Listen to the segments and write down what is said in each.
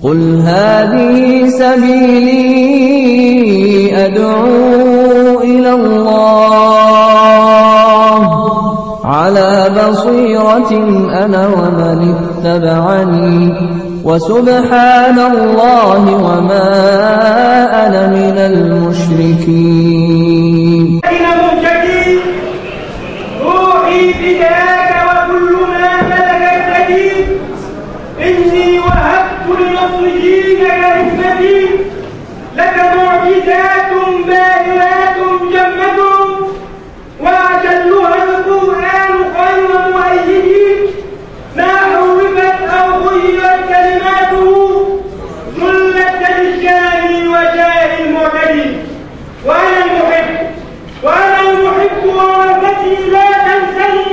قل هذه سبيلي أدعو إلى الله على بصيرة أنا ومن اتبعني وسبحان الله وما أنا من المشركين. روحي فداك وكل ما ملكت يدي إني وهبت لنصر دينك عزتي لك معجزات باهرات جمة وأجلها القرآن خير مؤيد ما حرفت أو غيرت كلماته ذلت للجاهل وجاه المعتدي. وأنا المحب ورغبتي لا تنسني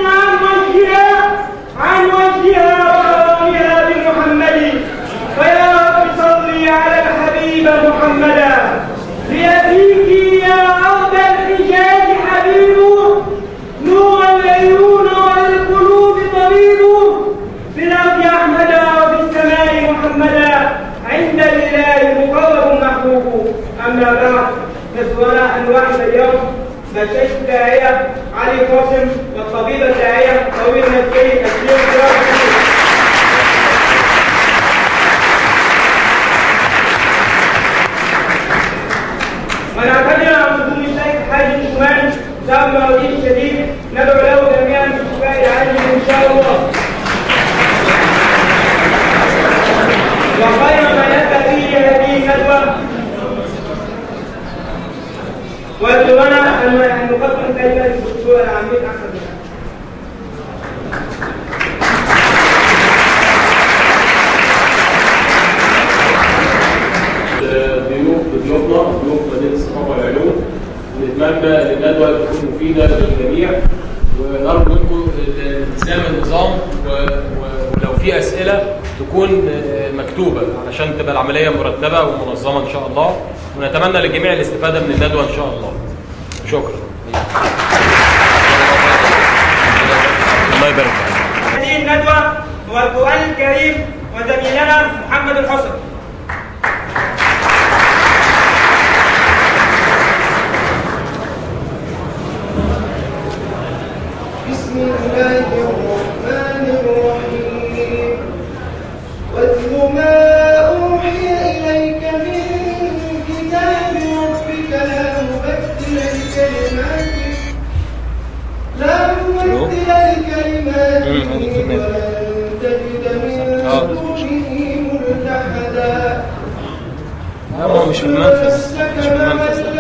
عن وجهها وغرامها بمحمد. فيا رب صل على الحبيب محمدا ليأتيك يا أرض الحجاز حبيبه نور العيون والقلوب طبيبه بالأرض أحمدا وفي السماء محمدا عند الإله مقرب محبوب. أما بعد نسونا أنواع اليوم مشايخ الداعية علي قاسم والطبيبة الداعية طويل نسكري الشيخ ونعتذر عن نجوم الشيخ حاج الشمال بسبب مرضه الشديد ندعو له جميعا بالشفاء العاجل إن شاء الله. وخير ما نبدأ به هذه الندوة وأتمنى أن نقدم كلمة للدكتور العميد أحمد. ضيوفنا ضيوف مدينة الثقافة والعلوم، ونتمنى أن الندوة تكون مفيدة للجميع، ونرجو منكم التزام النظام، ولو في أسئلة تكون مكتوبة علشان تبقى العملية مرتبة ومنظمة إن شاء الله، ونتمنى للجميع الاستفادة من الندوة إن شاء الله. شكرا. الله يبارك فيك. هذه الندوة هو القرآن الكريم وزميلنا محمد الحسن. بسم الله الرحمن الرحيم. واتل ما أوحي إليك من كتاب ربك لا مبدل لكلماته ولن تجد من دونه ملتحدا. هو مش في المنفذ، لا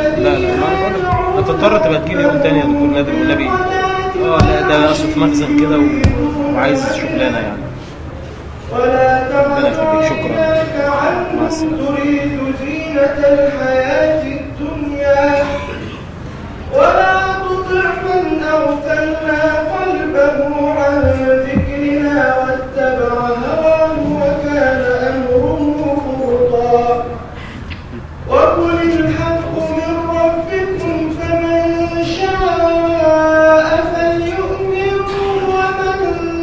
هتضطر تبقى تجيلي يوم تاني يا دكتور نادر والنبي. لا ده اصل في مخزن كده وعايز شغلانه يعني. ربنا يخليك. شكرا. مع السلامه. تريد زينة الحياة الدنيا ولا تطع من أغفلنا قلبه عن ذكرنا واتبع هواه وكان أمره فرطا. وقل الحق من ربكم فمن شاء فليؤمن ومن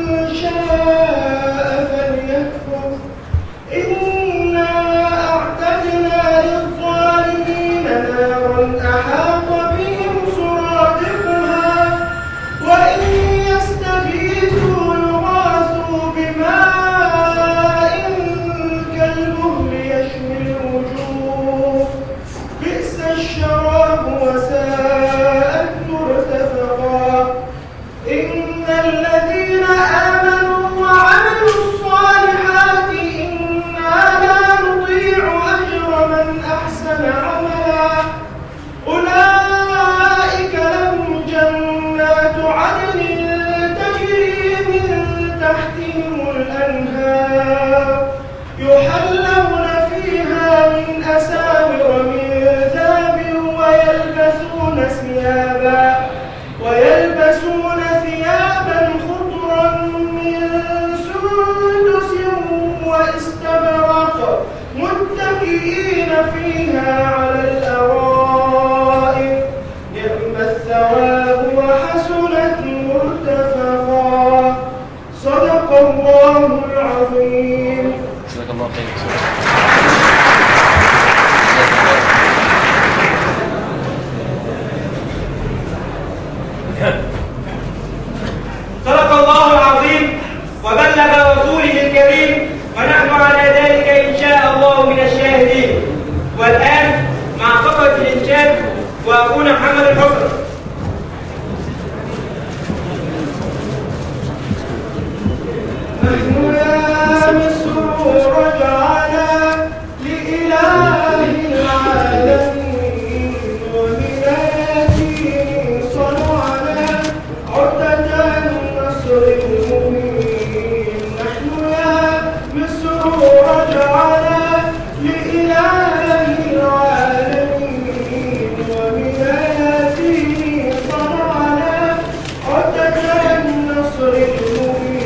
شاء فليكفر. إنا أعتدنا للظالمين نارا أحاط بهم سرادقها وإن يستغيثوا يغاثوا بماء كالمهل يشوي الوجوه بئس الشراب وساءت مرتفقا. إن الذين آمنوا وعملوا الصالحات إنا لا نضيع أجر من أحسن عملا. أولئك لهم جنات عدن تجري من تحتهم الأنهار يحلون فيها من أساور من ذهب ويلبسون ثيابا خضرا من سندس واستبرق متكئين فيها على الأرائك نعم الثواب وحسنت مرتفقا. صدق الله العظيم. جزاك الله خير. المجاهدين. والآن مع فقرة الإنشاد وأخونا محمد الحسن. نحن يا مصر رجعنا لإله العالمين ومن آياته صنعنا عدة النصر المبين. نحن يا مصر رجعنا لإله العالمين ومن آياته صنعنا عدة النصر المبين.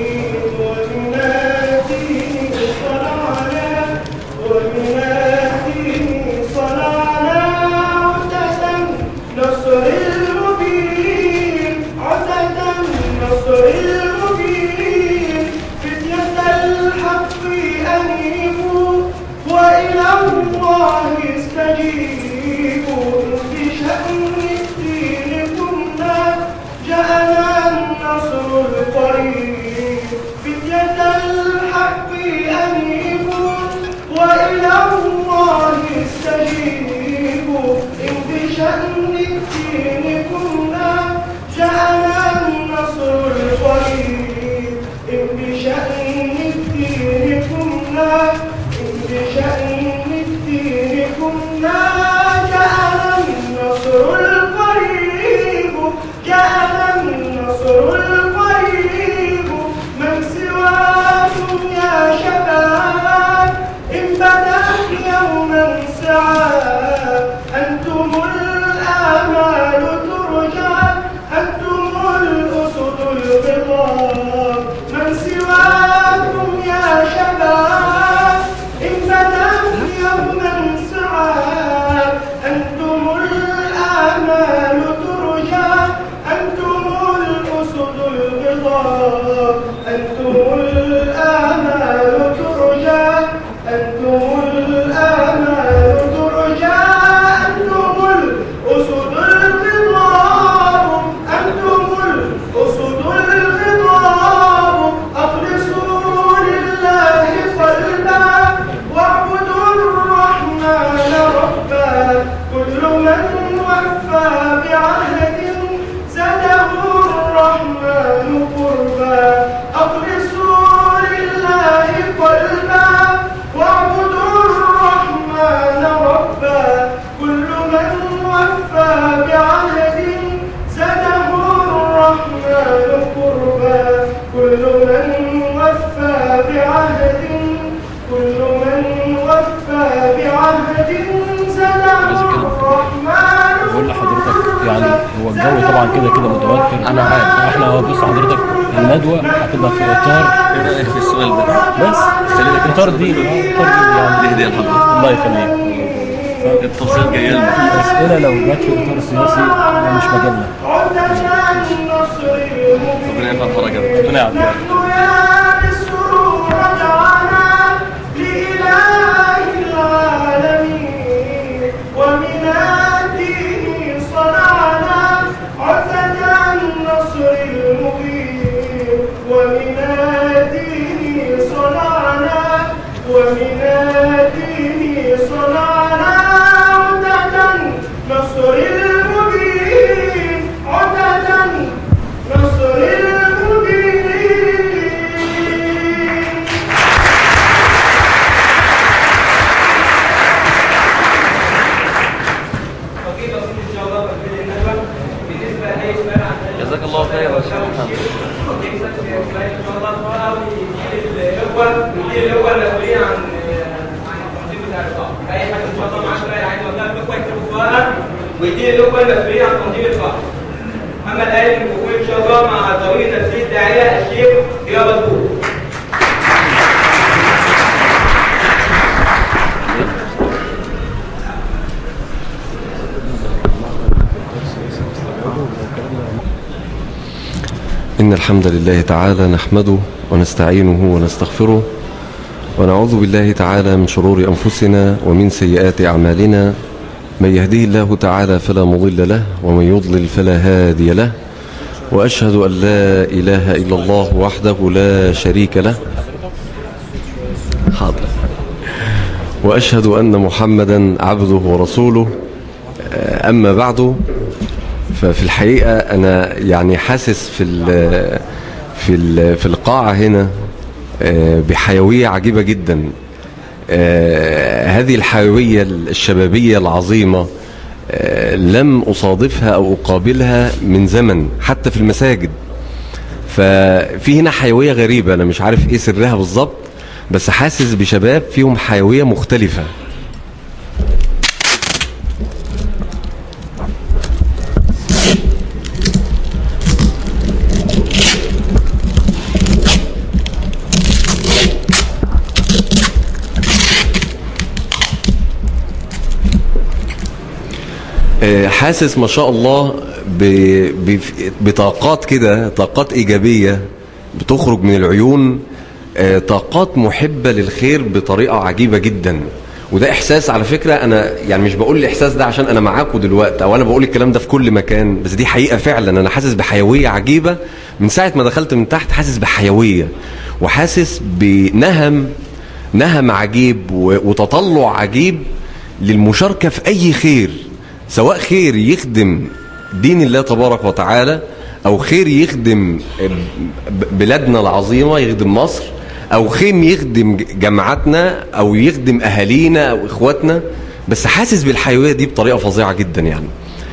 استجيبوا بشأن الدين كنا جاءنا النصر القريب. فتية الحق أنيبوا وإلى الله استجيبوا إن بشأن الدين كنا جاءنا النصر القريب. إن بشأن الدين كنا بشأن الدين كنا جاءنا النصر القريب. جاءنا النصر القريب. من سواكم يا شباب إن بدا يوما سعى أنتم الآمال ترجى أنتم الأسد الغضاب. من سواكم يا شباب إن بدا يوما سعى أنتم الآمال ترجى أنتم الأسد الغضاب. أنتم الآمال ترجى أنتم الآمال ترجى أنتم الأسد الغضاب. أنتم الأسد الغضاب. أخلصوا لله قلبا واعبدوا الرحمن ربا. كل من وفى بعهد زاده الرحمن قربا. أخلصوا لله قلبا واعبدوا الرحمن ربا. كل من وفى بعهد زاده الرحمن قربا. كل من وفى بعهد كل من وفى بعهد زاده الرحمن. بقول لحضرتك يعني هو الجو طبعا كده متوتر انا عارف. احنا بص حضرتك الندوه هتبقى في اطار ايه رايك في السؤال ده؟ بس اطار دين يعني دي هديه لحضرتك. الله يخليك. التفصيل جاي لنا. الاسئله لو جت في اطار سياسي مش مجالنا. ربنا ينفع فرجك. ربنا يعافيك. ومن دينه صنعنا عدة نصر المبين. عدة نصر المبين. جزاك الله خير يا شيخ محمد. الأول مسؤولين عن التنظيم بتاع الفقر. أي حاجة إن شاء الله معاك بقى عايز أوضح الأخوة يكتبوا سؤالها ويديني الأخوة المسؤولين عن تنظيم الفقر. أما الآية المفروض إن شاء الله مع طريق تفسير الداعية الشيخ رياض الدور. إن الحمد لله تعالى نحمده ونستعينه ونستغفره ونعوذ بالله تعالى من شرور أنفسنا ومن سيئات أعمالنا. من يهده الله تعالى فلا مضل له ومن يضلل فلا هادي له. وأشهد أن لا إله إلا الله وحده لا شريك له. حاضر. وأشهد أن محمدا عبده ورسوله. أما بعد، ففي الحقيقة أنا يعني حاسس في القاعة هنا بحيوية عجيبة جدا. هذه الحيوية الشبابية العظيمة لم أصادفها أو أقابلها من زمن حتى في المساجد. ففي هنا حيوية غريبة، أنا مش عارف إيه سرها بالضبط، بس حاسس بشباب فيهم حيوية مختلفة. حاسس ما شاء الله بطاقات كده، طاقات إيجابية بتخرج من العيون، طاقات محبة للخير بطريقة عجيبة جدا. وده إحساس على فكرة، أنا يعني مش بقول الإحساس ده عشان أنا معاكم دلوقتي أو أنا بقول الكلام ده في كل مكان، بس دي حقيقة فعلا. أنا حاسس بحيوية عجيبة من ساعة ما دخلت من تحت، حاسس بحيوية وحاسس نهم عجيب وتطلع عجيب للمشاركة في أي خير، سواء خير يخدم دين الله تبارك وتعالى، أو خير يخدم بلادنا العظيمة، يخدم مصر، أو خير يخدم جامعاتنا، أو يخدم أهالينا أو إخواتنا. بس حاسس بالحيوية دي بطريقة فظيعة جدا. يعني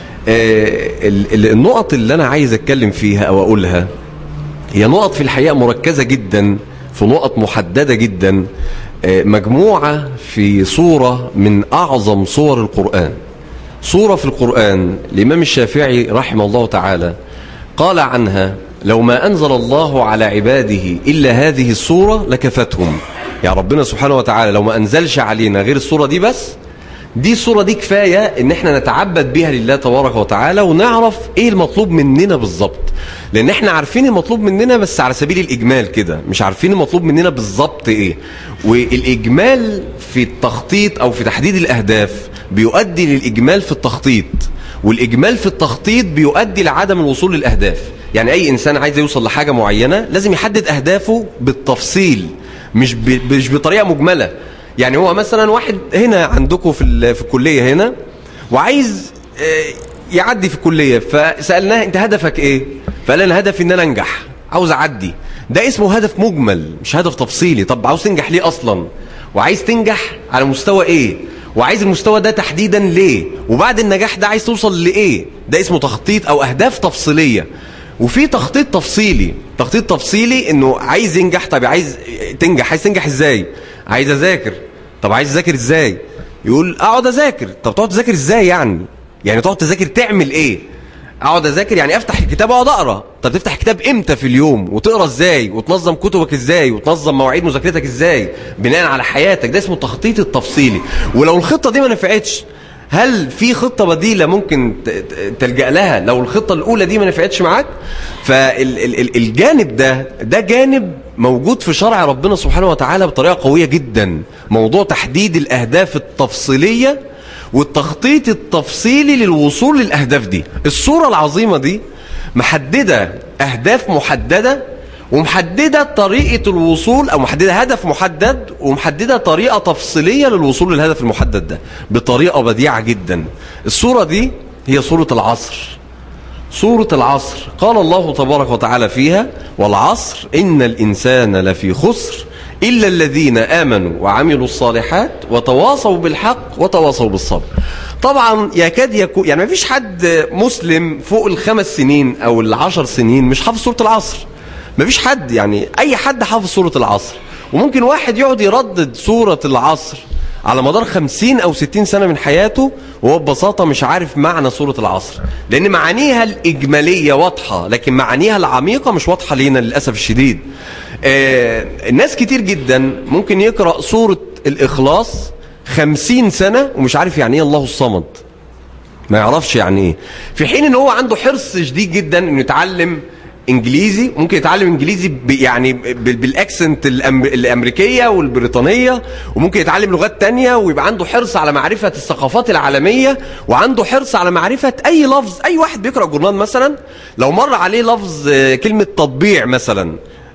النقط اللي أنا عايز أتكلم فيها أو أقولها هي نقط في الحقيقة مركزة جدا، في نقط محددة جدا، مجموعة في صورة من أعظم صور القرآن. صورة في القرآن الإمام الشافعي رحمه الله تعالى قال عنها: لو ما أنزل الله على عباده إلا هذه الصورة لكفتهم. يعني ربنا سبحانه وتعالى لو ما أنزلش علينا غير الصورة دي بس، دي الصورة دي كفاية إن احنا نتعبد بها لله تبارك وتعالى ونعرف إيه المطلوب مننا بالظبط. لأن احنا عارفين المطلوب مننا بس على سبيل الإجمال كده، مش عارفين المطلوب مننا بالظبط إيه. والإجمال في التخطيط أو في تحديد الأهداف بيؤدي للإجمال في التخطيط، والإجمال في التخطيط بيؤدي لعدم الوصول للأهداف. يعني أي إنسان عايز يوصل لحاجة معينة لازم يحدد أهدافه بالتفصيل، مش بطريقة مجملة. يعني هو مثلا واحد هنا عندكم في الكلية هنا وعايز يعدي في الكلية، فسألناه أنت هدفك إيه؟ فقال أنا هدفي إن أنا أنجح، عاوز أعدي. ده اسمه هدف مجمل مش هدف تفصيلي. طب عاوز تنجح ليه أصلا؟ وعايز تنجح على مستوى إيه؟ وعايز المستوى ده تحديدا ليه؟ وبعد النجاح ده عايز توصل لإيه؟ ده اسمه تخطيط أو أهداف تفصيلية. وفي تخطيط تفصيلي. تخطيط تفصيلي إنه عايز ينجح. طب عايز تنجح إزاي؟ عايز أذاكر. طب عايز أذاكر إزاي؟ يقول أقعد أذاكر. طب تقعد تذاكر إزاي يعني تقعد تذاكر تعمل إيه؟ أقعد أذاكر يعني أفتح الكتاب وأقعد أقرأ. طب تفتح كتاب إمتى في اليوم؟ وتقرأ إزاي؟ وتنظم كتبك إزاي؟ وتنظم مواعيد مذاكرتك إزاي؟ بناء على حياتك. ده اسمه التخطيط التفصيلي. ولو الخطة دي ما نفعتش، هل في خطة بديلة ممكن تلجأ لها لو الخطة الأولى دي ما نفعتش معاك؟ فالجانب ده جانب موجود في شرع ربنا سبحانه وتعالى بطريقة قوية جدا. موضوع تحديد الأهداف التفصيلية والتخطيط التفصيلي للوصول للأهداف دي. الصورة العظيمة دي محددة أهداف محددة، ومحددة طريقة الوصول، أو محددة هدف محدد، ومحددة طريقة تفصيلية للوصول للهدف المحدد ده بطريقة بديعة جدا. الصورة دي هي صورة العصر. صورة العصر قال الله تبارك وتعالى فيها: والعصر إن الإنسان لفي خسر إلا الذين آمنوا وعملوا الصالحات وتواصوا بالحق وتواصوا بالصبر. طبعا يكاد يكون يعني ما فيش حد مسلم فوق 5 سنين أو 10 سنين مش حافظ سورة العصر. ما فيش حد، يعني أي حد حافظ سورة العصر. وممكن واحد يقعد يردد سورة العصر على مدار 50 أو 60 سنة من حياته وهو ببساطة مش عارف معنى سورة العصر، لأن معانيها الإجمالية واضحة لكن معانيها العميقة مش واضحة لينا للأسف الشديد. الناس كتير جدا ممكن يقرأ سورة الإخلاص 50 سنة ومش عارف يعني إيه الله الصمد، ما يعرفش يعني إيه، في حين إن هو عنده حرص شديد جدا إنه يتعلم انجليزي. ممكن يتعلم انجليزي يعني بالاكسنت الامريكيه والبريطانيه، وممكن يتعلم لغات تانية ويبقى عنده حرص على معرفه الثقافات العالميه، وعنده حرص على معرفه اي لفظ. اي واحد بيقرا جورنال مثلا لو مر عليه لفظ كلمه تطبيع مثلا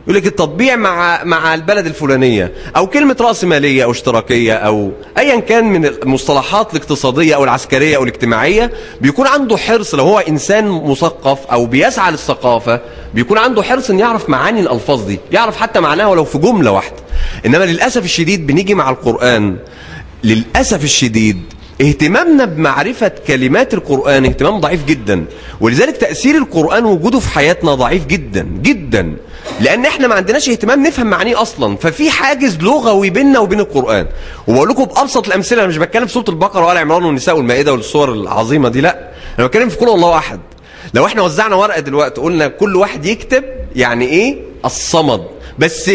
يقول لك التطبيع مع البلد الفلانية، أو كلمة رأسمالية أو اشتراكية أو أيا كان من المصطلحات الاقتصادية أو العسكرية أو الاجتماعية. بيكون عنده حرص لو هو إنسان مثقف أو بيسعى للثقافة، بيكون عنده حرص إن يعرف معاني الألفاظ دي، يعرف حتى معناها ولو في جملة واحدة. إنما للأسف الشديد بنيجي مع القرآن، للأسف الشديد اهتمامنا بمعرفة كلمات القرآن اهتمام ضعيف جدا، ولذلك تأثير القرآن وجوده في حياتنا ضعيف جدا جدا، لأن احنا ما عندناش اهتمام نفهم معانيه أصلا. ففي حاجز لغوي بيننا وبين القرآن. وبقول لكم بأبسط الأمثلة، أنا مش بتكلم في سورة البقرة وآل عمران والنساء والمائدة والصور العظيمة دي، لا، أنا بتكلم في قل هو الله أحد. لو احنا وزعنا ورقة دلوقتي قلنا كل واحد يكتب يعني ايه الصمد، بس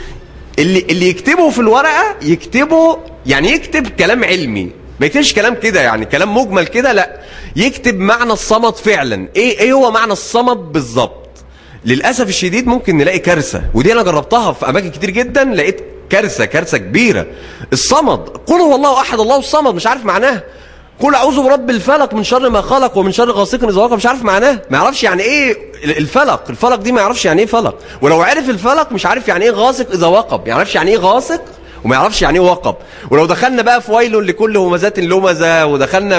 اللي يكتبه في الورقة يكتبه يعني يكتب كلام علمي، ما يكتبش كلام كده يعني كلام مجمل كده، لا، يكتب معنى الصمد فعلا. ايه هو معنى الصمد بالظبط؟ للأسف الشديد ممكن نلاقي كارثة، ودي انا جربتها في اماكن كتير جدا، لقيت كارثة كبيرة. الصمد، قل هو الله احد الله الصمد، مش عارف معناها. قل اعوذ برب الفلق من شر ما خلق ومن شر غاسق اذا وقب، مش عارف معناه، ما يعرفش يعني ايه الفلق دي، ما يعرفش يعني ايه فلق، ولو عرف الفلق مش عارف يعني ايه غاسق اذا وقب، ما يعرفش يعني ايه غاسق وما يعرفش يعني ايه وقب. ولو دخلنا بقى في ويل لكل همزات لمزة، ودخلنا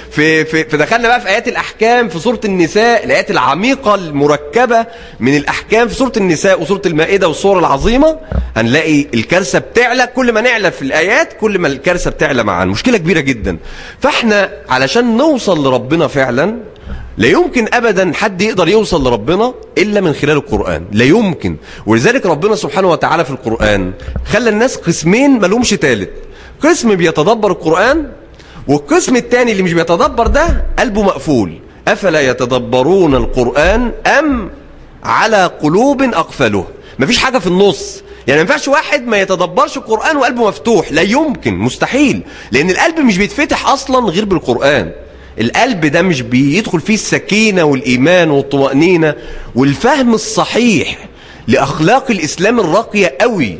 دخلنا بقى في ايات الاحكام في سورة النساء، الايات العميقة المركبة من الاحكام في سورة النساء وسورة المائدة والصور العظيمة، هنلاقي الكارثة بتعلى. كل ما نعلى في الايات كل ما الكارثة بتعلى معانا، مشكلة كبيرة جدا. فاحنا علشان نوصل لربنا فعلا، لا يمكن أبدا حد يقدر يوصل لربنا إلا من خلال القرآن، لا يمكن. ولذلك ربنا سبحانه وتعالى في القرآن خلى الناس قسمين ما لهمش تالت، قسم بيتدبر القرآن، والقسم الثاني اللي مش بيتدبر ده قلبه مقفول. أفلا يتدبرون القرآن أم على قلوب أقفلها؟ مفيش حاجة في النص، يعني ما ينفعش واحد ما يتدبرش القرآن وقلبه مفتوح، لا يمكن، مستحيل، لأن القلب مش بيتفتح أصلا غير بالقرآن. القلب ده مش بيدخل فيه السكينة والإيمان والطمأنينة والفهم الصحيح لأخلاق الإسلام الراقية قوي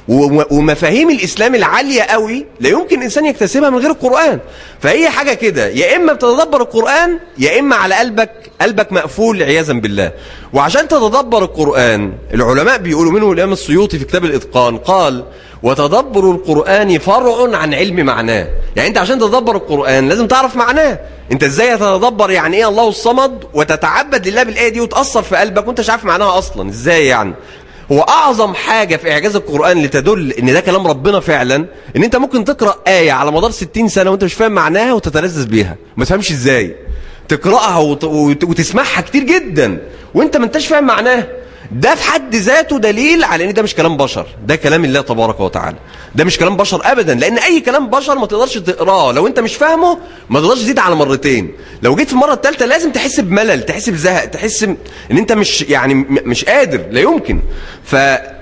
ومفاهيم الإسلام العالية قوي، لا يمكن إنسان يكتسبها من غير القرآن. فهي حاجة كده، يا إما بتتدبر القرآن يا إما على قلبك مقفول عياذا بالله. وعشان تتدبر القرآن العلماء بيقولوا، منه الإمام السيوطي في كتاب الإتقان قال: وتدبر القرآن فرع عن علم معناه. يعني انت عشان تتدبر القرآن لازم تعرف معناه. انت ازاي تتدبر يعني ايه الله الصمد وتتعبد لله بالآية دي وتأثر في قلبك وانت مش عارف معناها اصلا ازاي؟ يعني هو اعظم حاجة في اعجاز القرآن اللي تدل ان ده كلام ربنا فعلا، ان انت ممكن تقرأ آية على مدار 60 سنة وانت مش فاهم معناها وتتلذذ بيها، ما تفهمش ازاي تقرأها وتسمعها كتير جدا وانت ما انتش فاهم معناها. ده في حد ذاته دليل على ان ده مش كلام بشر، ده كلام الله تبارك وتعالى. ده مش كلام بشر ابدا، لان اي كلام بشر ما تقدرش تقراه لو انت مش فاهمه، ما تقدرش تزيد على مرتين. لو جيت في المره الثالثه لازم تحس بملل، تحس بزهق، تحس ان انت مش قادر، لا يمكن. ف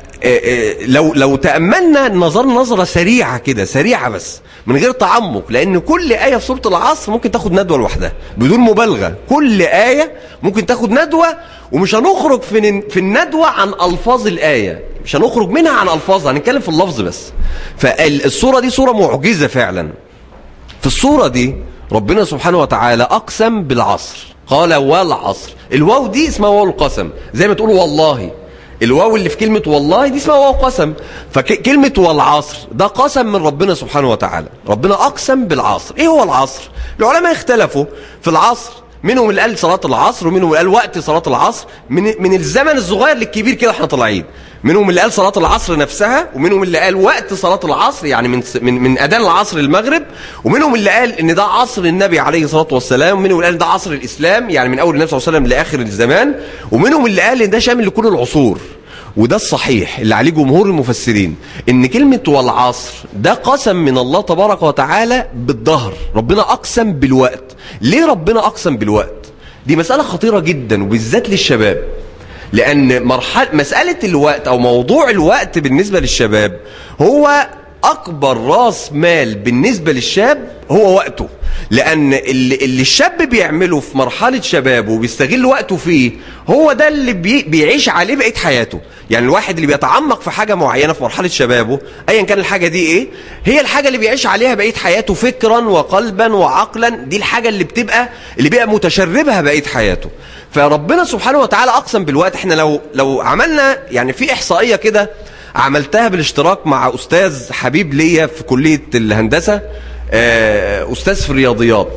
لو تأملنا نظرة سريعة كده، سريعة بس من غير تعمق، لأن كل آية في سورة العصر ممكن تاخد ندوة لوحدها بدون مبالغة. كل آية ممكن تاخد ندوة، ومش هنخرج في الندوة عن ألفاظ الآية، مش هنخرج منها عن ألفاظها، هنتكلم في اللفظ بس. فالسورة دي سورة معجزة فعلا. في السورة دي ربنا سبحانه وتعالى أقسم بالعصر، قال والعصر. الواو دي اسمها واو القسم، زي ما تقولوا والله. الواو اللي في كلمة والله دي اسمها واو قسم. فكلمة والعصر ده قسم من ربنا سبحانه وتعالى، ربنا أقسم بالعصر. ايه هو العصر؟ العلماء اختلفوا في العصر، منهم اللي قال صلاة العصر، ومنهم اللي قال وقت صلاة العصر، من الزمن الصغير للكبير كده احنا طالعين. منهم اللي قال صلاة العصر نفسها، ومنهم اللي قال وقت صلاة العصر يعني من أذان العصر للمغرب، ومنهم اللي قال ان ده عصر النبي عليه الصلاة والسلام، ومنهم اللي قال ده عصر الإسلام يعني من أول النبي صلى الله عليه وسلم لآخر الزمان، ومنهم اللي قال ان ده شامل لكل العصور. وده الصحيح اللي عليه جمهور المفسرين، ان كلمة والعصر ده قسم من الله تبارك وتعالى بالظهر. ربنا أقسم بالوقت. ليه ربنا أقسم بالوقت؟ دي مسألة خطيرة جدا وبالذات للشباب، لأن مسألة الوقت أو موضوع الوقت بالنسبة للشباب هو اكبر راس مال بالنسبة للشاب هو وقته، لان اللي الشاب بيعمله في مرحلة شبابه وبيستغل وقته فيه هو ده اللي بيعيش عليه بقية حياته. يعني الواحد اللي بيتعمق في حاجة معينة في مرحلة شبابه ايا كان الحاجة دي ايه، هي الحاجة اللي بيعيش عليها بقية حياته فكرا وقلبا وعقلا، دي الحاجة اللي بقى متشربها بقية حياته. فربنا سبحانه وتعالى اقسم بالوقت. احنا لو عملنا يعني في احصائية كده عملتها بالاشتراك مع استاذ حبيب ليا في كلية الهندسة، استاذ في الرياضيات،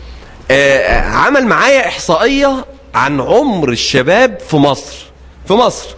عمل معايا احصائية عن عمر الشباب في مصر.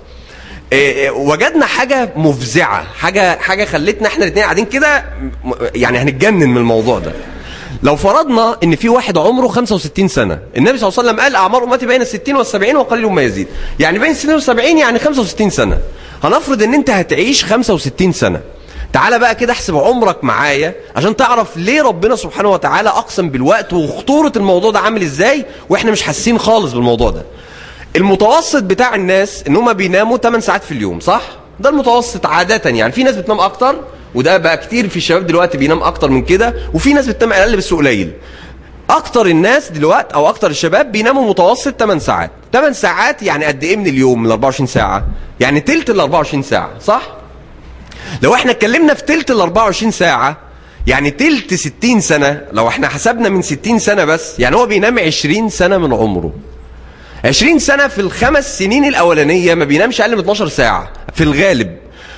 وجدنا حاجة مفزعة، حاجة خلتنا احنا الاثنين قاعدين كده يعني هنتجنن من الموضوع ده. لو فرضنا ان في واحد عمره 65 سنة، النبي صلى الله عليه وسلم قال اعمار امتي بين 60 و70 وقليل ما يزيد، يعني بين 60 و70 يعني 65 سنة. هنفرض ان انت هتعيش 65 سنة، تعالى بقى كده احسب عمرك معايا عشان تعرف ليه ربنا سبحانه وتعالى اقسم بالوقت وخطورة الموضوع ده عامل ازاي واحنا مش حاسين خالص بالموضوع ده. المتوسط بتاع الناس ان هم بيناموا 8 ساعات في اليوم، صح؟ ده المتوسط عادة. يعني في ناس بتنام اكتر، وده بقى كتير في الشباب دلوقتي بينام اكتر من كده، وفي ناس بتنام اقل بس قليل. اكتر الناس دلوقتي او اكتر الشباب بيناموا متوسط 8 ساعات. 8 ساعات يعني قد ايه من اليوم؟ من 24 ساعة يعني تلت ال 24 ساعة، صح؟ لو احنا اتكلمنا في تلت ال 24 ساعة يعني تلت 60 سنة، لو احنا حسبنا من 60 سنة بس يعني هو بينام 20 سنة من عمره. 20 سنة في الخمس سنين الأولانية ما بينامش أقل من 12 ساعة في الغالب.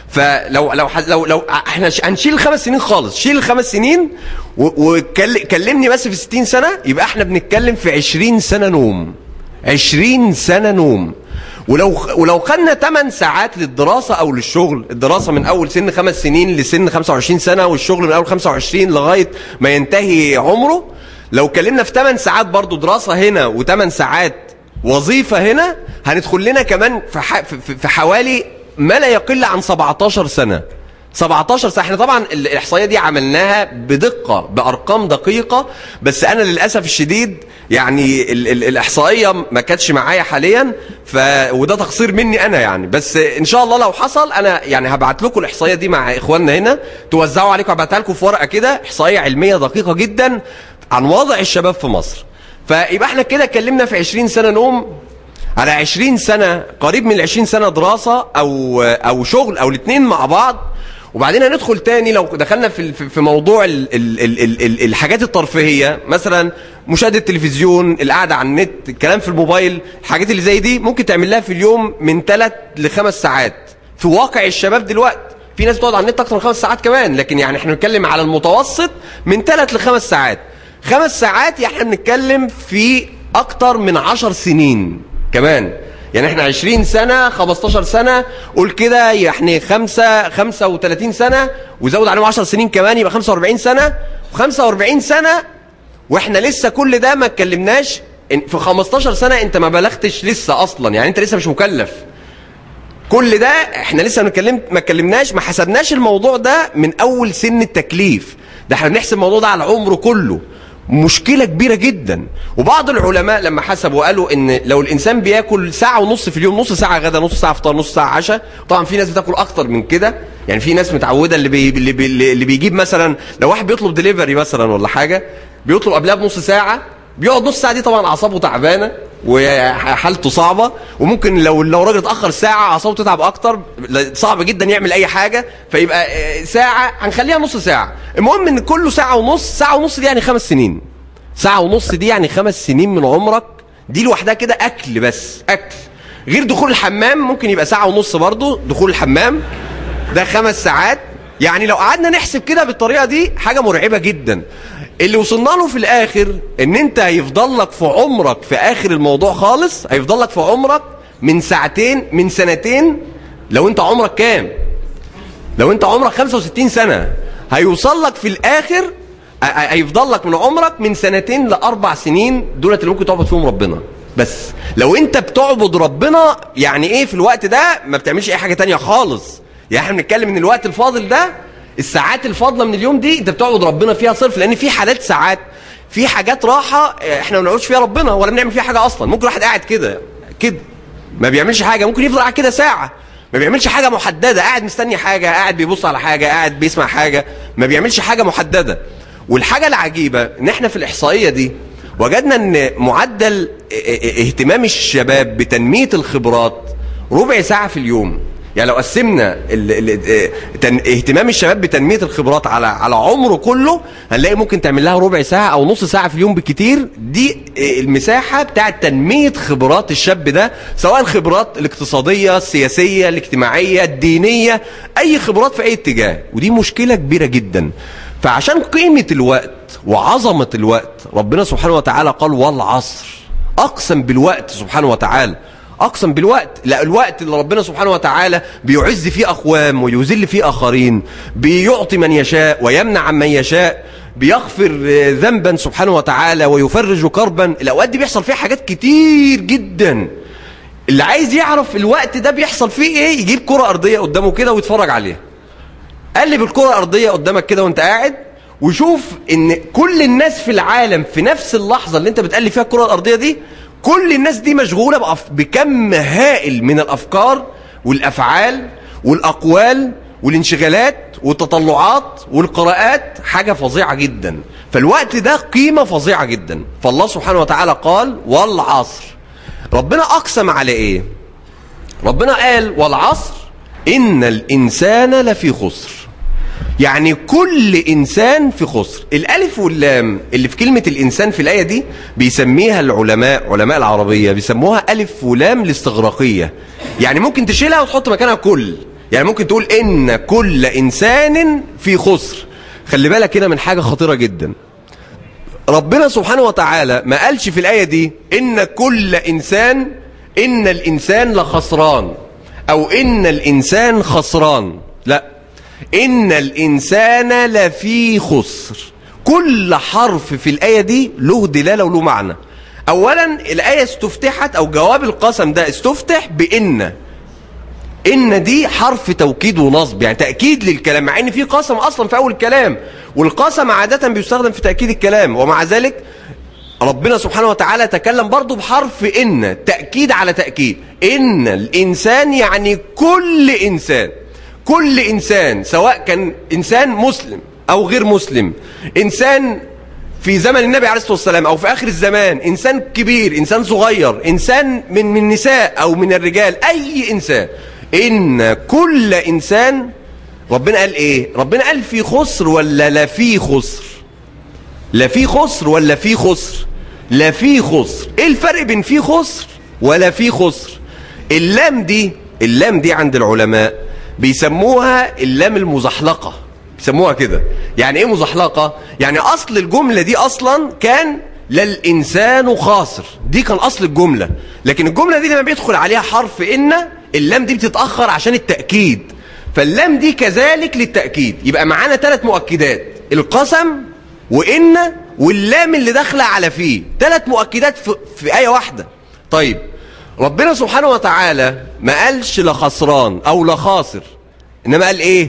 فلو احنا هنشيل الخمس سنين خالص، شيل الخمس سنين وكلمني بس في 60 سنة، يبقى احنا بنتكلم في 20 سنة نوم. 20 سنة نوم. ولو خدنا 8 ساعات للدراسة أو للشغل، الدراسة من أول سن 5 سنين لسن 25 سنة، والشغل من أول 25 لغاية ما ينتهي عمره، لو كلمنا في 8 ساعات برضو دراسة هنا و8 ساعات وظيفة هنا، هندخل لنا كمان في حوالي ما لا يقل عن 17 سنة. 17 سنة. احنا طبعا الإحصائية دي عملناها بدقة بأرقام دقيقة، بس أنا للأسف الشديد يعني الإحصائية ما كانتش معايا حاليا، وده تقصير مني أنا يعني. بس إن شاء الله لو حصل أنا يعني هبعت لكم الإحصائية دي مع إخواننا هنا توزعوا عليكم، هبعتها لكم في ورقة كده، إحصائية علمية دقيقة جدا عن وضع الشباب في مصر. فيبقى احنا كده اتكلمنا في 20 سنة نوم، على 20 سنة قريب من 20 سنة دراسة أو شغل أو الاثنين مع بعض. وبعدين هندخل تاني لو دخلنا في موضوع الحاجات الترفيهية، مثلا مشاهدة التلفزيون، القعدة على النت، الكلام في الموبايل، الحاجات اللي زي دي ممكن تعمل لها في اليوم من 3 ل5 ساعات في واقع الشباب دلوقتي. في ناس بتقعد على النت أكتر من 5 ساعات كمان، لكن يعني احنا بنتكلم على المتوسط من 3 ل5 ساعات. 5 ساعات يعني احنا بنتكلم في أكتر من 10 سنين كمان. يعني احنا 20 سنة 15 سنة قول كده، يعني 35 سنة وزود عليهم 10 سنين كمان يبقى 45 سنة. و45 سنة واحنا لسه كل ده ما اتكلمناش في 15 سنة انت ما بلغتش لسه اصلا، يعني انت لسه مش مكلف. كل ده احنا لسه ما اتكلمناش، ما حسبناش الموضوع ده من اول سن التكليف، ده احنا بنحسب الموضوع ده على عمره كله. مشكلة كبيرة جدا. وبعض العلماء لما حسبوا قالوا ان لو الانسان بياكل ساعة ونص في اليوم، نص ساعة غدا، نص ساعة فطار، نص ساعة عشاء، طبعا في ناس بتاكل اكتر من كده، يعني في ناس متعودة اللي بيجيب مثلا لو واحد بيطلب ديليفري مثلا ولا حاجة، بيطلب قبلها بنص ساعة، بيقعد نص ساعة دي طبعا اعصابه تعبانة وحالته صعبة، وممكن لو راجل اتأخر ساعة اعصابه تتعب اكتر، صعب جدا يعمل اي حاجة، فيبقى ساعة هنخليها نص ساعة. المهم ان كله ساعة ونص، ساعة ونص دي يعني 5 سنين، ساعة ونص دي يعني 5 سنين من عمرك، دي لوحدها كده اكل، بس اكل غير دخول الحمام ممكن يبقى ساعة ونص برضو دخول الحمام، ده 5 ساعات. يعني لو قعدنا نحسب كده بالطريقة دي حاجة مرعبة جدا. اللي وصلنا له في الاخر ان انت هيفضل لك في عمرك في اخر الموضوع خالص، هيفضل لك في عمرك من ساعتين من سنتين. لو انت عمرك كام؟ لو انت عمرك 65 سنة هيوصل لك في الاخر، هيفضل لك من عمرك من 2 ل4 سنين، دولت اللي ممكن تعبد فيهم ربنا. بس لو انت بتعبد ربنا يعني ايه في الوقت ده ما بتعملش اي حاجة تانية خالص. يعني احنا بنتكلم ان الوقت الفاضل ده، الساعات الفاضلة من اليوم دي انت بتعبد ربنا فيها صرف، لان في حالات ساعات في حاجات راحة احنا ما بنعبدش فيها ربنا ولا بنعمل فيها حاجة اصلا. ممكن واحد قاعد كده ما بيعملش حاجة، ممكن يفضل قاعد كده ساعة، ما بيعملش حاجة محددة، قاعد مستني حاجة، قاعد بيبص على حاجة، قاعد بيسمع حاجة، ما بيعملش حاجة محددة. والحاجة العجيبة ان احنا في الإحصائية دي وجدنا ان معدل اهتمام الشباب بتنمية الخبرات ربع ساعة في اليوم. يعني لو قسمنا اهتمام الشباب بتنمية الخبرات على عمره كله، هنلاقي ممكن تعمل لها ربع ساعة او نص ساعة في اليوم بالكتير. دي المساحة بتاعة تنمية خبرات الشاب ده، سواء خبرات الاقتصادية، السياسية، الاجتماعية، الدينية، اي خبرات في اي اتجاه. ودي مشكلة كبيرة جدا. فعشان قيمة الوقت وعظمة الوقت ربنا سبحانه وتعالى قال والعصر، اقسم بالوقت سبحانه وتعالى، اقسم بالوقت. لا، الوقت اللي ربنا سبحانه وتعالى بيعز فيه اقوام ويذل فيه اخرين، بيعطي من يشاء ويمنع عن من يشاء، بيغفر ذنبا سبحانه وتعالى ويفرج كربا. الاوقات دي بيحصل فيها حاجات كتير جدا. اللي عايز يعرف الوقت ده بيحصل فيه ايه، يجيب كرة ارضية قدامه كده ويتفرج عليها. قلب الكرة الارضية قدامك كده وانت قاعد، وشوف ان كل الناس في العالم في نفس اللحظة اللي انت بتقلب فيها الكرة الارضية دي، كل الناس دي مشغولة بكم هائل من الأفكار والأفعال والأقوال والانشغالات والتطلعات والقراءات. حاجة فظيعة جدا. فالوقت ده قيمة فظيعة جدا. فالله سبحانه وتعالى قال والعصر. ربنا أقسم على إيه؟ ربنا قال والعصر إن الإنسان لفي خسر. يعني كل إنسان في خسر. الألف واللام اللي في كلمة الإنسان في الآية دي بيسميها العلماء، علماء العربية بيسموها ألف ولام الاستغراقية. يعني ممكن تشيلها وتحط مكانها كل. يعني ممكن تقول إن كل إنسان في خسر. خلي بالك هنا من حاجة خطيرة جدا. ربنا سبحانه وتعالى ما قالش في الآية دي إن كل إنسان، إن الإنسان لخسران، أو إن الإنسان خسران. لا، إن الإنسان لفي خسر. كل حرف في الآية دي له دلالة وله معنى. أولا الآية استفتحت، أو جواب القسم ده استفتح بإن. إن دي حرف توكيد ونصب، يعني تأكيد للكلام، مع إن في قسم أصلا في أول الكلام، والقسم عادة بيستخدم في تأكيد الكلام. ومع ذلك ربنا سبحانه وتعالى تكلم برضو بحرف إن، تأكيد على تأكيد. إن الإنسان يعني كل إنسان. كل إنسان، سواء كان إنسان مسلم أو غير مسلم، إنسان في زمن النبي عليه الصلاة والسلام أو في آخر الزمان، إنسان كبير، إنسان صغير، إنسان من النساء أو من الرجال، أي إنسان. إن كل إنسان، ربنا قال إيه؟ ربنا قال في خسر ولا لا في خسر؟ لا في خسر ولا في خسر؟ لا في خسر. إيه الفرق بين في خسر ولا في خسر؟ اللام دي عند العلماء بيسموها اللام المزحلقة، بيسموها كده. يعني ايه مزحلقة؟ يعني اصل الجملة دي اصلا كان للإنسان خاسر، دي كان اصل الجملة. لكن الجملة دي لما بيدخل عليها حرف إن، اللام دي بتتأخر عشان التأكيد. فاللام دي كذلك للتأكيد. يبقى معانا 3 مؤكدات: القسم وإن واللام اللي داخله على فيه. 3 مؤكدات في آية واحدة. طيب ربنا سبحانه وتعالى ما قالش لخسران او لخاسر، انما قال ايه؟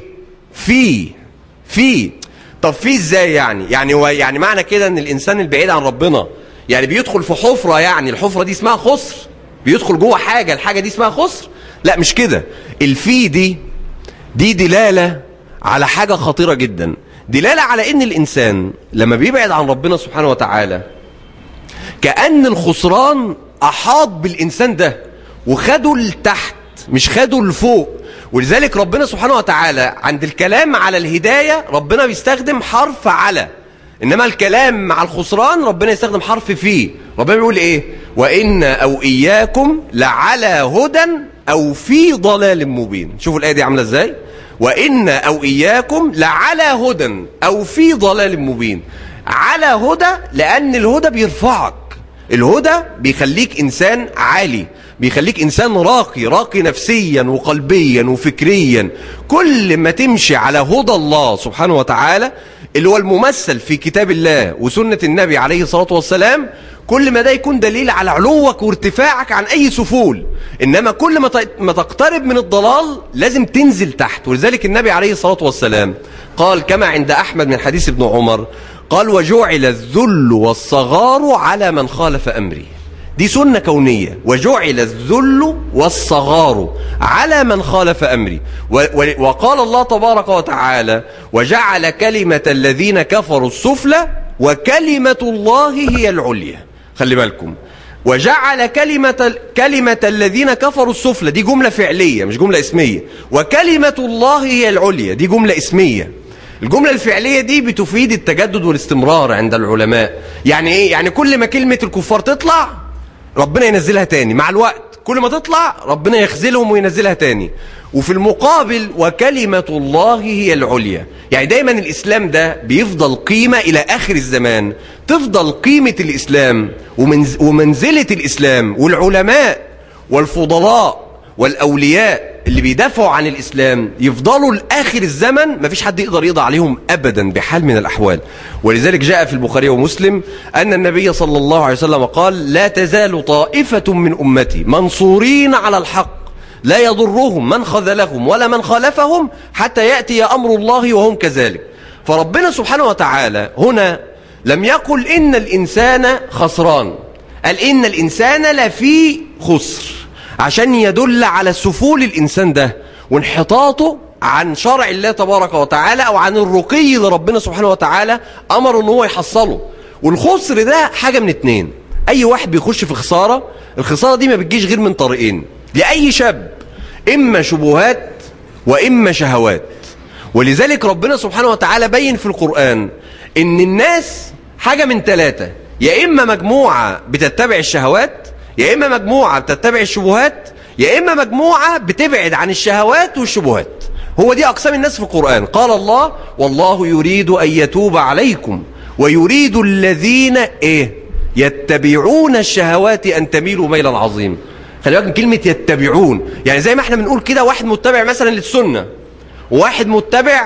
في. طب في ازاي يعني؟ يعني معنى كده ان الانسان البعيد عن ربنا يعني بيدخل في حفرة، يعني الحفرة دي اسمها خسر، بيدخل جوه حاجة، الحاجة دي اسمها خسر؟ لا، مش كده. الفي دي دلالة على حاجة خطيرة جدا. دلالة على ان الانسان لما بيبعد عن ربنا سبحانه وتعالى كأن الخسران أحاط بالإنسان ده وخده لتحت، مش خده لفوق. ولذلك ربنا سبحانه وتعالى عند الكلام على الهداية ربنا بيستخدم حرف على، إنما الكلام مع الخسران ربنا يستخدم حرف فيه. ربنا بيقول إيه؟ وإن أو إياكم لعلى هدى أو في ضلال مبين. شوفوا الآية دي عاملة إزاي؟ وإن أو إياكم لعلى هدى أو في ضلال مبين. على هدى لأن الهدى بيرفعك، الهدى بيخليك إنسان عالي، بيخليك إنسان راقي نفسيا وقلبيا وفكريا. كل ما تمشي على هدى الله سبحانه وتعالى اللي هو الممثل في كتاب الله وسنة النبي عليه الصلاة والسلام، كل ما ده يكون دليل على علوك وارتفاعك عن أي سفول. إنما كل ما تقترب من الضلال لازم تنزل تحت. ولذلك النبي عليه الصلاة والسلام قال كما عند أحمد من حديث ابن عمر، قال وجعل الذل والصغار على من خالف أمري. دي سنة كونية. وجعل الذل والصغار على من خالف أمري. وقال الله تبارك وتعالى وجعل كلمة الذين كفروا السفلى وكلمة الله هي العليا. خلي بالكم، وجعل كلمة الذين كفروا السفلى دي جملة فعلية مش جملة اسمية، وكلمة الله هي العليا دي جملة اسمية. الجملة الفعلية دي بتفيد التجدد والاستمرار عند العلماء. يعني ايه؟ يعني كل ما كلمة الكفار تطلع ربنا ينزلها تاني مع الوقت، كل ما تطلع ربنا يخذلهم وينزلها تاني. وفي المقابل وكلمة الله هي العليا، يعني دايما الإسلام ده بيفضل قيمة إلى آخر الزمان، تفضل قيمة الإسلام ومنزلة الإسلام والعلماء والفضلاء والأولياء اللي بيدافعوا عن الإسلام يفضلوا لآخر الزمن، مفيش حد يقدر يقضي عليهم أبدا بحال من الأحوال. ولذلك جاء في البخاري ومسلم أن النبي صلى الله عليه وسلم قال لا تزال طائفة من أمتي منصورين على الحق لا يضرهم من خذلهم ولا من خالفهم حتى يأتي أمر الله وهم كذلك. فربنا سبحانه وتعالى هنا لم يقل إن الإنسان خسران، قال إن الإنسان لفي خسر، عشان يدل على سفول الإنسان ده وانحطاطه عن شرع الله تبارك وتعالى أو عن الرقي اللي ربنا سبحانه وتعالى أمر إن هو يحصله. والخسر ده حاجة من اتنين، أي واحد بيخش في خسارة، الخسارة دي ما بتجيش غير من طريقين لأي شاب، إما شبهات وإما شهوات. ولذلك ربنا سبحانه وتعالى بين في القرآن إن الناس حاجة من ثلاثة، يا إما مجموعة بتتبع الشهوات، يا إما مجموعة بتتبع الشبهات، يا إما مجموعة بتبعد عن الشهوات والشبهات. هو دي أقسام الناس في القرآن. قال الله والله يريد أن يتوب عليكم ويريد الذين يتبعون الشهوات أن تميلوا ميلا عظيما. خلي بالك من كلمة يتبعون، يعني زي ما احنا بنقول كده واحد متبع مثلا للسنة وواحد متبع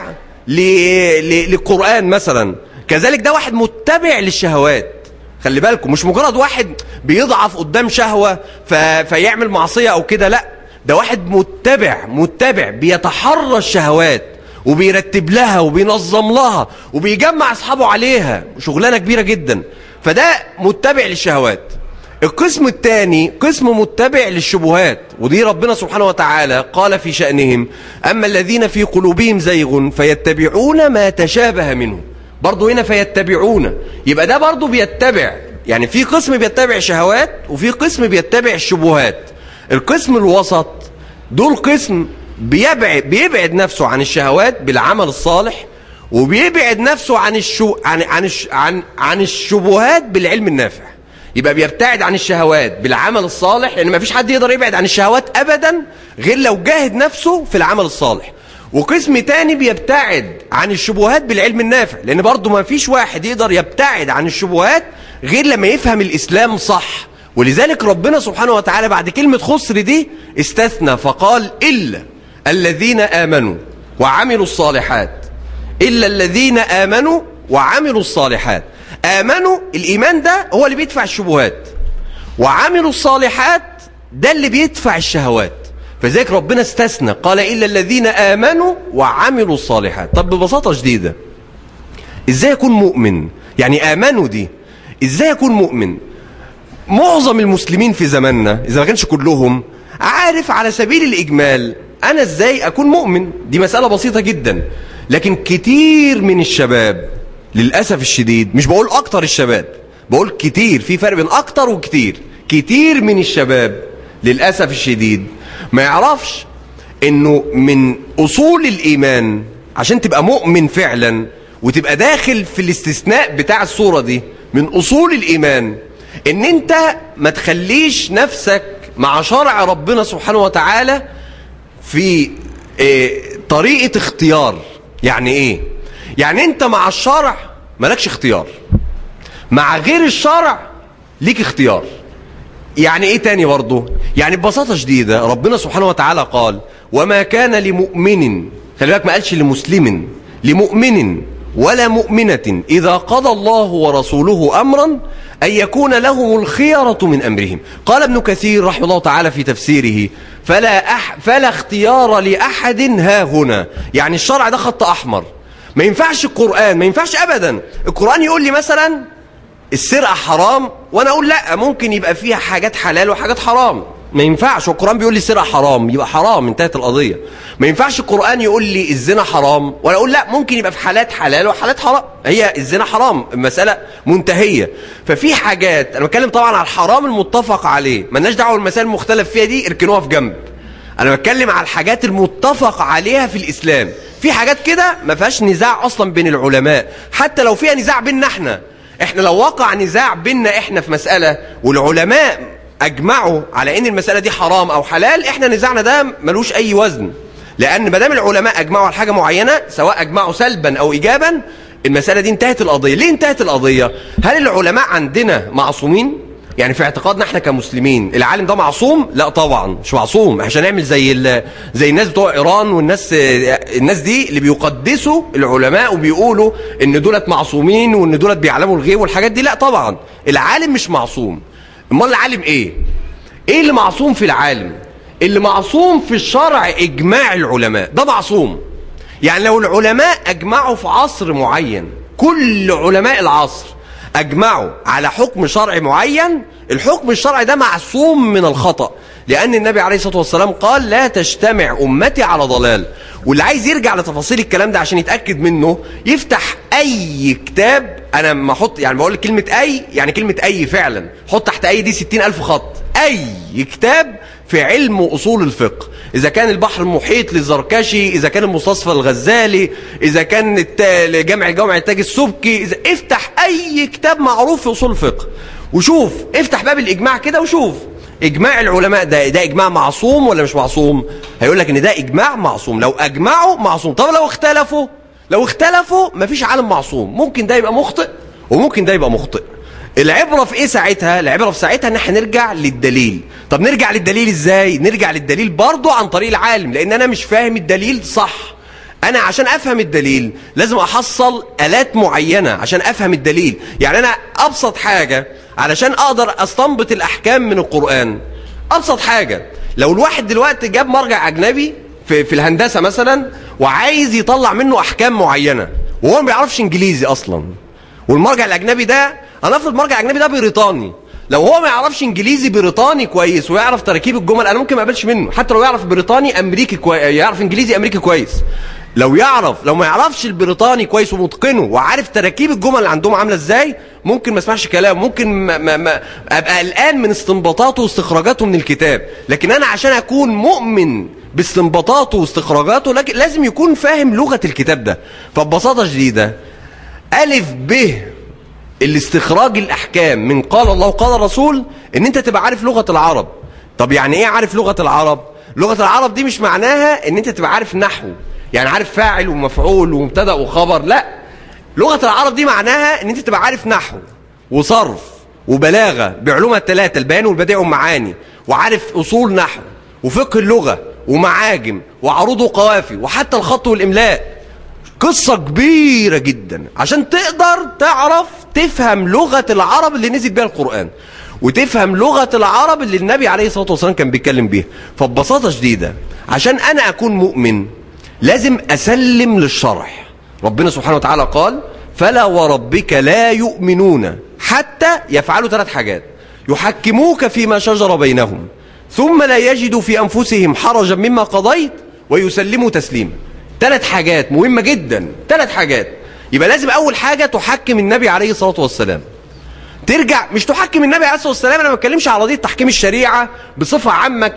للقرآن مثلا، كذلك ده واحد متبع للشهوات. خلي بالكم، مش مجرد واحد بيضعف قدام شهوة فيعمل معصية أو كده، لا، ده واحد متبع بيتحرى الشهوات وبيرتب لها وبينظم لها وبيجمع أصحابه عليها، شغلانة كبيرة جدا. فده متبع للشهوات. القسم الثاني قسم متبع للشبهات، ودي ربنا سبحانه وتعالى قال في شأنهم أما الذين في قلوبهم زيغ فيتبعون ما تشابه منه. برضو هنا فيتبعون، يبقى ده برضو بيتبع، يعني في قسم بيتبع الشهوات وفي قسم بيتبع الشبهات. القسم الوسط دول قسم بيبعد نفسه عن الشهوات بالعمل الصالح، وبيبعد نفسه عن الشبهات بالعلم النافع. يبقى بيبتعد عن الشهوات بالعمل الصالح، لأن ما فيش حد يقدر يبعد عن الشهوات أبدا غير لو جاهد نفسه في العمل الصالح. وقسم تاني بيبتعد عن الشبهات بالعلم النافع، لأن برضو ما فيش واحد يقدر يبتعد عن الشبهات غير لما يفهم الإسلام صح. ولذلك ربنا سبحانه وتعالى بعد كلمة خسر دي استثنى فقال إلا الذين آمنوا وعملوا الصالحات. إلا الذين آمنوا وعملوا الصالحات. آمنوا، الإيمان ده هو اللي بيدفع الشبهات، وعملوا الصالحات ده اللي بيدفع الشهوات. فذلك ربنا استثنى قال إلا الذين آمنوا وعملوا الصالحات. طب ببساطة شديدة إزاي يكون مؤمن؟ يعني آمنوا دي إزاي يكون مؤمن؟ معظم المسلمين في زماننا إذا ما كانش كلهم عارف على سبيل الإجمال أنا إزاي أكون مؤمن، دي مسألة بسيطة جدا. لكن كتير من الشباب للأسف الشديد، مش بقول أكتر الشباب، بقول كتير، في فرق بين أكتر وكتير. كتير من الشباب للأسف الشديد ما يعرفش إنه من أصول الإيمان عشان تبقى مؤمن فعلا وتبقى داخل في الاستثناء بتاع الصورة دي، من أصول الإيمان إن أنت ما تخليش نفسك مع شرع ربنا سبحانه وتعالى في طريقة اختيار. يعني إيه؟ يعني أنت مع الشرع مالكش اختيار، مع غير الشرع ليك اختيار. يعني ايه تاني برضه؟ يعني ببساطة شديدة ربنا سبحانه وتعالى قال وما كان لمؤمن، خلي بالك ما قالش لمسلم، لمؤمن ولا مؤمنة إذا قضى الله ورسوله أمرا أن يكون لهم الخيرة من أمرهم. قال ابن كثير رحمه الله تعالى في تفسيره فلا اختيار لأحد ها هنا، يعني الشرع ده خط أحمر، ما ينفعش القرآن، ما ينفعش أبدا القرآن يقول لي مثلا السرقة حرام وانا اقول لا ممكن يبقى فيها حاجات حلال وحاجات حرام. ما ينفعش القرآن بيقول لي السرقة حرام يبقى حرام، انتهت القضية. ما ينفعش القرآن يقول لي الزنا حرام وانا اقول لا ممكن يبقى في حالات حلال وحالات حرام. هي الزنا حرام، المسألة منتهية. ففي حاجات انا بتكلم طبعا على الحرام المتفق عليه، مالناش دعوة بالمسائل المختلف فيها دي اركنوها في جنب. انا بتكلم على الحاجات المتفق عليها في الاسلام. في حاجات كده ما فيهاش نزاع اصلا بين العلماء، حتى لو فيها نزاع بيننا احنا لو وقع نزاع بيننا احنا في مسألة والعلماء اجمعوا على ان المسألة دي حرام او حلال، احنا نزاعنا ده ملوش اي وزن. لان ما دام العلماء اجمعوا على حاجة معينة سواء اجمعوا سلبا او ايجابا، المسألة دي انتهت القضية. ليه انتهت القضية؟ هل العلماء عندنا معصومين؟ يعني في اعتقادنا احنا كمسلمين العالم ده معصوم؟ لا طبعا مش معصوم. عشان نعمل زي الناس بتوع ايران والناس دي اللي بيقدسوا العلماء وبيقولوا ان دولت معصومين وان دولت بيعلموا الغيب والحاجات دي. لا طبعا العالم مش معصوم. امال العالم ايه اللي معصوم في العالم؟ اللي معصوم في الشرع اجماع العلماء، ده معصوم. يعني لو العلماء اجمعوا في عصر معين، كل علماء العصر اجمعوا على حكم شرعي معين، الحكم الشرعي ده معصوم من الخطأ. لان النبي عليه الصلاة والسلام قال لا تجتمع امتي على ضلال. واللي عايز يرجع لتفاصيل الكلام ده عشان يتأكد منه يفتح اي كتاب. انا ما احط يعني بقول كلمة اي يعني كلمة اي فعلا، حط تحت اي دي 60,000 خط. اي كتاب في علم اصول الفقه، اذا كان البحر المحيط للزركشي، اذا كان المستصفى الغزالي، اذا كان جامع التاج السبكي، افتح اي كتاب معروف في اصول الفقه وشوف، افتح باب الاجماع كده وشوف اجماع العلماء ده اجماع معصوم ولا مش معصوم؟ هيقول لك ان ده اجماع معصوم. لو اجمعوا معصوم. طب لو اختلفوا مفيش عالم معصوم. ممكن ده يبقى مخطئ وممكن ده يبقى مخطئ. العبرة في ايه ساعتها؟ العبرة في ساعتها ان احنا نرجع للدليل. طب نرجع للدليل ازاي؟ نرجع للدليل برضو عن طريق العالم، لان انا مش فاهم الدليل صح. انا عشان افهم الدليل لازم احصل آلات معينة عشان افهم الدليل. يعني انا ابسط حاجة علشان اقدر استنبط الاحكام من القرآن، ابسط حاجة لو الواحد دلوقتي جاب مرجع اجنبي في الهندسة مثلا وعايز يطلع منه احكام معينة وهو ما بيعرفش انجليزي اصلا، والمرجع الاجنبي ده هنفرض مرجع اجنبي ده بريطاني، لو هو ما يعرفش انجليزي بريطاني كويس ويعرف تركيب الجمل انا ممكن ما اقبلش منه، حتى لو يعرف بريطاني امريكي كويس، يعرف انجليزي امريكي كويس. لو ما يعرفش البريطاني كويس ومتقنه وعارف تركيب الجمل اللي عندهم عامله ازاي، ممكن ما اسمعش كلامه، ممكن ما ابقى قلقان من استنباطاته واستخراجاته من الكتاب. لكن انا عشان اكون مؤمن باستنباطاته واستخراجاته لازم يكون فاهم لغة الكتاب ده. فببساطة شديدة ألف ب الاستخراج الأحكام من قال الله وقال الرسول ان انت تبقى عارف لغة العرب. طب يعني ايه عارف لغة العرب؟ لغة العرب دي مش معناها ان انت تبقى عارف نحو، يعني عارف فاعل ومفعول ومبتدأ وخبر، لا. لغة العرب دي معناها ان انت تبقى عارف نحو وصرف وبلاغة بعلومها الثلاثة، البيان والبديع والمعاني، وعارف اصول نحو وفقه اللغة ومعاجم وعروض وقوافي وحتى الخط والإملاء. قصة كبيرة جدا عشان تقدر تعرف تفهم لغة العرب اللي نزل بها القرآن وتفهم لغة العرب اللي النبي عليه الصلاة والسلام كان بيتكلم بيها. فببساطة شديدة عشان أنا أكون مؤمن لازم أسلم للشرع. ربنا سبحانه وتعالى قال فلا وربك لا يؤمنون حتى يفعلوا 3 حاجات: يحكموك فيما شجر بينهم ثم لا يجدوا في أنفسهم حرجا مما قضيت ويسلموا تسليما. 3 حاجات مهمة جدا، 3 حاجات. يبقى لازم أول حاجة تحكم النبي عليه الصلاة والسلام. ترجع مش تحكم النبي عليه الصلاة والسلام، أنا ما بتكلمش على قضية تحكيم الشريعة بصفة عامة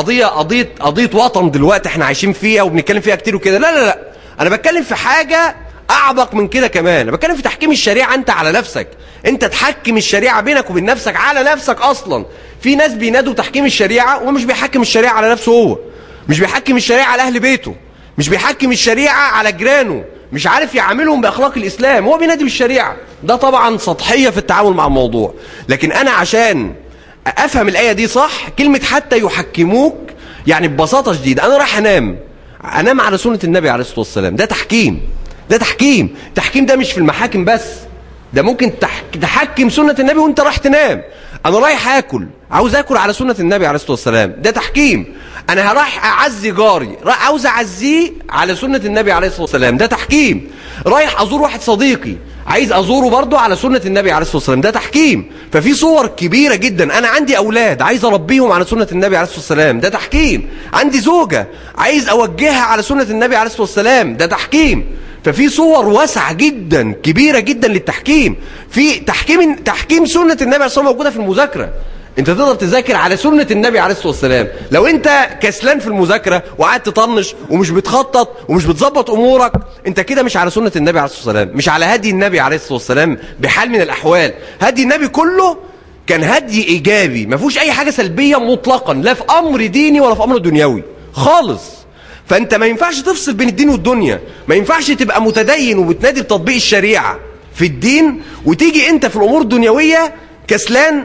قضية وطن دلوقتي احنا عايشين فيها وبنتكلم فيها كتير وكده، لا لا لا. أنا بتكلم في حاجة أعمق من كده كمان. أنا بتكلم في تحكيم الشريعة أنت على نفسك، أنت تحكم الشريعة بينك وبين نفسك على نفسك أصلا. في ناس بينادوا تحكيم الشريعة ومش بيحكم الشريعة على نفسه هو، مش بيحكم الشريعة على أهل بيته، مش بيحكم الشريعة على جيرانه، مش عارف يعاملهم بأخلاق الإسلام، هو بينادي بالشريعة. ده طبعا سطحية في التعامل مع الموضوع. لكن أنا عشان أفهم الآية دي صح، كلمة حتى يحكموك يعني ببساطة شديدة أنا راح أنام على سنة النبي عليه الصلاة والسلام. ده تحكيم، ده تحكيم. تحكيم ده مش في المحاكم بس، ده ممكن تحكم سنة النبي وانت رايح تنام. انا رايح اكل، عاوز اكل على سنة النبي عليه الصلاة والسلام، ده تحكيم. انا رايح اعزي جاري، عاوز اعزيه على سنة النبي عليه الصلاة والسلام، ده تحكيم. رايح ازور واحد صديقي، عايز ازوره برضه على سنة النبي عليه الصلاة والسلام، ده تحكيم. ففي صور كبيرة جدا، انا عندي اولاد عايز اربيهم على سنة النبي عليه الصلاة والسلام، ده تحكيم. عندي زوجة عايز اوجهها على سنة النبي عليه الصلاة والسلام، ده تحكيم. ففي صور واسعة جدا كبيرة جدا للتحكيم. في تحكيم سنة النبي عليه الصلاة والسلام موجودة في المذاكرة. انت تقدر تذاكر على سنة النبي عليه الصلاة والسلام. لو انت كسلان في المذاكرة وقاعد تطنش ومش بتخطط ومش بتظبط امورك، انت كده مش على سنة النبي عليه الصلاة والسلام، مش على هدي النبي عليه الصلاة والسلام بحال من الاحوال. هدي النبي كله كان هدي ايجابي، ما فيهوش اي حاجة سلبية مطلقا، لا في امر ديني ولا في امر دنيوي خالص. فانت ما ينفعش تفصل بين الدين والدنيا، ما ينفعش تبقى متدين وبتنادي بتطبيق الشريعة في الدين وتيجي انت في الامور الدنيوية كسلان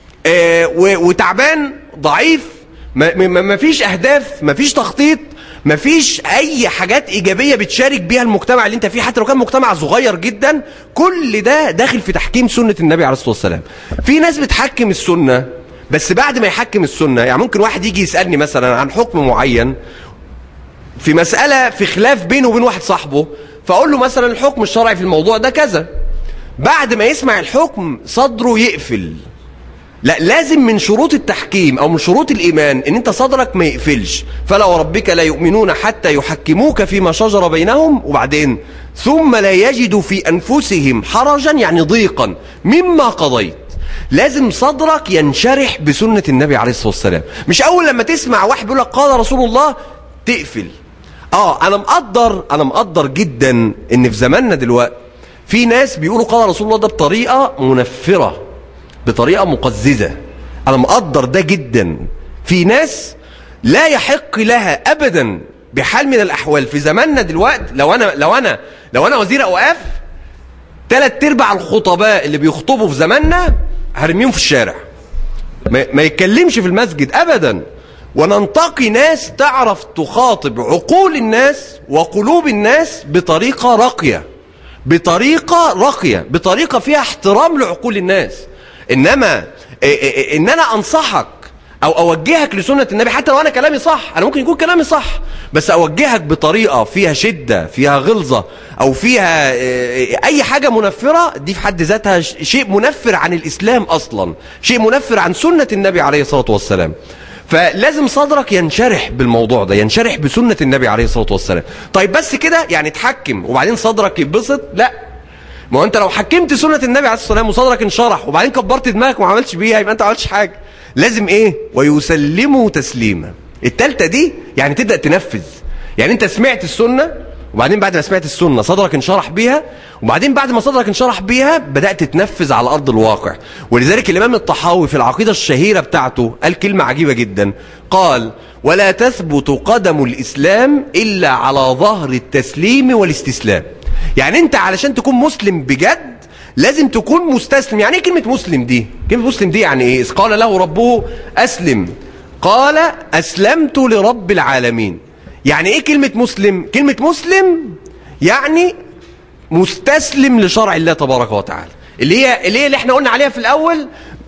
وتعبان ضعيف، ما فيش اهداف، ما فيش تخطيط، ما فيش اي حاجات ايجابية بتشارك بيها المجتمع اللي انت فيه، حتى لو كان مجتمع صغير جدا. كل ده داخل في تحكيم سنة النبي عليه الصلاة والسلام. في ناس بتحكم السنة، بس بعد ما يحكم السنة، يعني ممكن واحد يجي يسألني مثلا عن حكم معين في مسألة في خلاف بينه وبين واحد صاحبه، فأقول له مثلا الحكم الشرعي في الموضوع ده كذا. بعد ما يسمع الحكم صدره يقفل. لا، لازم من شروط التحكيم او من شروط الايمان ان انت صدرك ما يقفلش. فلا وربك لا يؤمنون حتى يحكموك فيما شجر بينهم، وبعدين ثم لا يجدوا في انفسهم حرجا، يعني ضيقا مما قضيت. لازم صدرك ينشرح بسنة النبي عليه الصلاة والسلام، مش اول لما تسمع واحد بيقول لك قال رسول الله تقفل. انا مقدر جدا ان في زماننا دلوقتي في ناس بيقولوا قال رسول الله ده بطريقة منفرة، بطريقة مقززة. انا مقدر ده جدا. في ناس لا يحق لها ابدا بحال من الاحوال في زماننا دلوقتي. لو انا وزير اوقاف، 3/4 الخطباء اللي بيخطبوا في زماننا هرميهم في الشارع، ما يتكلمش في المسجد ابدا. وننتقي ناس تعرف تخاطب عقول الناس وقلوب الناس بطريقة راقية، بطريقة فيها احترام لعقول الناس. انما ان انا انصحك او اوجهك لسنة النبي، حتى لو انا كلامي صح، انا ممكن يكون كلامي صح، بس اوجهك بطريقة فيها شدة، فيها غلظة، او فيها اي حاجة منفرة، دي في حد ذاتها شيء منفر عن الاسلام اصلا، شيء منفر عن سنة النبي عليه الصلاة والسلام. فلازم صدرك ينشرح بالموضوع ده، ينشرح بسنة النبي عليه الصلاة والسلام. طيب بس كده يعني تحكم وبعدين صدرك يتبسط؟ لا، ما هو انت لو حكمت سنة النبي عليه الصلاة والسلام وصدرك انشرح وبعدين كبرت دماغك وما عملتش بيها، يبقى انت ما عملتش حاجة. لازم ايه؟ ويسلموا تسليما. التالتة دي يعني تبدأ تنفذ. يعني انت سمعت السنة، وبعدين بعد ما سمعت السنة صدرك انشرح بيها، وبعدين بعد ما صدرك انشرح بيها بدأت تتنفذ على أرض الواقع. ولذلك الإمام الطحاوي في العقيدة الشهيرة بتاعته قال كلمة عجيبة جدا، قال: ولا تثبت قدم الإسلام إلا على ظهر التسليم والاستسلام. يعني انت علشان تكون مسلم بجد لازم تكون مستسلم. يعني ايه كلمة مسلم دي؟ كلمة مسلم دي يعني ايه؟ إذ قال له ربه أسلم قال أسلمت لرب العالمين. يعني ايه كلمة مسلم؟ كلمة مسلم يعني مستسلم لشرع الله تبارك وتعالى، اللي احنا قلنا عليها في الأول،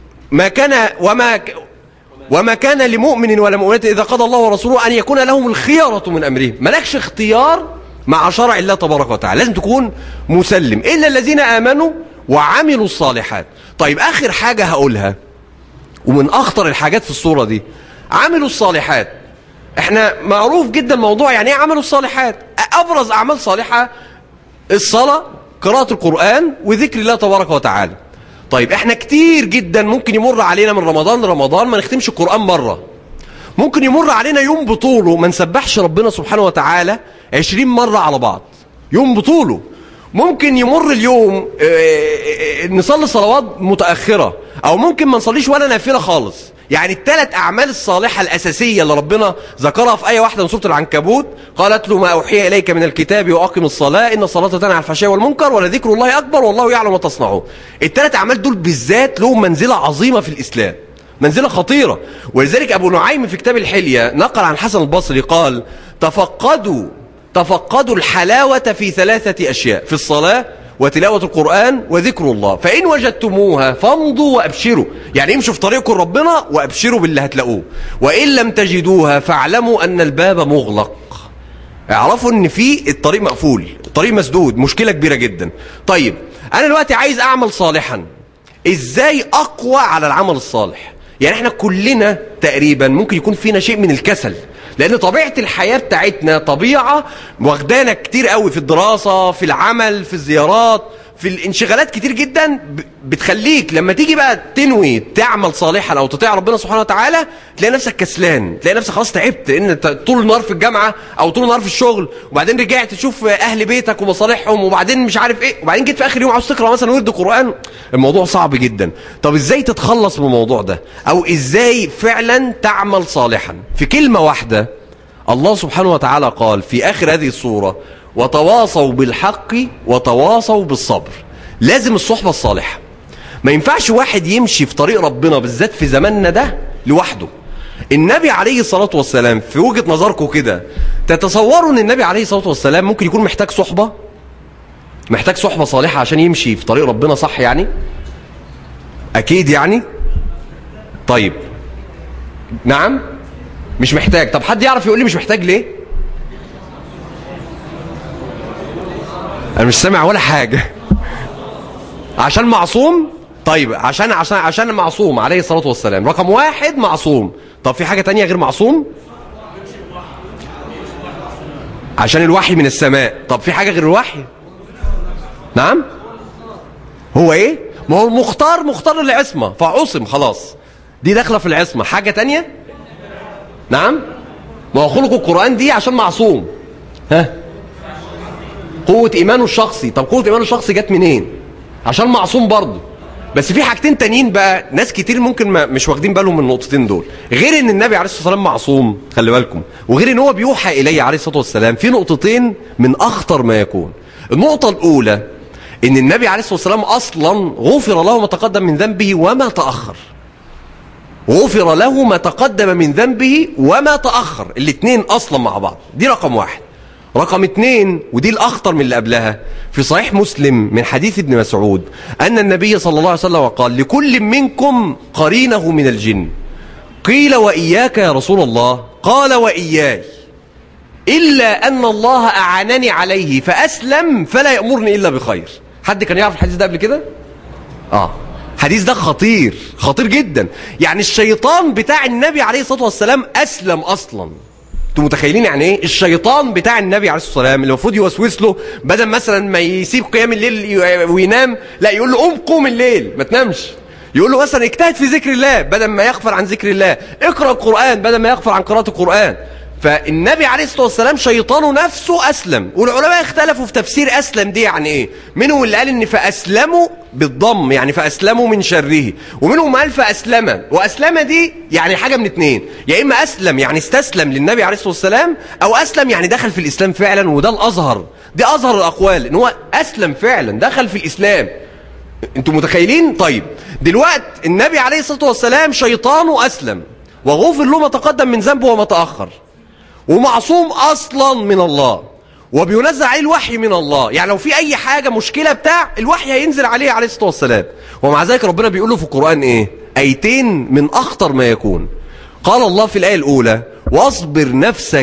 وما كان لمؤمن ولا مؤمنة إذا قضى الله ورسوله أن يكون لهم الخيرة من أمرهم. مالكش اختيار مع شرع الله تبارك وتعالى، لازم تكون مسلم. إلا الذين آمنوا وعملوا الصالحات. طيب آخر حاجة هقولها ومن أخطر الحاجات في الصورة دي، عملوا الصالحات. احنا معروف جدا موضوع يعني ايه عملوا الصالحات. أبرز أعمال صالحة الصلاة، قراءة القرآن، وذكر الله تبارك وتعالى. طيب احنا كتير جدا ممكن يمر علينا من رمضان لرمضان ما نختمش القرآن مرة، ممكن يمر علينا يوم بطوله ما نسبحش ربنا سبحانه وتعالى 20 مرة على بعض، يوم بطوله. ممكن يمر اليوم نصلي صلوات متأخرة، او ممكن ما نصليش ولا نافلة خالص. يعني الثلاث أعمال الصالحة الأساسية اللي ربنا ذكرها في آية واحدة من سورة العنكبوت، قالت له ما أوحي إليك من الكتاب وأقم الصلاة إن الصلاة تنهى عن الفحشاء والمنكر ولذكر الله أكبر والله يعلم ما تصنعون. الثلاث أعمال دول بالذات لهم منزلة عظيمة في الإسلام، منزلة خطيرة. ولذلك أبو نعيم في كتاب الحلية نقل عن حسن البصري قال: تفقدوا الحلاوة في 3 أشياء، في الصلاة وتلاوة القرآن وذكر الله، فإن وجدتموها فامضوا وأبشروا. يعني امشوا في طريقكم ربنا وأبشروا باللي هتلاقوه. وإن لم تجدوها فاعلموا أن الباب مغلق. اعرفوا أن في الطريق مقفول، الطريق مسدود، مشكلة كبيرة جدا. طيب انا دلوقتي عايز اعمل صالحا، ازاي اقوى على العمل الصالح؟ يعني احنا كلنا تقريبا ممكن يكون فينا شيء من الكسل، لان طبيعة الحياة بتاعتنا طبيعة واخدانا كتير قوي في الدراسة، في العمل، في الزيارات، في الانشغالات كتير جدا، بتخليك لما تيجي بقى تنوي تعمل صالحا او تطيع ربنا سبحانه وتعالى تلاقي نفسك كسلان، تلاقي نفسك خلاص تعبت، لان طول النهار في الجامعة او طول النهار في الشغل، وبعدين رجعت تشوف اهل بيتك ومصالحهم، وبعدين مش عارف ايه، وبعدين جيت في اخر يوم عاوز تقرا مثلا ورد قرآن. الموضوع صعب جدا. طب ازاي تتخلص من الموضوع ده، او ازاي فعلا تعمل صالحا؟ في كلمة واحدة الله سبحانه وتعالى قال في آخر هذه السورة: وتواصوا بالحق وتواصوا بالصبر. لازم الصحبة الصالحة. ما ينفعش واحد يمشي في طريق ربنا بالذات في زماننا ده لوحده. النبي عليه الصلاة والسلام في وجهة نظركم كده تتصوروا ان النبي عليه الصلاة والسلام ممكن يكون محتاج صحبة؟ محتاج صحبة صالحة عشان يمشي في طريق ربنا صح يعني؟ اكيد يعني؟ طيب نعم مش محتاج. طب حد يعرف يقول لي مش محتاج ليه؟ انا مش سامع ولا حاجة. عشان معصوم؟ طيب عشان معصوم عليه الصلاة والسلام، رقم واحد معصوم. طب في حاجة تانية غير معصوم؟ عشان الوحي من السماء. طب في حاجة غير الوحي؟ نعم هو ايه؟ ما هو مختار للعصمة فعصم خلاص، دي داخلة في العصمة. حاجة تانية؟ نعم ما هو خلق القرآن دي عشان معصوم. ها قوة إيمانه الشخصي. طب قوة إيمانه الشخصي جت منين؟ عشان معصوم برضه. بس في حاجتين تانيين بقى ناس كتير ممكن مش واخدين بالهم من النقطتين دول. غير ان النبي عليه الصلاة والسلام معصوم، خلي بالكم، وغير ان هو بيوحى إليه عليه الصلاة والسلام، في نقطتين من أخطر ما يكون. النقطة الأولى ان النبي عليه الصلاة والسلام أصلا غفر له ما تقدم من ذنبه وما تأخر. غفر له ما تقدم من ذنبه وما تأخر، الاتنين أصلا مع بعض. دي رقم واحد. رقم اتنين ودي الأخطر من اللي قبلها، في صحيح مسلم من حديث ابن مسعود أن النبي صلى الله عليه وسلم قال: لكل منكم قرينه من الجن. قيل: وإياك يا رسول الله؟ قال: وإياي، إلا أن الله أعانني عليه فأسلم فلا يأمرني إلا بخير. حد كان يعرف الحديث ده قبل كده؟ الحديث ده خطير جدا. يعني الشيطان بتاع النبي عليه الصلاة والسلام أسلم أصلا. انتوا متخيلين يعني ايه؟ الشيطان بتاع النبي عليه الصلاة والسلام اللي المفروض يوسوس له بدل مثلا ما يسيب قيام الليل وينام، لا يقول له قوم الليل ما تنامش. يقول له مثلا اجتهد في ذكر الله بدل ما يغفل عن ذكر الله، اقرأ القرآن بدل ما يغفل عن قراءة القرآن. فالنبي عليه الصلاة والسلام شيطانه نفسه أسلم. والعلماء اختلفوا في تفسير أسلم دي يعني إيه. منهم اللي قال إن فأسلموا بالضم يعني فأسلموا من شره، ومنهم قال فأسلم، وأسلم دي يعني حاجة من اتنين، يا إما أسلم يعني استسلم للنبي عليه الصلاة والسلام، أو أسلم يعني دخل في الإسلام فعلا. وده الأظهر، دي أظهر الأقوال إن هو أسلم فعلا دخل في الإسلام. أنتوا متخيلين؟ طيب دلوقتي النبي عليه الصلاة والسلام شيطانه أسلم وغفر له ما تقدم من ذنبه وما تأخر، ومعصوم أصلا من الله، وبينزل عليه الوحي من الله. يعني لو في أي حاجة مشكلة بتاع الوحي هينزل عليه عليه الصلاة والسلام. ومع ذلك ربنا بيقول له في القرآن إيه؟ آيتين من أخطر ما يكون. قال الله في الآية الأولى: واصبر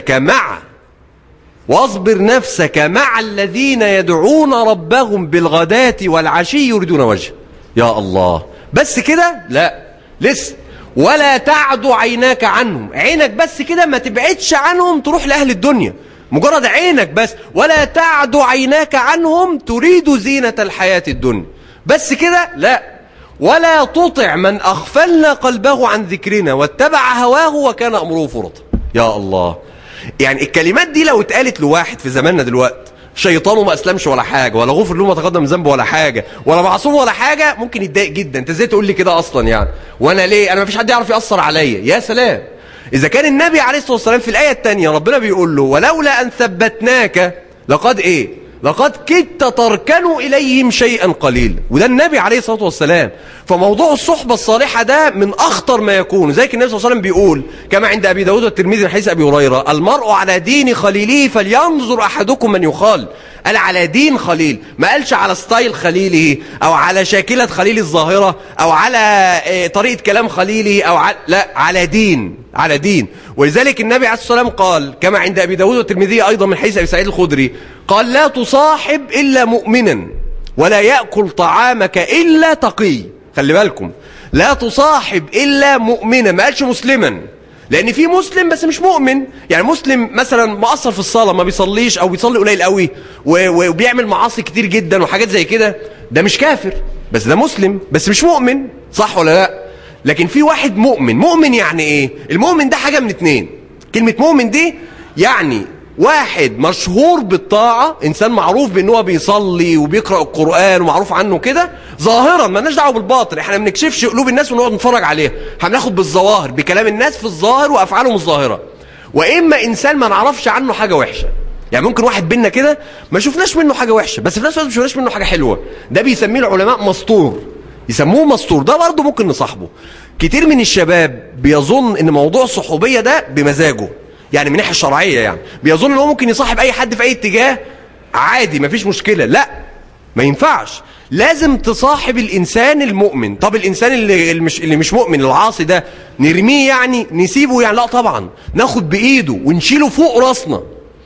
نفسك مع الذين يدعون ربهم بالغداة والعشي يريدون وجهه. يا الله، بس كده؟ لا لسه. ولا تعد عيناك عنهم، عينك بس كده ما تبعدش عنهم تروح لأهل الدنيا، مجرد عينك بس. ولا تعد عيناك عنهم تريد زينة الحياة الدنيا، بس كده؟ لا. ولا تطع من أغفلنا قلبه عن ذكرنا واتبع هواه وكان أمره فرطا. يا الله، يعني الكلمات دي لو اتقالت لواحد في زماننا دلوقتي شيطانه ما أسلمش ولا حاجة، ولا غفر له ما تقدم ذنبه ولا حاجة، ولا معصوم ولا حاجة، ممكن يتضايق جدا. انت ازاي تقول لي كده اصلا يعني؟ وانا ليه؟ انا ما فيش حد يعرف يأثر عليا. يا سلام. اذا كان النبي عليه الصلاة والسلام في الآية الثانية ربنا بيقول له: ولولا ان ثبتناك لقد كدت تركنوا إليهم شيئا قليلا. وده النبي عليه الصلاة والسلام. فموضوع الصحبة الصالحة ده من أخطر ما يكون. زي النبي صلى الله عليه وسلم بيقول كما عند أبي داود والترمذي من حديث أبي هريرة: المرء على دين خليله فلينظر أحدكم من يخال. قال على دين خليل، ما قالش على ستايل خليله أو على شاكلة خليل الظاهرة أو على طريقة كلام خليله أو لا، على دين. ولذلك النبي عليه الصلاة والسلام قال كما عند أبي داود والترمذي أيضا من حديث أبي سعيد الخدري قال: لا تصاحب إلا مؤمنا ولا يأكل طعامك إلا تقي. خلي بالكم، لا تصاحب إلا مؤمنا، ما قالش مسلما، لأن في مسلم بس مش مؤمن. يعني مسلم مثلا مقصر في الصلاة، ما بيصليش أو بيصلي قليل قوي وبيعمل معاصي كتير جدا وحاجات زي كده، ده مش كافر بس ده مسلم بس مش مؤمن، صح ولا لا؟ لكن في واحد مؤمن. مؤمن يعني ايه؟ المؤمن ده حاجة من اتنين. كلمة مؤمن دي يعني واحد مشهور بالطاعة، انسان معروف بانه هو بيصلي وبيقرأ القرآن ومعروف عنه كده ظاهرا، ما لناش دعوه بالباطن، احنا ما بنكشفش قلوب الناس ونقعد نتفرج عليها، هناخد بالظواهر، بكلام الناس في الظاهر وافعالهم الظاهرة. واما انسان ما نعرفش عنه حاجة وحشة، يعني ممكن واحد بينا كده ما شفناش منه حاجة وحشة بس في نفس الوقت ما شفناش منه حاجة حلوة، ده بيسميه العلماء مستور، يسموه مستور، ده برضه ممكن نصاحبه. كتير من الشباب بيظن ان موضوع الصحوبية ده بمزاجه، يعني من ناحية الشرعية، يعني بيظن ان هو ممكن يصاحب اي حد في اي اتجاه عادي مفيش مشكلة. لا، ما ينفعش، لازم تصاحب الانسان المؤمن. طب الانسان اللي مش مؤمن العاصي ده نرميه يعني نسيبه يعني؟ لا طبعا، ناخد بايده ونشيله فوق راسنا،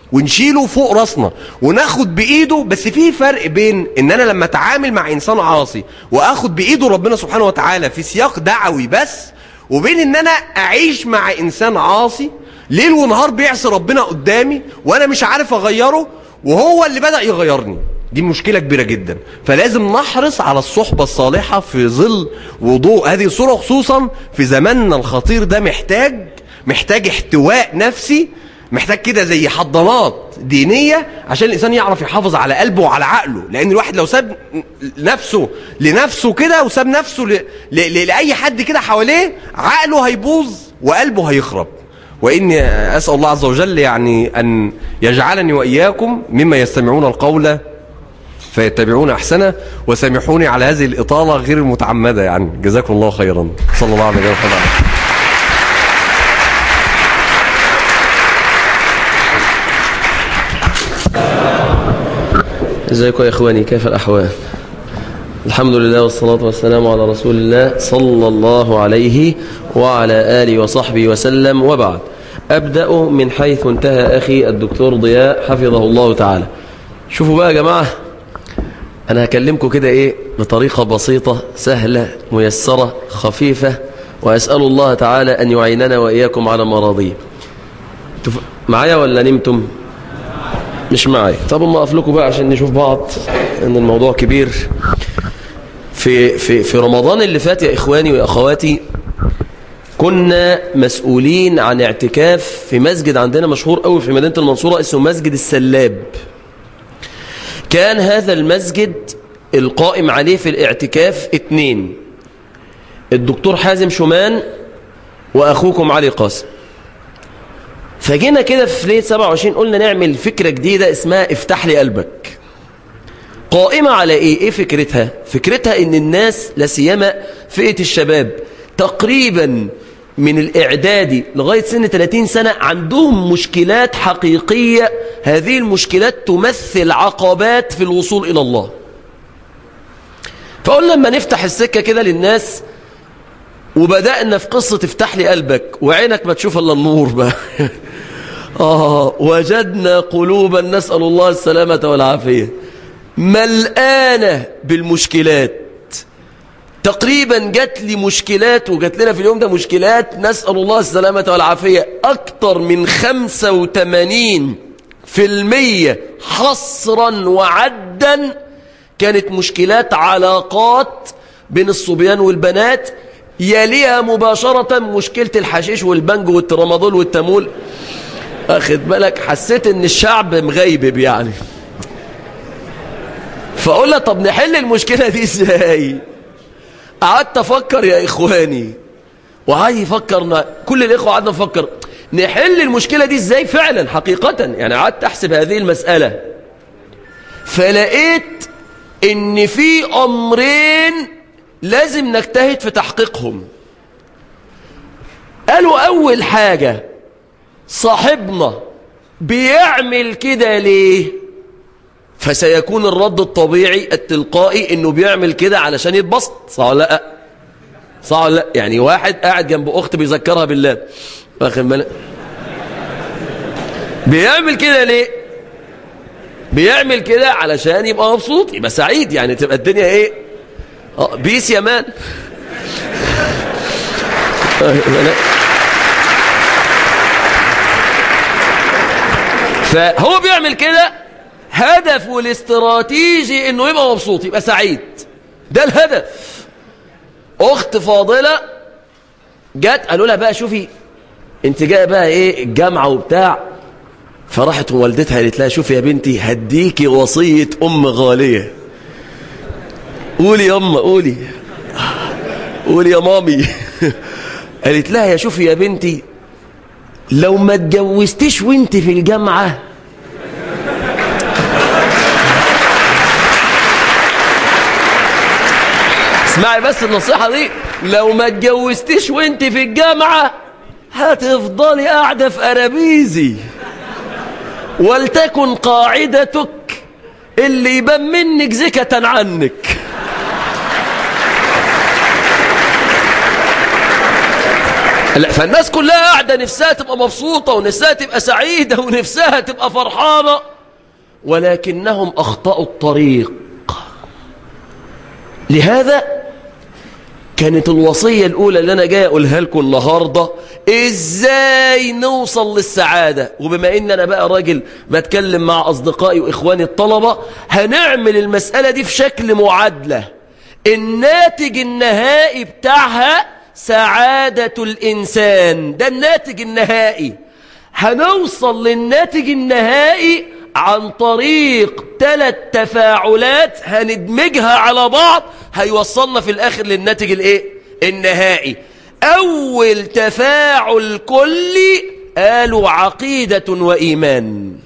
وناخد بايده. بس في فرق بين ان انا لما اتعامل مع انسان عاصي واخد بايده ربنا سبحانه وتعالى في سياق دعوي بس، وبين ان انا اعيش مع انسان عاصي ليل ونهار بيعصي ربنا قدامي وانا مش عارف اغيره وهو اللي بدأ يغيرني. دي مشكلة كبيرة جدا. فلازم نحرص على الصحبة الصالحة في ظل وضوء هذه الصورة، خصوصا في زماننا الخطير ده. محتاج احتواء نفسي، محتاج كده زي حضانات دينية عشان الإنسان يعرف يحافظ على قلبه وعلى عقله. لأن الواحد لو ساب نفسه لنفسه كده وساب نفسه لأي حد كده حواليه، عقله هيبوظ وقلبه هيخرب. وإني أسأل الله عز وجل يعني أن يجعلني وإياكم مما يستمعون القول فيتبعون أحسنه. وسامحوني على هذه الإطالة غير المتعمدة، يعني جزاكم الله خيرا. صلى الله عليه وسلم. ازيكم يا إخواني، كيف الأحوال؟ الحمد لله والصلاة والسلام على رسول الله صلى الله عليه وعلى آله وصحبه وسلم، وبعد. أبدأ من حيث انتهى أخي الدكتور ضياء حفظه الله تعالى. شوفوا بقى يا جماعة، أنا هكلمكم كده بطريقة بسيطة سهلة ميسرة خفيفة، وأسأل الله تعالى أن يعيننا وإياكم على مراضيه. معايا ولا نمتم؟ مش معايا؟ طب ما أقفلكم بقى عشان نشوف بعض، إن الموضوع كبير. في رمضان اللي فات يا إخواني وأخواتي، كنا مسؤولين عن اعتكاف في مسجد عندنا مشهور قوي في مدينة المنصورة اسمه مسجد السلاب. كان هذا المسجد القائم عليه في الاعتكاف 2، الدكتور حازم شومان وأخوكم علي قاسم. فجينا كده في ليلة 27 قلنا نعمل فكرة جديدة اسمها افتح لي قلبك. قائمة على ايه فكرتها؟ فكرتها ان الناس لا سيما فئة الشباب تقريبا من الاعدادي لغاية سن 30 سنة عندهم مشكلات حقيقية، هذه المشكلات تمثل عقبات في الوصول الى الله. فقلنا لما نفتح السكة كده للناس، وبدأنا في قصة افتح لي قلبك وعينك ما تشوف الا النور بقى. وجدنا قلوبا نسأل الله السلامة والعافية ملآنة بالمشكلات. تقريبا جات لي مشكلات، وجات لنا في اليوم ده مشكلات نسأل الله السلامة والعافية أكتر من 85% حصرا وعدا كانت مشكلات علاقات بين الصبيان والبنات، يليها مباشرة مشكلة الحشيش والبنج والترامادول والتامول. أخذ بالك، حسيت ان الشعب مغيبب يعني. فقلنا طب نحل المشكلة دي ازاي؟ قعدت افكر يا اخواني، وعايز يفكرنا كل الاخوة، قعدنا نفكر نحل المشكلة دي ازاي فعلا حقيقة. يعني قعدت احسب هذه المسألة، فلقيت ان في امرين لازم نجتهد في تحقيقهم. قالوا اول حاجة، صاحبنا بيعمل كده ليه؟ فسيكون الرد الطبيعي التلقائي انه بيعمل كده علشان يتبسط، صح ولا لا؟ صح ولا لا؟ يعني واحد قاعد جنب اخت بيذكرها بالله، واخد بالك؟ بيعمل كده ليه؟ بيعمل كده علشان يبقى مبسوط، يبقى سعيد، يعني تبقى الدنيا ايه، بيس يا مان. فهو بيعمل كده، هدفه الاستراتيجي انه يبقى مبسوط، يبقى سعيد، ده الهدف. اخت فاضلة جت قالوا لها بقى شوفي انت جايه بقى ايه الجامعة وبتاع، فراحت والدتها قالت لها شوفي يا بنتي هديكي وصية ام غالية، قولي يا أم، قولي يا مامي. قالت لها يا شوفي يا بنتي لو ما اتجوزتيش وانت في الجامعة اسمعي بس النصيحة دي، لو ما اتجوزتيش وانت في الجامعة هتفضلي قاعدة في أرابيزي، ولتكن قاعدتك اللي يبان منك زكة عنك. فالناس كلها قاعدة نفسها تبقى مبسوطة ونفسها تبقى سعيدة ونفسها تبقى فرحانة، ولكنهم أخطأوا الطريق. لهذا كانت الوصية الأولى اللي أنا جاي أقولها لكم النهاردة إزاي نوصل للسعادة. وبما إن أنا بقى راجل بتكلم مع أصدقائي وإخواني الطلبة، هنعمل المسألة دي في شكل معادلة، الناتج النهائي بتاعها سعادة الإنسان، ده الناتج النهائي. هنوصل للناتج النهائي عن طريق 3 تفاعلات هندمجها على بعض، هيوصلنا في الآخر للناتج الايه النهائي. أول تفاعل كلي قالوا عقيدة وإيمان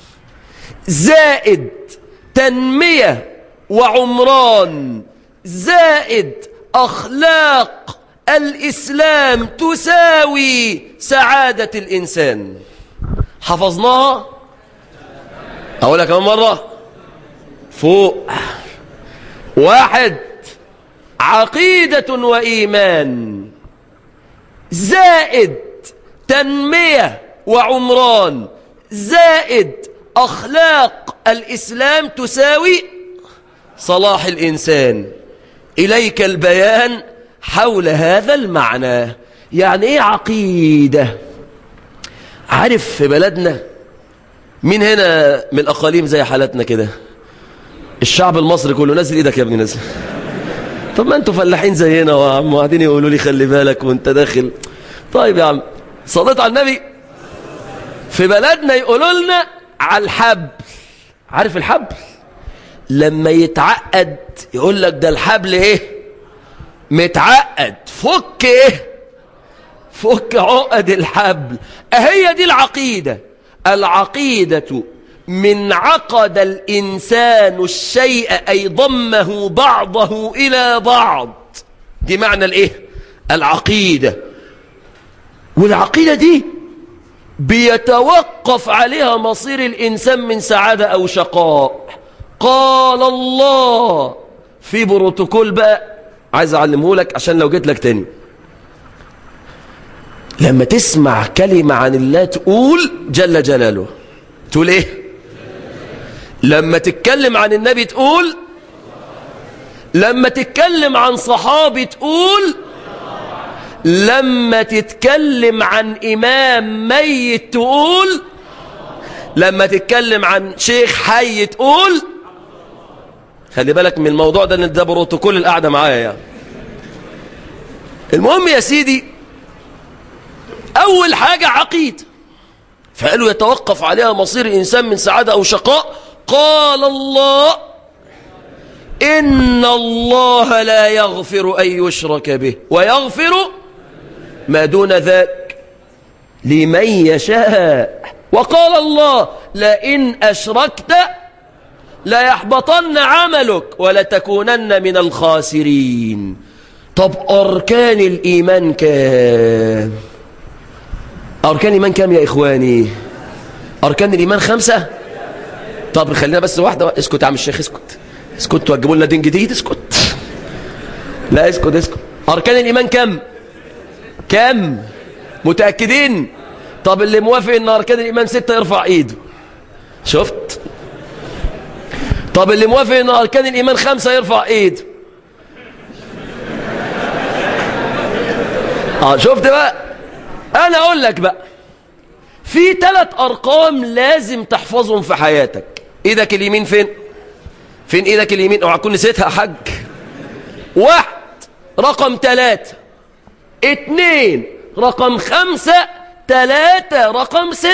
زائد تنمية وعمران زائد أخلاق الإسلام تساوي سعادة الإنسان. حفظناها؟ أقولها كمان مرة فوق. 1 عقيدة وإيمان زائد تنمية وعمران زائد أخلاق الإسلام تساوي صلاح الإنسان. إليك البيان حول هذا المعنى. يعني إيه عقيدة؟ عارف في بلدنا مين هنا من الأقاليم زي حالتنا كده؟ الشعب المصري كله. نزل إيدك يا ابني، نزل. طب ما أنتوا فلاحين زينا يا عم، وقاعدين يقولوا لي خلي بالك وأنت داخل. طيب يا عم صليت على النبي. في بلدنا يقولوا لنا على الحبل. عارف الحبل؟ لما يتعقد يقول لك ده الحبل إيه؟ متعقد. فك إيه؟ فك عقد الحبل. أهي دي العقيدة. العقيدة من عقد الإنسان الشيء أي ضمه بعضه إلى بعض، دي معنى الإيه؟ العقيدة. والعقيدة دي بيتوقف عليها مصير الإنسان من سعادة أو شقاء. قال الله في بروتوكول بقى عايز أعلمه لك عشان لو جيت لك تاني، لما تسمع كلمة عن الله تقول جل جلاله. تقول ايه؟ لما تتكلم عن النبي تقول، لما تتكلم عن صحابي تقول، لما تتكلم عن إمام ميت تقول، لما تتكلم عن شيخ حي تقول. خلي بالك من الموضوع ده لأن ده بروتوكول القعدة معايا يعني. المهم يا سيدي، أول حاجة عقيدة، فقالوا يتوقف عليها مصير الإنسان من سعادة أو شقاء. قال الله إن الله لا يغفر أن يشرك به ويغفر ما دون ذلك لمن يشاء. وقال الله لئن أشركت ليحبطن عملك ولتكونن من الخاسرين. طب أركان الإيمان كام؟ أركان الإيمان كام يا إخواني؟ أركان الإيمان 5. طب خلينا بس واحدة. اسكت يا عم الشيخ، اسكت اسكت، توجبوا لنا دين جديد. اسكت، لا اسكت اسكت. أركان الإيمان كام؟ متأكدين؟ طب اللي موافق إن أركان الإيمان 6 يرفع إيده. شفت؟ طب اللي موافق ان اركان الايمان 5 يرفع ايد. شفت بقى؟ انا اقول لك بقى، في 3 ارقام لازم تحفظهم في حياتك. ايدك اليمين فين؟ فين ايدك اليمين؟ اوعى تكون نسيتها يا حاج. 1 رقم 3، 2 رقم 5، 3 رقم 6.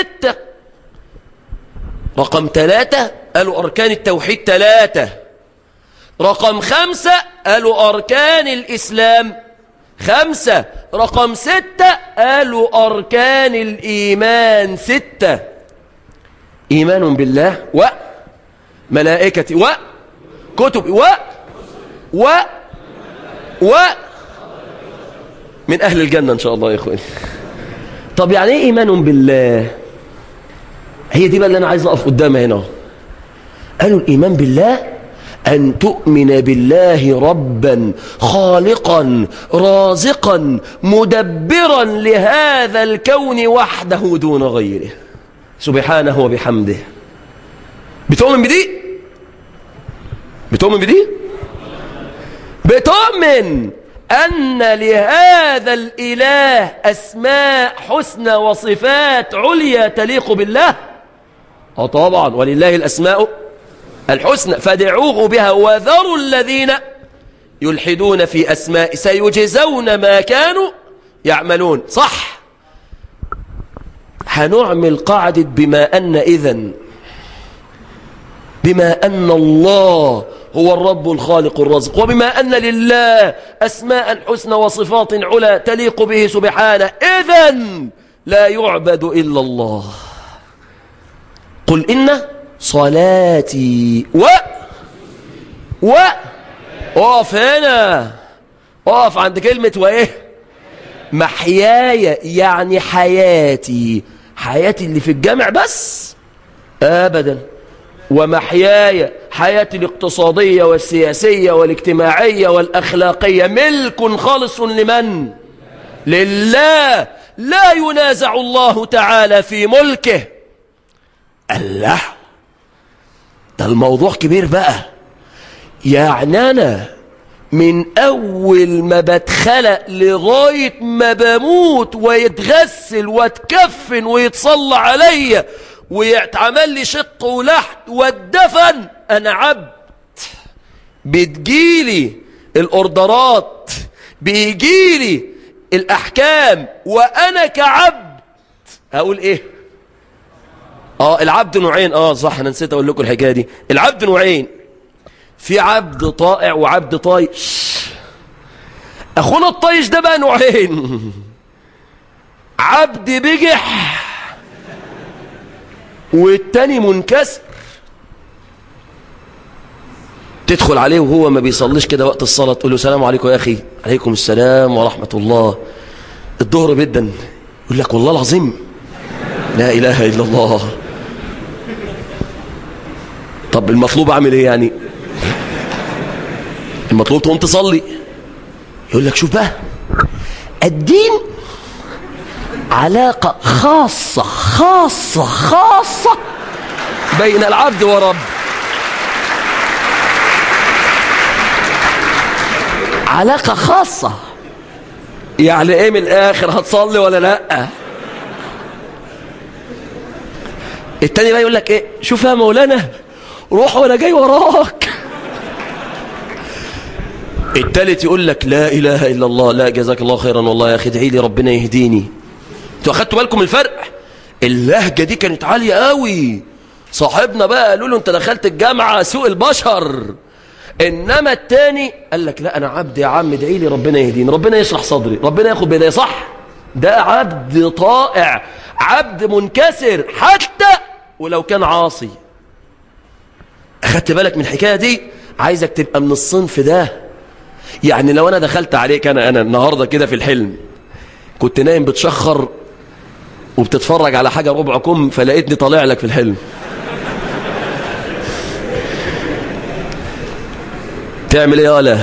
رقم 3 قالوا أركان التوحيد 3، رقم 5 قالوا أركان الإسلام 5، رقم 6 قالوا أركان الإيمان 6. إيمان بالله وملائكته وكتبه من أهل الجنة إن شاء الله يا إخواني. طب يعني إيه إيمان بالله؟ هي دي بقى اللي أنا عايز أقف قدامها هنا. قالوا الإيمان بالله أن تؤمن بالله ربا خالقا رازقا مدبرا لهذا الكون وحده دون غيره سبحانه وبحمده. بتؤمن بدي؟ بتؤمن بدي؟ بتؤمن أن لهذا الإله أسماء حسنى وصفات عليا تليق بالله؟ طبعا، ولله الأسماء الحسنى فادعوه بها وذروا الذين يلحدون في أسماء سيجزون ما كانوا يعملون. صح. هنعمل قاعدة بما أن إذن، بما أن الله هو الرب الخالق الرازق، وبما أن لله أسماء حسنى وصفات علا تليق به سبحانه، إذن لا يعبد إلا الله. قل إن صلاتي اقف هنا، اقف عند كلمة وإيه؟ محياي، يعني حياتي اللي في الجامع بس أبدا، ومحياي حياتي الاقتصادية والسياسية والاجتماعية والأخلاقية ملك خالص لمن؟ لله، لا ينازع الله تعالى في ملكه. الله، ده الموضوع كبير بقى. يعني أنا من أول ما بتخلق لغاية ما بموت ويتغسل واتكفن ويتصلى عليا ويتعمل لي شق ولحد والدفن، أنا عبد. بتجيلي الأوردرات، بيجيلي الأحكام، وأنا كعبد أقول إيه؟ العبد نوعين. صح، أنا نسيت أقول لكم الحكاية دي. العبد نوعين، في عبد طائع وعبد طايش. أخونا الطايش ده بقى نوعين، عبد بجح والتاني منكسر. تدخل عليه وهو ما بيصليش كده وقت الصلاة، تقول له السلام عليكم يا أخي. عليكم السلام ورحمة الله. الظهر بدا، يقول لك والله العظيم لا إله إلا الله. طب المطلوب أعمل إيه يعني؟ المطلوب تقوم تصلي. يقول لك شوف بقى، الدين علاقة خاصة خاصة خاصة بين العبد ورب. علاقة خاصة. يعني ايه من الاخر؟ هتصلي ولا لا؟ التاني بقى يقول لك ايه؟ شوف يا مولانا، روح وانا جاي وراك. التالت يقول لك لا اله الا الله. لا، جزاك الله خيرا والله يا اخي، ادعي لي ربنا يهديني. انتوا اخدتوا بالكم الفرق؟ اللهجه دي كانت عاليه قوي. صاحبنا بقى قالوا له انت دخلت الجامعه سوق البشر. انما التاني قال لك لا، انا عبد يا عم، ادعي لي ربنا يهديني، ربنا يشرح صدري، ربنا ياخد بيدي. صح، ده عبد طائع، عبد منكسر حتى ولو كان عاصي. اخدت بالك من الحكايه دي؟ عايزك تبقى من الصنف ده. يعني لو انا دخلت عليك انا النهارده كده في الحلم، كنت نايم بتشخر وبتتفرج على حاجه ربع كم، فلقيتني طالع لك في الحلم، تعمل ايه؟ ولا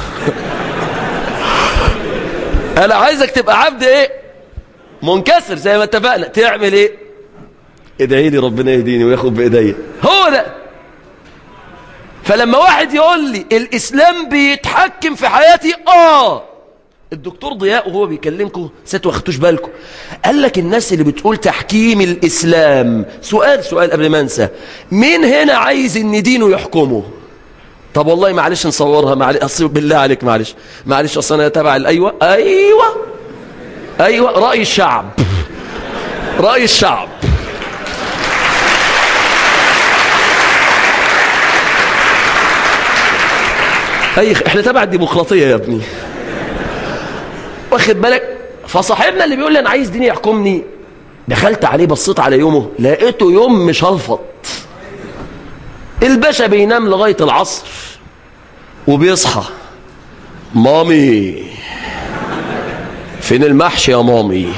انا عايزك تبقى عبد ايه؟ منكسر زي ما اتفقنا. تعمل ايه؟ ادعي لي ربنا يهديني وياخد بايديا. هو ده. فلما واحد يقول لي الإسلام بيتحكم في حياتي، الدكتور ضياء وهو بيكلمكم ست واخدتوش بالكم، قال لك الناس اللي بتقول تحكيم الإسلام، سؤال قبل ما انسى، مين هنا عايز ان دينه يحكمه؟ طب والله معلش نصورها، معلش بالله عليك، معلش اصل انا تابع ايوه رأي الشعب. احنا تبع الديمقراطية يا ابني، واخد بالك؟ فصاحبنا اللي بيقول لي انا عايز ديني يحكمني، دخلت عليه بصيت على يومه، لقيته يوم مش هلفط. الباشا بينام لغاية العصر وبيصحى، مامي فين المحشي يا مامي؟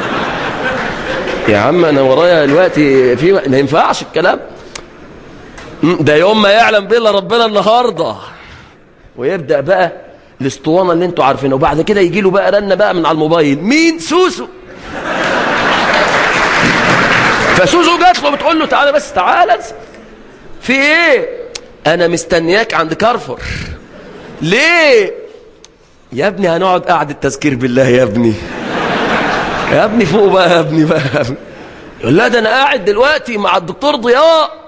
يا عم انا ورايا دلوقتي ما ينفعش الكلام ده، يوم ما يعلم بالله ربنا النهارده. ويبدأ بقى الاسطوانه اللي انتوا عارفينها، وبعد كده يجي له بقى رنه بقى من على الموبايل، مين؟ سوسو. فسوسو جات له بتقول له تعالى بس، تعالى في ايه؟ انا مستنياك عند كارفور. ليه يا ابني؟ هنقعد قعدة تذكير بالله يا ابني، يا ابني فوق بقى يا ابني بقى. يقول لا ده انا قاعد دلوقتي مع الدكتور ضياء.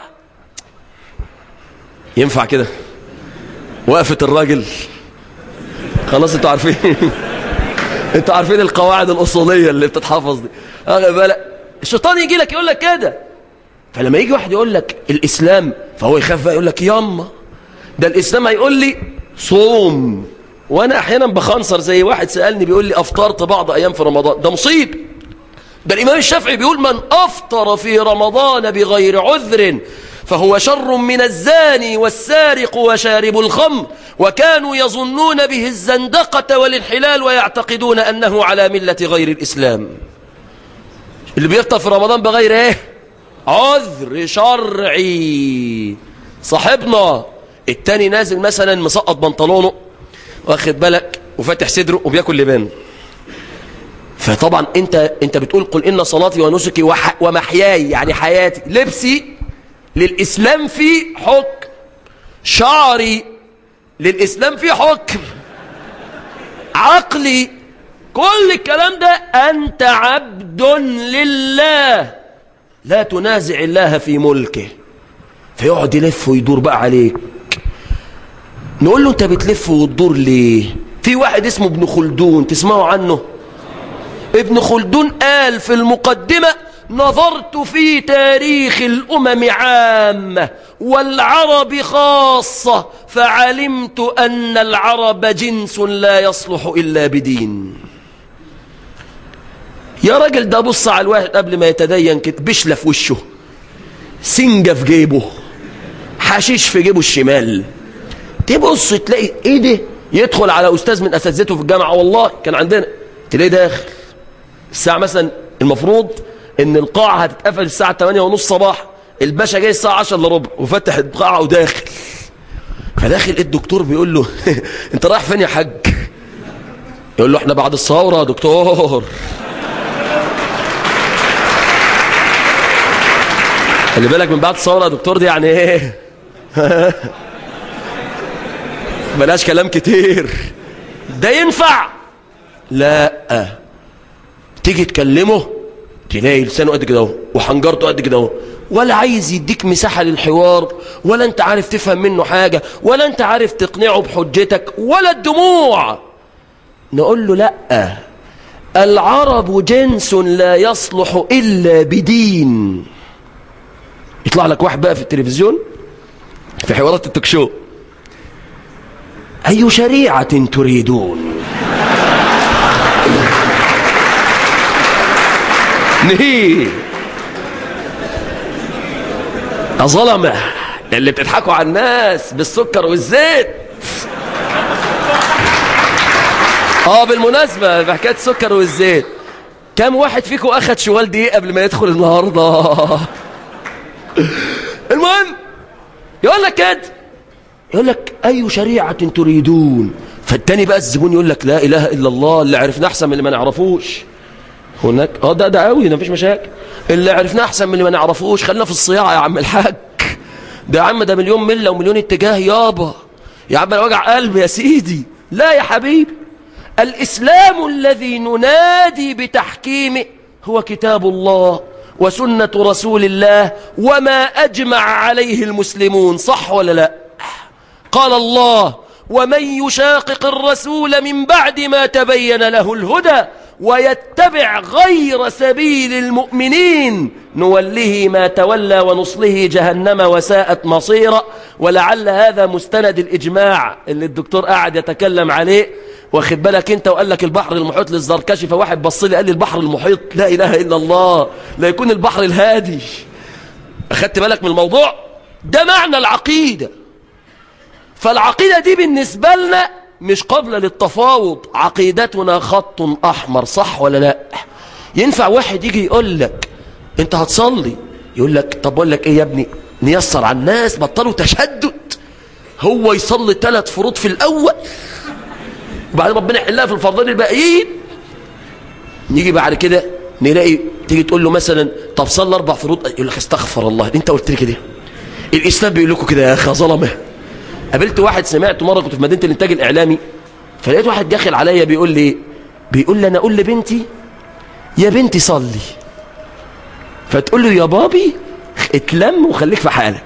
ينفع كده؟ وقفت الراجل خلاص، انتوا عارفين القواعد الأصولية اللي بتتحفظ دي. بالك الشيطان يجي لك يقول لك كده. فلما يجي واحد يقول لك الإسلام، فهو يخاف بقى، يقول لك ياما ده الإسلام هيقول لي صوم، وانا احيانا بخنصر زي واحد سألني بيقول لي افطرت بعض ايام في رمضان. ده مصيب. ده الامام الشافعي بيقول من افطر في رمضان بغير عذر فهو شر من الزاني والسارق وشارب الخمر، وكانوا يظنون به الزندقة والانحلال ويعتقدون انه على ملة غير الاسلام. اللي بيفطر في رمضان بغير ايه؟ عذر شرعي. صاحبنا التاني نازل مثلا مسقط بنطلونه، واخد بالك، وفاتح صدره وبياكل لبان. فطبعا انت بتقول قل ان صلاتي ونسكي ومحياي، يعني حياتي، لبسي للاسلام في حكم، شعري للاسلام في حكم، عقلي، كل الكلام ده انت عبد لله لا تنازع الله في ملكه. فيقعد يلف ويدور بقى عليك. نقول له انت بتلف وتدور ليه؟ في واحد اسمه ابن خلدون، تسمعوا عنه؟ ابن خلدون قال في المقدمة: نظرت في تاريخ الأمم عامة والعرب خاصة فعلمت أن العرب جنس لا يصلح إلا بدين. يا راجل ده بص على الواحد قبل ما يتدين كده، بشلة في وشه، سنجة في جيبه، حشيش في جيبه الشمال، تبص تلاقي ايه ده؟ يدخل على أستاذ من أساتذته في الجامعة، والله كان عندنا، تلاقيه داخل الساعة مثلا المفروض ان القاعة هتتقفل الساعة 8:30 صباح، الباشا جاي الساعة 10 الا ربع وفتح القاعة وداخل. فداخل الدكتور بيقول له انت رايح فين يا حاج؟ يقول له احنا بعد الثورة يا دكتور. خلي بالك من بعد الثورة يا دكتور دي يعني ايه؟ بلاش كلام كتير. ده ينفع؟ لا. تيجي تكلمه تلاقي لسانه قد كده اهو وحنجرته قد كده اهو، ولا عايز يديك مساحة للحوار، ولا انت عارف تفهم منه حاجة، ولا انت عارف تقنعه بحجتك، ولا الدموع. نقول له لا، العرب جنس لا يصلح إلا بدين. يطلع لك واحد بقى في التلفزيون في حوارات التوك شو: أي شريعة تريدون؟ نهي يا ظلمة اللي بتضحكوا على الناس بالسكر والزيت. بالمناسبة بحكاية السكر والزيت، كم واحد فيكم أخد شوال دقيق قبل ما يدخل النهاردة؟ المهم يقول لك كده، يقول لك أي شريعة تريدون. فالتاني بقى الزبون يقول لك لا إله إلا الله، اللي عرفنا أحسن من اللي ما نعرفوش. هناك ده قوي، ده مفيش مشاكل. اللي عرفنا أحسن من اللي ما نعرفوش، خلينا في الصياعة يا عم الحاج. ده يا عم ده مليون ملة ومليون اتجاه يابا، يا عم انا وجع قلبي يا سيدي. لا يا حبيبي، الإسلام الذي ننادي بتحكيمه هو كتاب الله وسنة رسول الله وما أجمع عليه المسلمون، صح ولا لا؟ قال الله: ومن يشاقق الرسول من بعد ما تبين له الهدى ويتبع غير سبيل المؤمنين نوله ما تولى ونصله جهنم وساءت مصيرا. ولعل هذا مستند الإجماع اللي الدكتور قاعد يتكلم عليه، واخد بالك انت، وقال لك البحر المحيط للزركشي، فواحد بص لي قال لي البحر المحيط، لا إله إلا الله، لا يكون البحر الهادي. أخدت بالك من الموضوع ده؟ معنى العقيدة. فالعقيدة دي بالنسبة لنا مش قابلة للتفاوض، عقيدتنا خط أحمر، صح ولا لا؟ ينفع واحد يجي يقول لك انت هتصلي، يقول لك طب اقول لك ايه يا ابني، نيسر على الناس، بطلوا تشدد، هو يصلي 3 فروض في الأول وبعدين ربنا يحلها في الفرضين الباقيين. نيجي بعد كده نلاقي تيجي تقول له مثلا طب صلي 4 فروض، يقول لك استغفر الله، انت قلت لي كده، الإسلام بيقول لكم كده يا أخي ظلمه. قابلت واحد سمعته مرة، كنت في مدينة الإنتاج الإعلامي، فلقيت واحد داخل عليا بيقول لي أنا أقول لبنتي يا بنتي صلي، فتقول له يا بابي اتلم وخليك في حالك.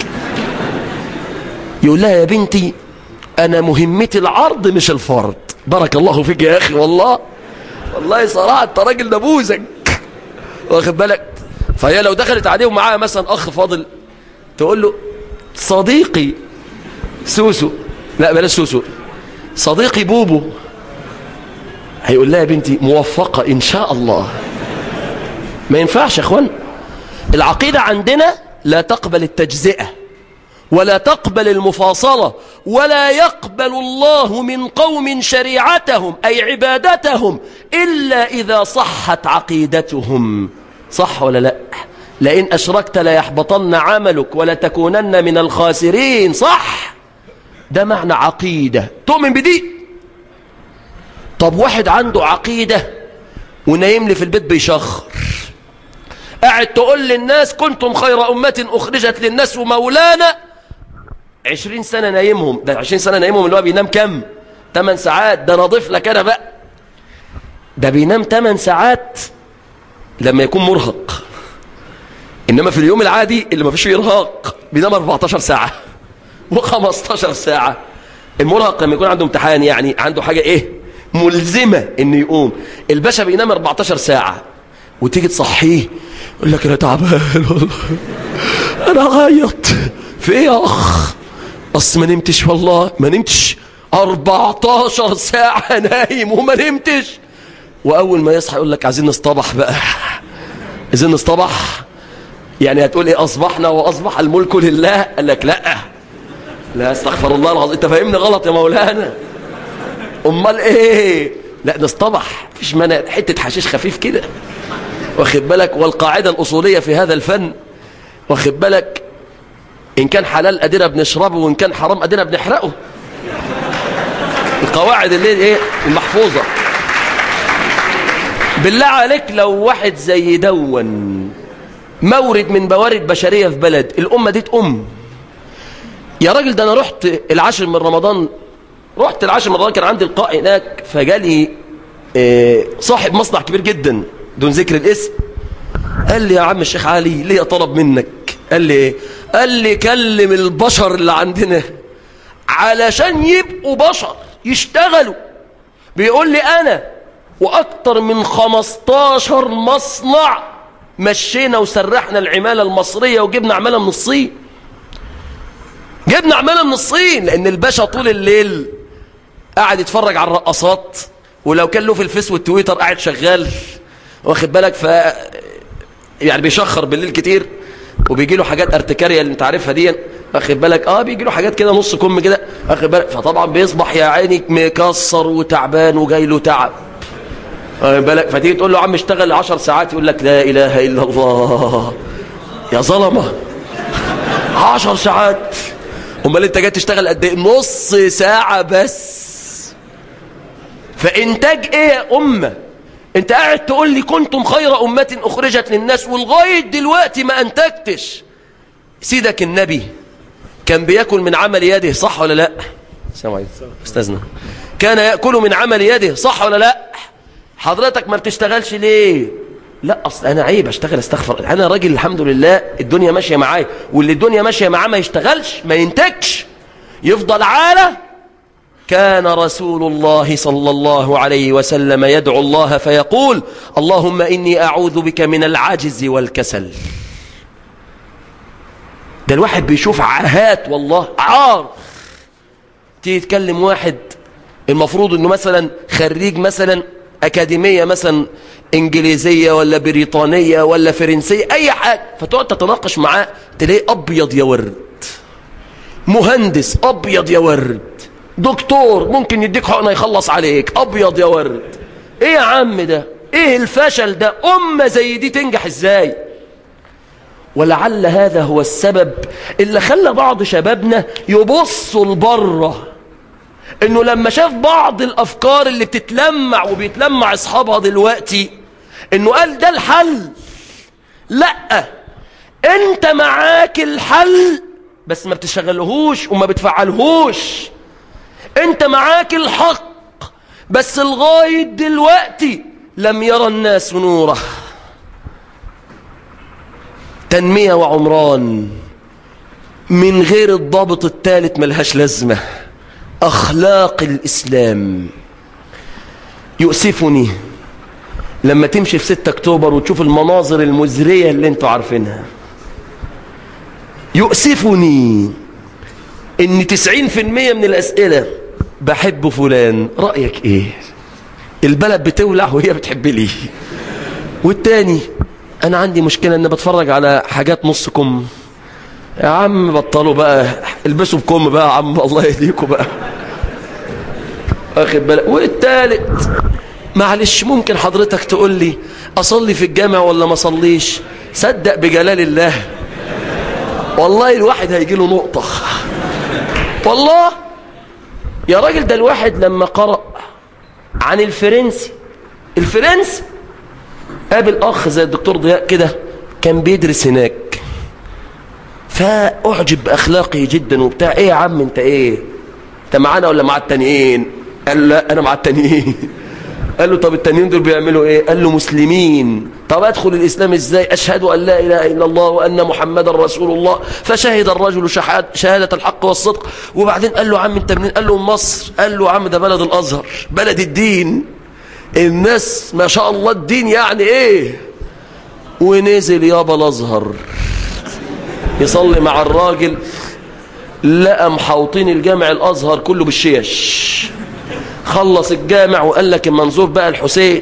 يقول لها يا بنتي أنا مهمتي العرض مش الفرض. بارك الله فيك يا أخي، والله صراحة أنت راجل نموذج، واخد بالك. فهي لو دخلت عليه ومعاها مثلا أخ فاضل، تقول له صديقي سوسو، لا بلاش سوسو، صديقي بوبو، هيقول لها يا بنتي موفقة إن شاء الله. ما ينفعش يا أخوان. العقيدة عندنا لا تقبل التجزئة ولا تقبل المفاصلة، ولا يقبل الله من قوم شريعتهم أي عبادتهم إلا إذا صحت عقيدتهم، صح ولا لا؟ لئن أشركت ليحبطن عملك ولتكونن من الخاسرين، صح؟ ده معنى عقيدة، تؤمن بدي. طب واحد عنده عقيدة ونايم لي في البيت بيشخر، قاعد تقول للناس كنتم خير أمة أخرجت للناس ومولانا، 20 سنة نايمهم. ده 20 سنة نايمهم اللي هو بينام كم؟ 8 ساعات. ده أنا ضيف لك أنا بقى، ده بينام 8 ساعات لما يكون مرهق، إنما في اليوم العادي اللي ما فيش إرهاق بينام 14 ساعة و15 ساعة. المرهق لما يكون عنده امتحان، يعني عنده حاجة إيه ملزمة إنه يقوم، الباشا بينام 14 ساعة، وتيجي تصحيه يقول لك أنا تعبان والله، أنا غيط في إيه يا أخ؟ أصل ما نمتش، والله ما نمتش 14 ساعة نايم وما نمتش. وأول ما يصحى يقول لك عايزين نصطبح بقى، عايزين نصطبح. يعني هتقول إيه؟ أصبحنا وأصبح الملك لله. قال لك لا استغفر الله العظيم، أنت فاهمني غلط يا مولانا. أمال إيه؟ لا نصطبح، مفيش مانع، حتة حشيش خفيف كده، واخد بالك. والقاعدة الأصولية في هذا الفن، واخد بالك، إن كان حلال أدينا بنشربه وإن كان حرام أدينا بنحرقه. القواعد اللي إيه المحفوظة. بالله عليك لو واحد زي دون مورد من موارد بشرية في بلد، الأمة دي تقوم يا راجل. ده أنا رحت العاشر من رمضان، كان عندي لقاء هناك، فجالي صاحب مصنع كبير جدا دون ذكر الاسم، قال لي يا عم الشيخ علي ليه طلب منك. قال لي قال لي كلم البشر اللي عندنا علشان يبقوا بشر يشتغلوا. بيقول لي أنا وأكتر من 15 مصنع مشينا وسرحنا العمالة المصرية وجبنا عمالة من الصين، لأن الباشا طول الليل قاعد يتفرج على الرقصات، ولو كان له في الفيس والتويتر قاعد شغال، واخد بالك. يعني بيشخر بالليل كتير، وبيجي له حاجات ارتكاريه اللي انت عارفها دي، واخد بالك. بيجي له حاجات كده نص كم كده، واخد بالك. فطبعا بيصبح يا عيني مكسر وتعبان وجاي له تعب، واخد بالك. فتيجي تقول له يا عم اشتغل 10 ساعات، يقول لك لا اله الا الله يا ظلمه، 10 ساعات. امال انت جاي تشتغل قد ايه؟ نص ساعه بس. فانتاج ايه يا امه؟ انت قاعد تقول لي كنتم خير أمة أخرجت للناس، ولغاية دلوقتي ما أنتجتش. سيدك النبي كان بيأكل من عمل يده، صح ولا لا؟ السلام عليكم أستاذنا. كان يأكل من عمل يده، صح ولا لا؟ حضرتك ما بتشتغلش ليه؟ لا أصل أنا عيب أشتغل، استغفر، أنا راجل الحمد لله الدنيا ماشية معايا، واللي الدنيا ماشية معاه ما يشتغلش ما ينتجش يفضل عالة. كان رسول الله صلى الله عليه وسلم يدعو الله فيقول اللهم إني أعوذ بك من العجز والكسل. ده الواحد بيشوف عاهات والله عار. تيجي تكلم واحد المفروض انه مثلا خريج مثلا اكاديمية مثلا انجليزية ولا بريطانية ولا فرنسية اي حاجة، فتقعد تتناقش معاه تلاقيه ابيض يا ورد، مهندس ابيض يا ورد، دكتور ممكن يديك حقنة يخلص عليك ابيض يا ورد. ايه يا عم ده؟ ايه الفشل ده؟ امة زي دي تنجح ازاي؟ ولعل هذا هو السبب اللي خلى بعض شبابنا يبصوا لبره، انه لما شاف بعض الافكار اللي بتتلمع وبيتلمع اصحابها دلوقتي انه قال ده الحل. لا، انت معاك الحل بس ما بتشغلهوش وما بتفعلهوش. انت معاك الحق بس لغاية دلوقتي لم يرى الناس نوره. تنمية وعمران من غير الضابط الثالث ملهاش لازمة. أخلاق الإسلام. يؤسفني لما تمشي في 6 أكتوبر وتشوف المناظر المزرية اللي انتوا عارفينها. يؤسفني ان 90% من الأسئلة بحب فلان، رأيك ايه؟ البلد بتولع وهي بتحب ليه؟ والتاني انا عندي مشكلة ان بتفرج على حاجات نص كم. يا عم بطلوا بقى، البسوا بكم بقى يا عم، الله يهديكم بقى. واخد بالك؟ والتالت معلش ممكن حضرتك تقول لي اصلي في الجامع ولا ما اصليش؟ صدق بجلال الله والله الواحد هيجي له نقطة والله يا راجل. ده الواحد لما قرأ عن الفرنسي قابل اخ زي الدكتور ضياء كده كان بيدرس هناك، فاعجب باخلاقه جدا وبتاع. ايه يا عم انت ايه؟ انت معانا ولا مع التانيين؟ قال له لا انا مع التانيين. قال له طب التانيين دول بيعملوا ايه؟ قال له مسلمين. طب ادخل الاسلام ازاي؟ اشهد ان لا اله الا الله وان محمدا رسول الله. فشهد الرجل شهاده الحق والصدق. وبعدين قال له عم انت منين؟ قال له من مصر. قال له عم ده بلد الازهر، بلد الدين، الناس ما شاء الله الدين يعني ايه. ونزل يابا الازهر يصلي مع الراجل، لقى محوطين الجامع الازهر كله بالشيش. خلص الجامع وقال لك المنظور بقى الحسين.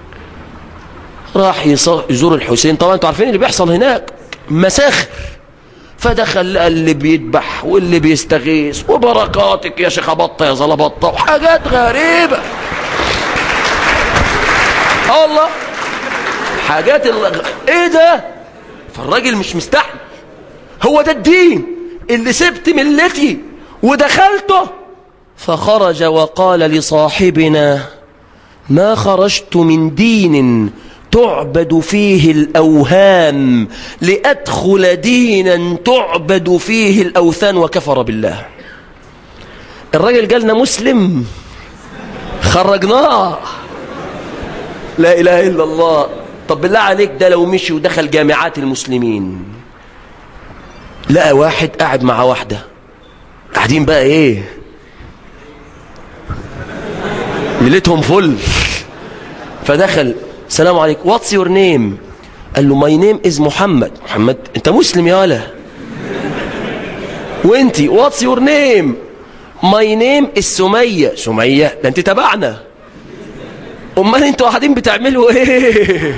راح يزور الحسين. طبعا انتوا عارفين اللي بيحصل هناك مساخر. فدخل لقى اللي بيذبح واللي بيستغيث وبركاتك يا شيخ بطه يا زلبطه وحاجات غريبه. والله حاجات ايه ده؟ فالراجل مش مستحمل. هو ده الدين اللي سبت ملتي ودخلته؟ فخرج وقال لصاحبنا ما خرجت من دين تعبد فيه الأوهام لأدخل دينا تعبد فيه الأوثان وكفر بالله. الراجل قالنا مسلم خرجناه، لا إله إلا الله. طب بالله عليك ده لو مشي ودخل جامعات المسلمين لقى واحد قاعد مع واحدة قاعدين بقى ايه ليلتهم فل. فدخل السلام عليكم واتس يور نيم؟ قال له ماي نيم از محمد. محمد انت مسلم يا ولا؟ وانتي واتس يور نيم؟ ماي نيم از سمية. سمية ده انت تبعنا. امال انتوا قاعدين بتعملوا ايه؟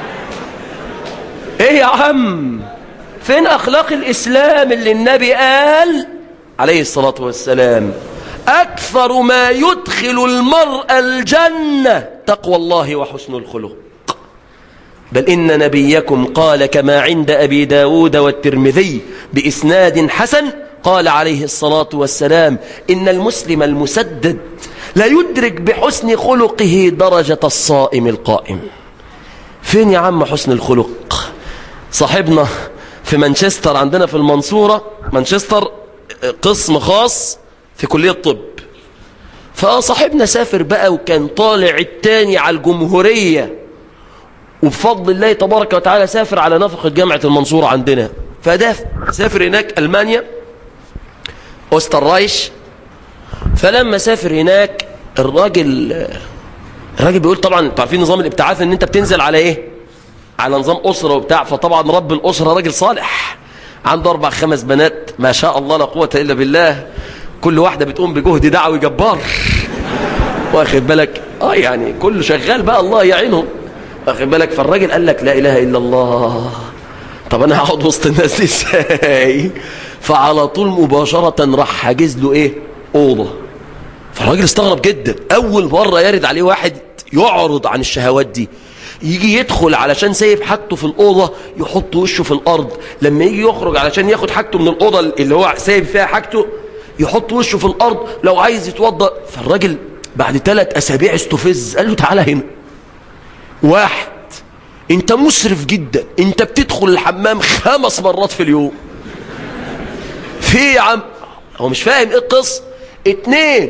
ايه يا عم؟ فين اخلاق الاسلام اللي النبي قال عليه الصلاة والسلام اكثر ما يدخل المرء الجنة تقوى الله وحسن الخلق؟ بل إن نبيكم قال كما عند أبي داود والترمذي بإسناد حسن قال عليه الصلاة والسلام إن المسلم المسدد لا يدرك بحسن خلقه درجة الصائم القائم. فين يا عم حسن الخلق؟ صاحبنا في مانشستر عندنا في المنصورة، مانشستر قسم خاص في كلية الطب. فصاحبنا سافر بقى وكان طالع التاني على الجمهورية، وبفضل الله تبارك وتعالى سافر على نفقة جامعة المنصورة عندنا. فده سافر هناك ألمانيا أوستررايش. فلما سافر هناك الراجل بيقول طبعا انتوا عارفين نظام الابتعاث ان انت بتنزل على ايه، على نظام أسرة وبتاع. فطبعا رب الأسرة راجل صالح عنده 4 5 بنات ما شاء الله لا قوة إلا بالله، كل واحدة بتقوم بجهد دعوي جبار، واخد بالك؟ يعني كله شغال بقى الله يعينهم، واخد بالك؟ فالراجل قال لك لا إله إلا الله، طب أنا هقعد وسط الناس دي إزاي؟ فعلى طول مباشرة راح حاجز له إيه؟ أوضة. فالراجل استغرب جدا، أول مرة يرد عليه واحد يعرض عن الشهوات دي. يجي يدخل علشان سايب حاجته في الأوضة يحط وشه في الأرض، لما يجي يخرج علشان ياخد حاجته من الأوضة اللي هو سايب فيها حاجته يحط وشه في الأرض، لو عايز يتوضأ. فالراجل بعد 3 أسابيع استفز، قال له تعالى هنا. واحد، انت مسرف جدا، انت بتدخل الحمام 5 مرات في اليوم، في ايه يا عم؟ هو مش فاهم ايه القصة. 2،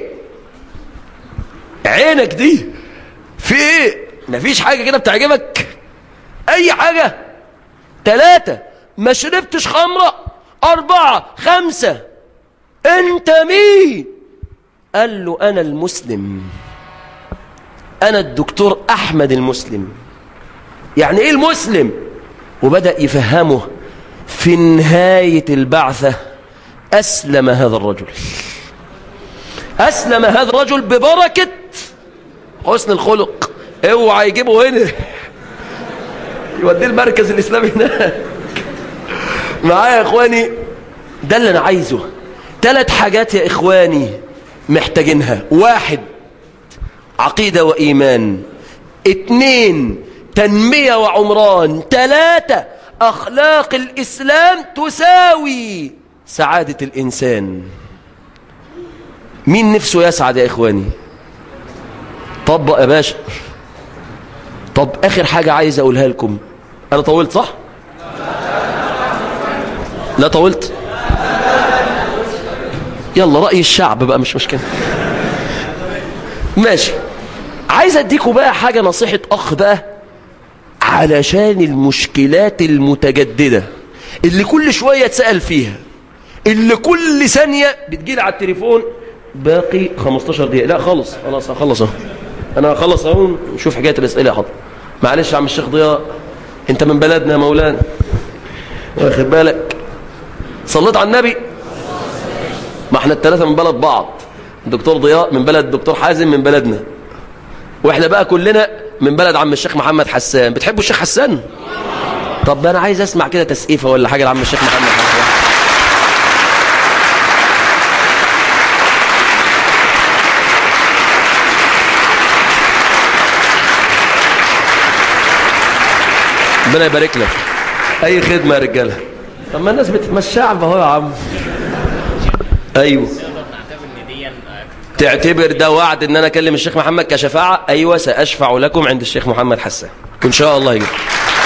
عينك دي في ايه؟ مفيش حاجة كده بتعجبك؟ اي حاجة؟ 3، ما شربتش خمرة؟ 4، 5، انت مين؟ قال له انا المسلم، انا الدكتور احمد المسلم. يعني ايه المسلم؟ وبدأ يفهمه. في نهاية البعثة اسلم هذا الرجل، اسلم هذا الرجل ببركة حسن الخلق. اوعى يجيبه هنا يوديه المركز الاسلامي هناك. معايا يا اخواني؟ ده اللي انا عايزه. 3 حاجات يا اخواني محتاجينها. 1، عقيدة وإيمان. 2، تنمية وعمران. 3، أخلاق الإسلام تساوي سعادة الإنسان. مين نفسه يسعد يا إخواني؟ طبق يا باشا. طب آخر حاجة عايز أقولها لكم. أنا طولت صح؟ لا طولت؟ يلا رأي الشعب بقى مش مشكلة. ماشي. عايز أديكم بقى حاجة، نصيحة أخ بقى، علشان المشكلات المتجددة اللي كل شوية تسأل فيها، اللي كل ثانية بتجيلي على التليفون باقي 15 دقيقة. لا خلص هخلص اهو، انا هخلص اهو. نشوف حكاية الاسئلة يا حضر. معلش يا عم الشيخ ضياء، انت من بلدنا يا مولانا، واخد بالك؟ صليت على النبي. ما احنا ال3 من بلد بعض. الدكتور ضياء من بلد الدكتور حازم من بلدنا، واحنا بقى كلنا من بلد عم الشيخ محمد حسان. بتحبوا الشيخ حسان؟ طب انا عايز اسمع كده تسقيفه ولا حاجه لعم الشيخ محمد حسان. ربنا يبارك لك. اي خدمه يا رجاله. طب ما الناس الشعب اهو يا عم. ايوه، تعتبر ده وعد ان انا اكلم الشيخ محمد كشفاعه؟ ايوه، ساشفع لكم عند الشيخ محمد حسان ان شاء الله. يجب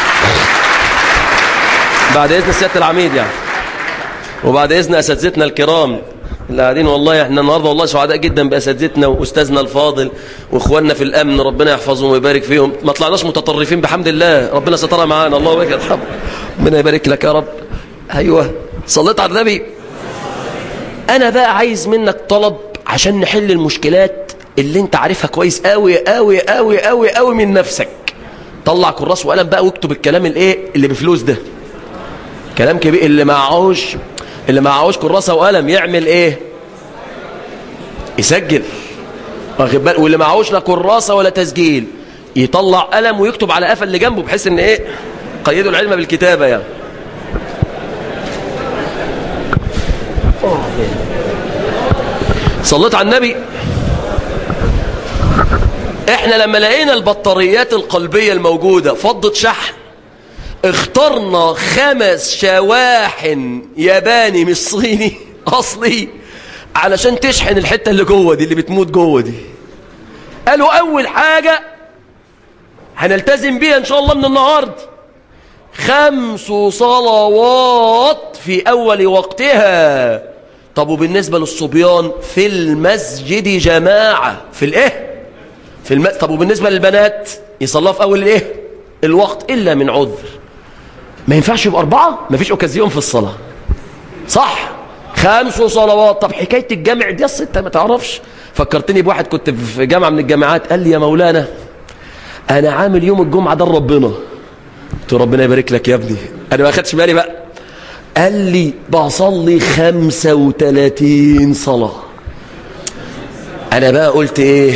بعد اذن سياده العميد يعني، وبعد اذن اساتذتنا الكرام اللي قاعدين. والله احنا النهارده والله سعداء جدا باساتذتنا واستاذنا الفاضل واخواننا في الامن، ربنا يحفظهم ويبارك فيهم. ما طلعناش متطرفين بحمد الله، ربنا سترها معانا. الله يبارك لك، ربنا يبارك لك يا رب. ايوه، صليت على النبي. انا بقى عايز منك طلب عشان نحل المشكلات اللي انت عارفها كويس قوي قوي قوي قوي قوي من نفسك. طلع كراس وقلم بقى واكتب الكلام الايه اللي بفلوس ده، كلام كبير. اللي معهوش كراسه وقلم يعمل ايه؟ يسجل، واخد بالك؟ واللي معهوش لا كراسه ولا تسجيل يطلع قلم ويكتب على قفا اللي جنبه، بحيث ان ايه؟ قيدوا العلم بالكتابه يعني. صليت على النبي. احنا لما لقينا البطاريات القلبية الموجودة فضت شحن، اخترنا 5 شواحن ياباني مش صيني اصلي علشان تشحن الحتة اللي جوه دي، اللي بتموت جوه دي. قالوا اول حاجة هنلتزم بيها ان شاء الله من النهاردة 5 صلوات في اول وقتها طب وبالنسبة للصبيان في المسجد جماعة في الايه طب وبالنسبة للبنات يصلوا في اول الايه الوقت الا من عذر. ما ينفعش يبقى 4، ما فيش اوكازيون في الصلاة صح، 5 صلوات. طب حكاية الجامع دي اصل انت ما تعرفش. فكرتني بواحد كنت في جامعة من الجامعات قال لي يا مولانا انا عامل يوم الجمعة ده لربنا. قلت له ربنا يبارك لك يا ابني، انا ما اخدش بالي بقى. قال لي بصلي 35 صلاة. انا بقى قلت ايه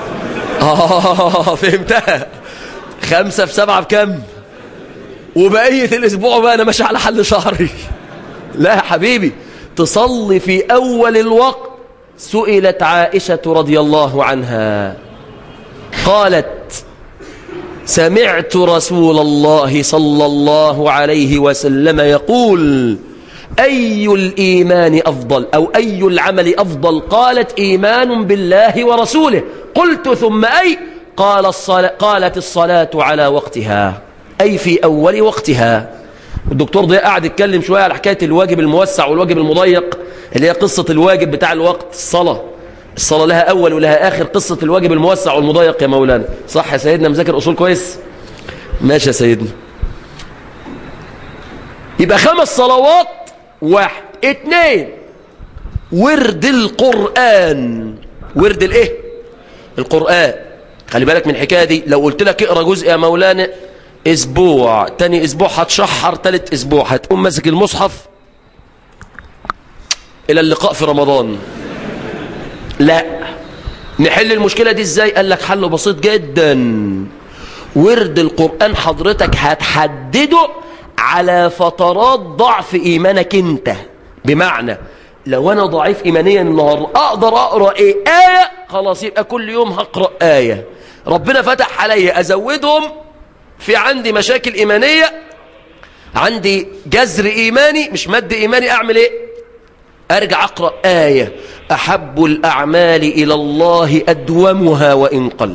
فهمتها. 5 في 7 بكم؟ وبقية الاسبوع بقى انا ماشي على حل شهري. لا يا حبيبي، تصلي في اول الوقت. سئلت عائشة رضي الله عنها قالت سمعت رسول الله صلى الله عليه وسلم يقول أي الإيمان أفضل أو أي العمل أفضل؟ قالت إيمان بالله ورسوله. قلت ثم أي؟ قالت الصلاة على وقتها، أي في أول وقتها. الدكتور ضياء قاعد يتكلم شوية على حكاية الواجب الموسع والواجب المضيق، اللي هي قصة الواجب بتاع الوقت. الصلاة لها أول ولها آخر. قصة الواجب الموسع والمضيق يا مولانا صح يا سيدنا؟ مذاكر أصول كويس؟ ماشي يا سيدنا. يبقى 5 صلوات 1. 2 ورد القرآن. ورد الايه القرآن. خلي بالك من الحكاية دي. لو قلت لك اقرأ جزء يا مولانا اسبوع، تاني اسبوع هتشحر، تالت اسبوع هتقوم ماسك المصحف الى اللقاء في رمضان. لا، نحل المشكلة دي ازاي؟ قال لك حل بسيط جدا. ورد القرآن حضرتك هتحدده على فترات ضعف ايمانك انت. بمعنى لو انا ضعيف ايمانيا النهارده اقدر اقرا ايه؟ آية. خلاص يبقى كل يوم هقرأ آية. ربنا فتح عليا ازودهم في عندي مشاكل ايمانية، عندي جذر ايماني مش مد ايماني، اعمل ايه؟ ارجع اقرأ آية. احب الاعمال الى الله ادومها وان قل.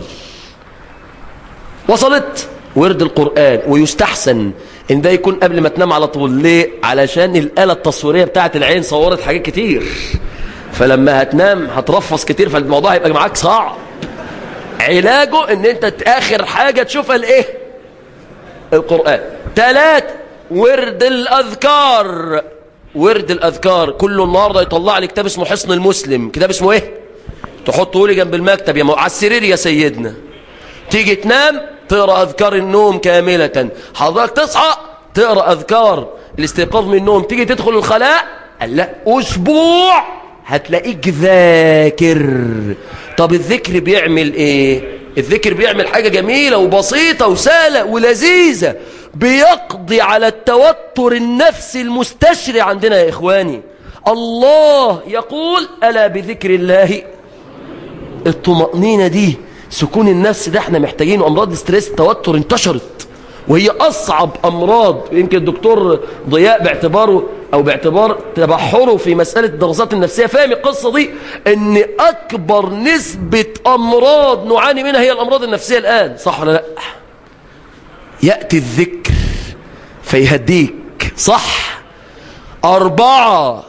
وصلت؟ ورد القرآن. ويستحسن ان ده يكون قبل ما تنام على طول. ليه؟ علشان الآلة التصويرية بتاعت العين صورت حاجات كتير، فلما هتنام هترفص كتير، فالموضوع هيبقى معاك صعب. علاجه ان انت اخر حاجة تشوفها الايه؟ القرآن. 3 ورد الأذكار. ورد الأذكار كله النهارده يطلع لي كتاب اسمه حصن المسلم. كتاب اسمه ايه؟ تحطه لي جنب المكتب على السرير يا سيدنا. تيجي تنام تقرأ أذكار النوم كاملة. حضرتك تصحى تقرأ أذكار الاستيقاظ من النوم. تيجي تدخل الخلاء قال لا أسبوع هتلاقيك ذاكر. طب الذكر بيعمل ايه؟ الذكر بيعمل حاجة جميلة وبسيطة وسهلة ولذيذة. بيقضي على التوتر النفسي المستشري عندنا يا إخواني. الله يقول ألا بذكر الله الطمأنينة دي، سكون النفس ده احنا محتاجينه. أمراض ستريس التوتر انتشرت وهي أصعب أمراض. يمكن الدكتور ضياء باعتباره أو باعتبار تبحره في مسألة الدراسات النفسية فاهم القصة دي، ان أكبر نسبة أمراض نعاني منها هي الأمراض النفسية الآن. صح ولا لا؟ يأتي الذكر فيهديك. صح. 4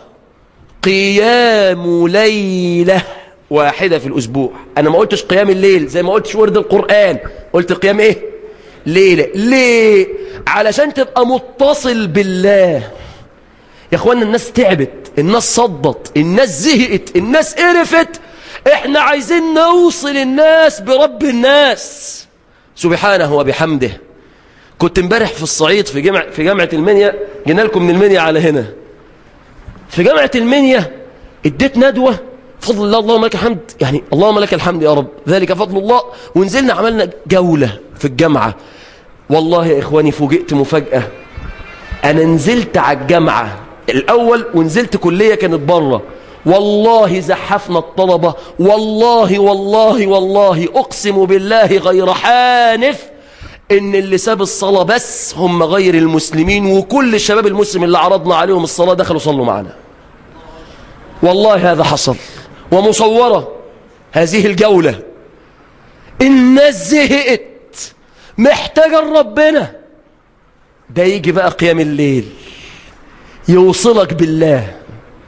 قيام ليلة واحدة في الأسبوع. أنا ما قلتش قيام الليل زي ما قلتش ورد القرآن، قلت قيام إيه؟ ليلة. ليه؟ علشان تبقى متصل بالله. يا أخوانا الناس تعبت، الناس صدت، الناس زهقت، الناس قرفت. إحنا عايزين نوصل الناس برب الناس سبحانه وبحمده. كنت امبارح في الصعيد في جامعة المنيا. جينا لكم من المنيا على هنا. في جامعة المنيا اديت ندوة فضل الله اللهم لك الحمد، يعني اللهم لك الحمد يا رب، ذلك فضل الله. ونزلنا عملنا جولة في الجامعة. والله يا إخواني فوجئت مفاجأة. أنا نزلت على الجامعة الأول ونزلت كلية كانت بره. والله زحفنا الطلبة. والله والله والله أقسم بالله غير حانف إن اللي ساب الصلاة بس هم غير المسلمين، وكل الشباب المسلم اللي عرضنا عليهم الصلاة دخلوا صلوا معنا. والله هذا حصل ومصورة هذه الجولة. الناس زهقت محتاجة ربنا. ده يجي بقى قيام الليل يوصلك بالله.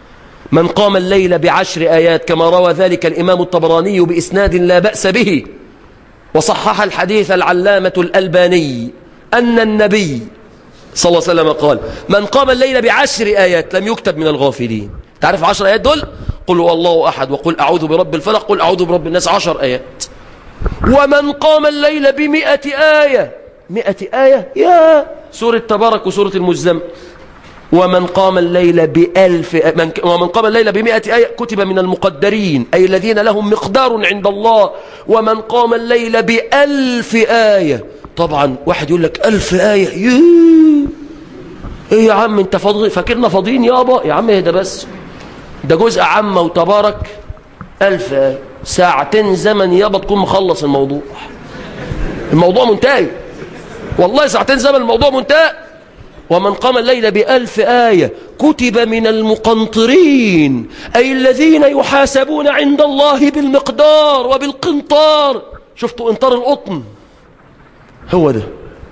من قام الليل ب10 آيات كما روى ذلك الإمام الطبراني بإسناد لا بأس به، وصحح الحديث العلامة الألباني أن النبي صلى الله عليه وسلم قال: من قام الليل ب10 آيات لم يكتب من الغافلين. تعرف 10 آيات دول؟ قل هو الله أحد، وقل أعوذ برب الفلق، قل أعوذ برب الناس، 10 آيات. ومن قام الليل ب100 آية، 100 آية يا سورة تبارك وسورة المزمل. ومن قام الليل ومن قام الليل ب100 آية كتب من المقدرين، أي الذين لهم مقدار عند الله. ومن قام الليل ب1000 آية. طبعا واحد يقول لك 1000 آية، ايه يا عم انت فاكرنا فاضيين يابا؟ يا عم اهدى بس، ده جزء عامة وتبارك 1000 آية، 2 ساعة زمن يابا تكون مخلص الموضوع. الموضوع منتهي والله، 2 ساعة زمن الموضوع منتهي. ومن قام الليل ب1000 آية كتب من المقنطرين، أي الذين يحاسبون عند الله بالمقدار وبالقنطار. شفتوا قنطار القطن؟ هو ده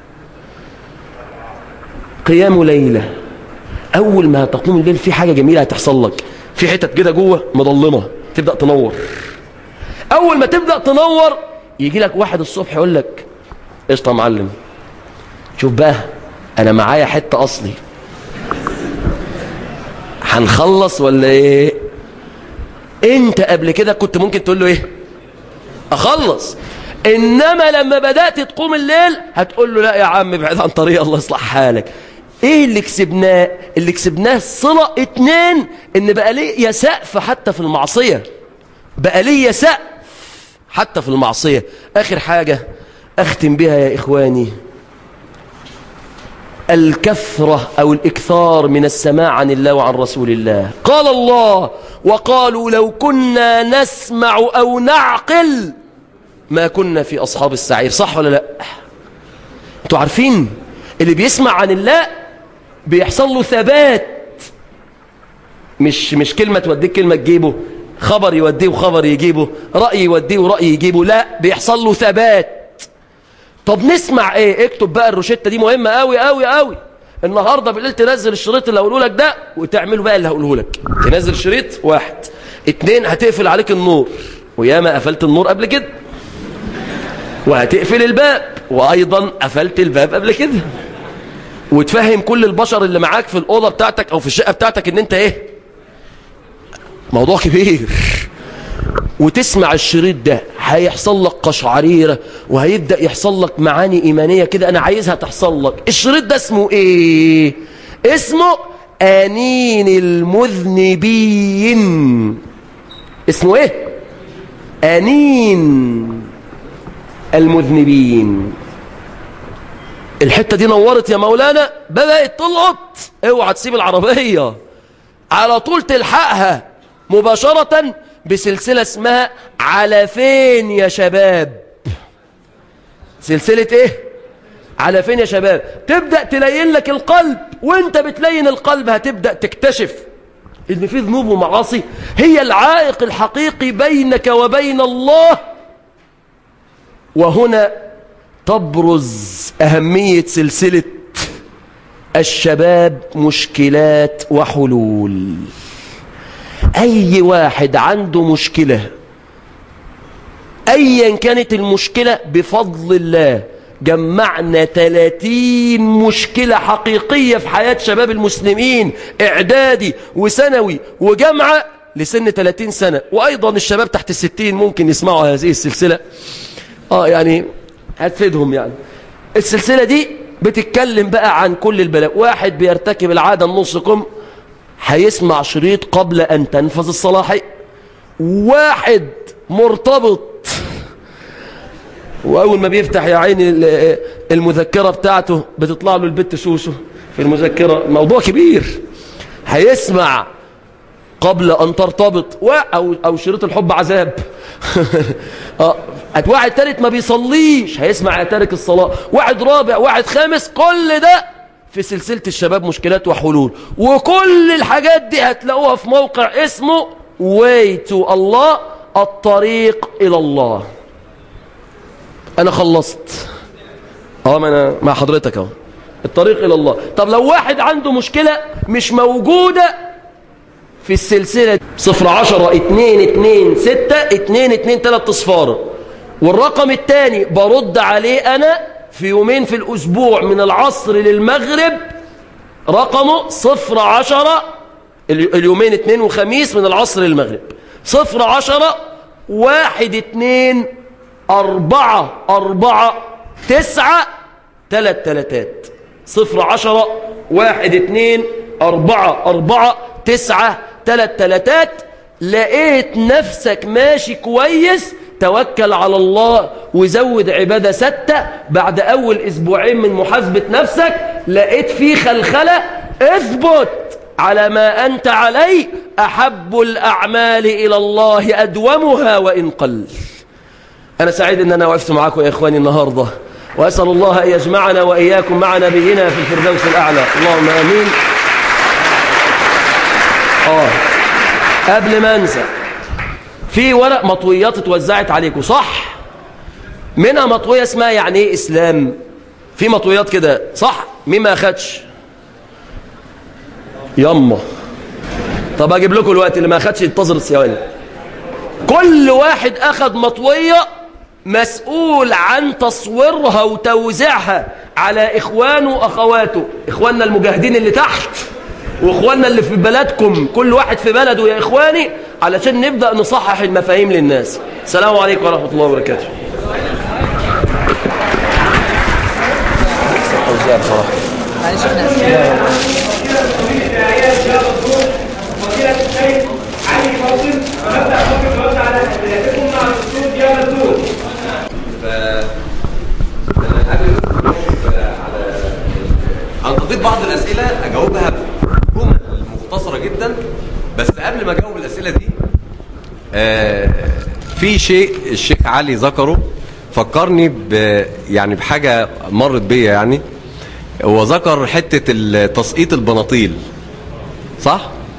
قيام ليلة. أول ما تقوم الليل في حاجة جميلة هتحصل لك، في حتت كده جوه مظلمة تبدأ تنور. أول ما تبدأ تنور يجي لك واحد الصبح يقول لك: قشطة يا معلم، شوف بقى أنا معايا حتة أصلي، هنخلص ولا إيه؟ أنت قبل كده كنت ممكن تقول له إيه؟ أخلص. إنما لما بدأت تقوم الليل هتقول له: لا يا عم ابعد عن طريق الله يصلح حالك. ايه اللي كسبناه؟ اللي كسبناه صلة 2، ان بقى ليه سقف حتى في المعصية، بقى ليه سقف حتى في المعصية. اخر حاجة اختم بها يا اخواني، الكثرة او الاكثار من السماع عن الله وعن رسول الله. قال الله: وقالوا لو كنا نسمع او نعقل ما كنا في اصحاب السعير. صح ولا لا؟ انتوا عارفين اللي بيسمع عن الله بيحصل له ثبات، مش كلمة توديك كلمة تجيبه، خبر يوديه وخبر يجيبه، رأي يوديه ورأي يجيبه، لا بيحصل له ثبات. طب نسمع ايه؟ اكتب بقى الروشتة دي مهمة قوي قوي قوي. النهاردة بالليل تنزل الشريط اللي هقوله لك ده وتعمله بقى اللي هقوله لك. تنزل شريط 1 2 هتقفل عليك النور، وياما قفلت النور قبل كده، وهتقفل الباب، وأيضا قفلت الباب قبل كده، وتفهم كل البشر اللي معاك في الأوضة بتاعتك أو في الشقة بتاعتك إن أنت إيه؟ موضوع كبير. وتسمع الشريط ده هيحصل لك قشعريرة، وهيبدأ يحصل لك معاني إيمانية كده أنا عايزها تحصل لك. الشريط ده اسمه إيه؟ اسمه أنين المذنبين. اسمه إيه؟ أنين المذنبين. الحتة دي نورت يا مولانا، بدأت تلقط، اوعى تسيب العربية، على طول تلحقها مباشرة بسلسلة اسمها على فين يا شباب. سلسلة ايه؟ على فين يا شباب. تبدأ تلين لك القلب، وانت بتلين القلب هتبدأ تكتشف ان في ذنوب ومعاصي هي العائق الحقيقي بينك وبين الله. وهنا تبرز أهمية سلسلة الشباب مشكلات وحلول. أي واحد عنده مشكلة أيا كانت المشكلة بفضل الله، جمعنا 30 مشكلة حقيقية في حياة شباب المسلمين، إعدادي وثانوي وجامعة لسن 30 سنة، وأيضا الشباب تحت 60 ممكن يسمعوا هذه السلسلة. يعني هتفيدهم. يعني السلسلة دي بتتكلم بقى عن كل البلاء. واحد بيرتكب العادة النص كم هيسمع شريط قبل أن تنفذ الصلاحية. واحد مرتبط وأول ما بيفتح يا عيني المذكرة بتاعته بتطلع له البت سوسو في المذكرة، موضوع كبير. هيسمع قبل أن ترتبط أو شريط الحب عذاب. واحد ثالث ما بيصليش هيسمع يا تارك الصلاة. واحد رابع، واحد خامس، كل ده في سلسلة الشباب مشكلات وحلول. وكل الحاجات دي هتلاقوها في موقع اسمه Way to Allah، الطريق إلى الله. أنا خلصت ما أنا مع حضرتك أهو، الطريق إلى الله. طب لو واحد عنده مشكلة مش موجودة في السلسلة 0 10 2 2 6 2 2 3 اصفار. والرقم الثاني برد عليه أنا في يومين في الأسبوع من العصر للمغرب، رقمه 0 10 اليومين 2 وخميس من العصر للمغرب 0 10 1 2 4 4 9 3 تلاتات 0 10 1 2 4 4 9 3 تلاتات. لقيت نفسك ماشي كويس، توكل على الله وزود عبادة 6. بعد أول أسبوعين من محاسبة نفسك لقيت فيه خلخلة، اثبت على ما أنت عليه، أحب الأعمال إلى الله أدومها وإن قل. أنا سعيد أن أنا وقفت معكم يا إخواني النهاردة، وأسأل الله أن يجمعنا وإياكم مع نبينا في الفردوس الأعلى، اللهم آمين. قبل ما أنسى، في ورق مطويات اتوزعت عليكم صح؟ منها مطوية اسمها يعني إيه إسلام، في مطويات كده صح؟ مين ما أخدش؟ يما طب أجيب لكم الوقت، اللي ما أخدش ينتظر الثواني. كل واحد أخد مطوية مسؤول عن تصويرها وتوزيعها على إخوانه وأخواته، إخواننا المجاهدين اللي تحت وإخواننا اللي في بلدكم، كل واحد في بلده يا إخواني، علشان نبدأ نصحح المفاهيم للناس. السلام عليكم ورحمة الله وبركاته. هنتقيت بعض الأسئلة أجاوبها بجمل مختصرة جدا، بس قبل ما أجاوب الأسئلة دي في شيء الشيخ علي ذكره فكرني يعني بحاجة مرت بيا. يعني هو ذكر حتة تسقيط البناطيل صح؟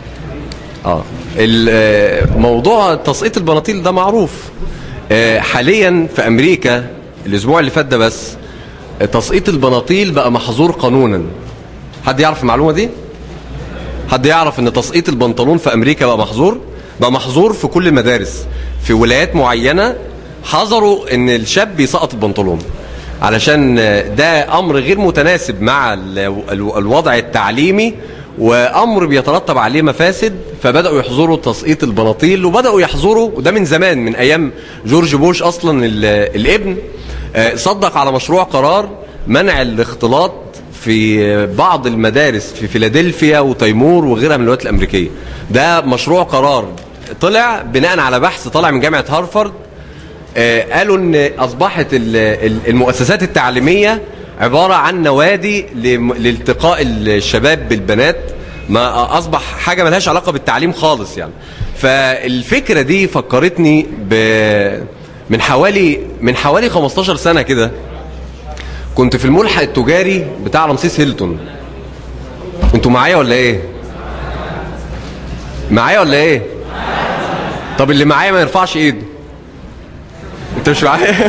موضوع تسقيط البناطيل ده معروف حاليا في أمريكا. الأسبوع اللي فات ده بس تسقيط البناطيل بقى محظور قانونا. حد يعرف المعلومة دي؟ حد يعرف ان تسقيط البنطلون في أمريكا بقى محظور؟ بقى محظور في كل المدارس. في ولايات معينة حظروا ان الشاب يسقط البنطلون، علشان ده أمر غير متناسب مع الوضع التعليمي، وأمر بيترتب عليه مفاسد، فبدأوا يحظروا تسقيط البناطيل. وبدأوا يحظروا، وده من زمان، من أيام جورج بوش أصلا الابن صدق على مشروع قرار منع الاختلاط في بعض المدارس في فيلادلفيا وتيمور وغيرها من الولايات الأمريكية. ده مشروع قرار طلع بناء على بحث طلع من جامعة هارفارد. قالوا ان أصبحت المؤسسات التعليمية عبارة عن نوادي لالتقاء الشباب بالبنات، ما أصبح حاجة ملهاش علاقة بالتعليم خالص يعني. فالفكرة دي فكرتني من حوالي 15 سنة كده. كنت في الملحق التجاري بتاع رمسيس هيلتون. انتوا معايا ولا ايه؟ معايا ولا ايه؟ طب اللي معايا ما يرفعش ايده. انت مش معايا؟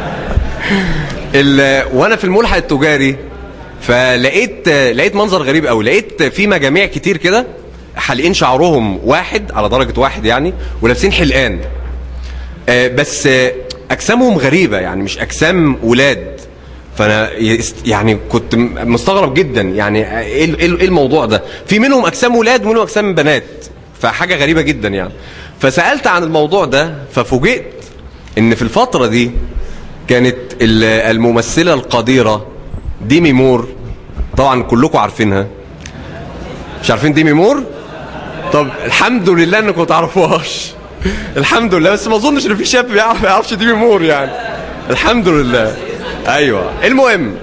وانا في الملحق التجاري فلقيت منظر غريب قوي. لقيت في مجاميع كتير كده حالقين شعرهم واحد على درجة واحد يعني، ولابسين حلقان، بس اجسامهم غريبة يعني، مش اجسام ولاد. فانا يعني كنت مستغرب جدا، يعني ايه الموضوع ده؟ في منهم اجسام ولاد ومنهم اجسام بنات، فحاجة غريبة جدا يعني. فسألت عن الموضوع ده، ففوجئت ان في الفترة دي كانت الممثلة القديرة ديمي مور. طبعا كلكم عارفينها. مش عارفين ديمي مور؟ طب الحمد لله انكم ما تعرفوهاش. الحمد لله. بس ما اظنش ان في شاب ما يعرفش ديمي مور يعني. الحمد لله. ايوه. المهم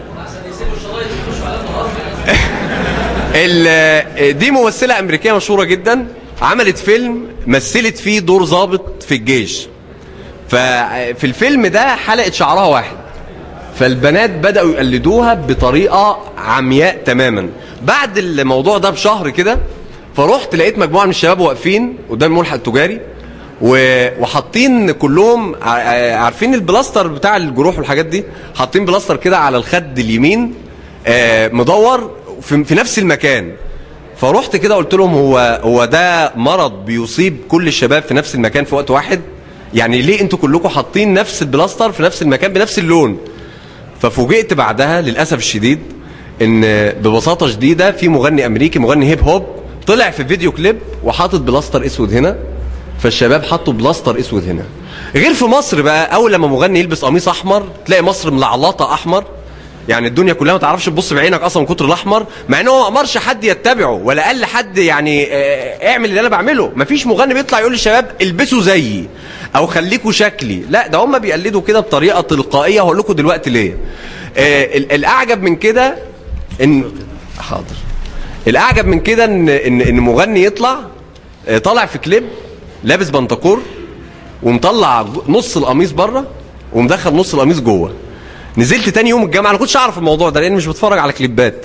دي ممثلة امريكية مشهورة جدا، عملت فيلم مثلت فيه دور ضابط في الجيش. ففي الفيلم ده حلقت شعرها واحد، فالبنات بدأوا يقلدوها بطريقة عمياء تماما. بعد الموضوع ده بشهر كده فرحت لقيت مجموعة من الشباب واقفين قدام الملحق التجاري وحاطين كلهم، عارفين البلاستر بتاع الجروح والحاجات دي، حاطين بلاستر كده على الخد اليمين مدور في نفس المكان. فرحت كده قلت لهم هو ده مرض بيصيب كل الشباب في نفس المكان في وقت واحد؟ يعني ليه انتوا كلكم حاطين نفس البلاستر في نفس المكان بنفس اللون؟ ففوجئت بعدها للأسف الشديد ان ببساطة شديدة في مغني امريكي، مغني هيب هوب، طلع في فيديو كليب وحاطط بلاستر اسود هنا، فالشباب حطوا بلاستر اسود هنا. غير في مصر بقى، اول لما مغني يلبس قميص احمر تلاقي مصر ملعلطه احمر، يعني الدنيا كلها ما تعرفش تبص بعينك اصلا من كتر الاحمر، مع انه ما امرش حد يتبعه ولا قال لحد يعني اعمل اللي انا بعمله. مفيش مغني بيطلع يقول للشباب البسوا زيي او خليكوا شكلي، لا ده هم بيقلدوا كده بطريقه تلقائيه. هقول لكم دلوقتي ليه. الاعجب من كده ان حاضر الاعجب من كده ان مغني يطلع طالع في كليب لابس بنطاكور ومطلع نص القميص بره ومدخل نص القميص جوه. نزلت تاني يوم الجامعه، انا كنتش اعرف الموضوع ده لان مش بتفرج على كليبات،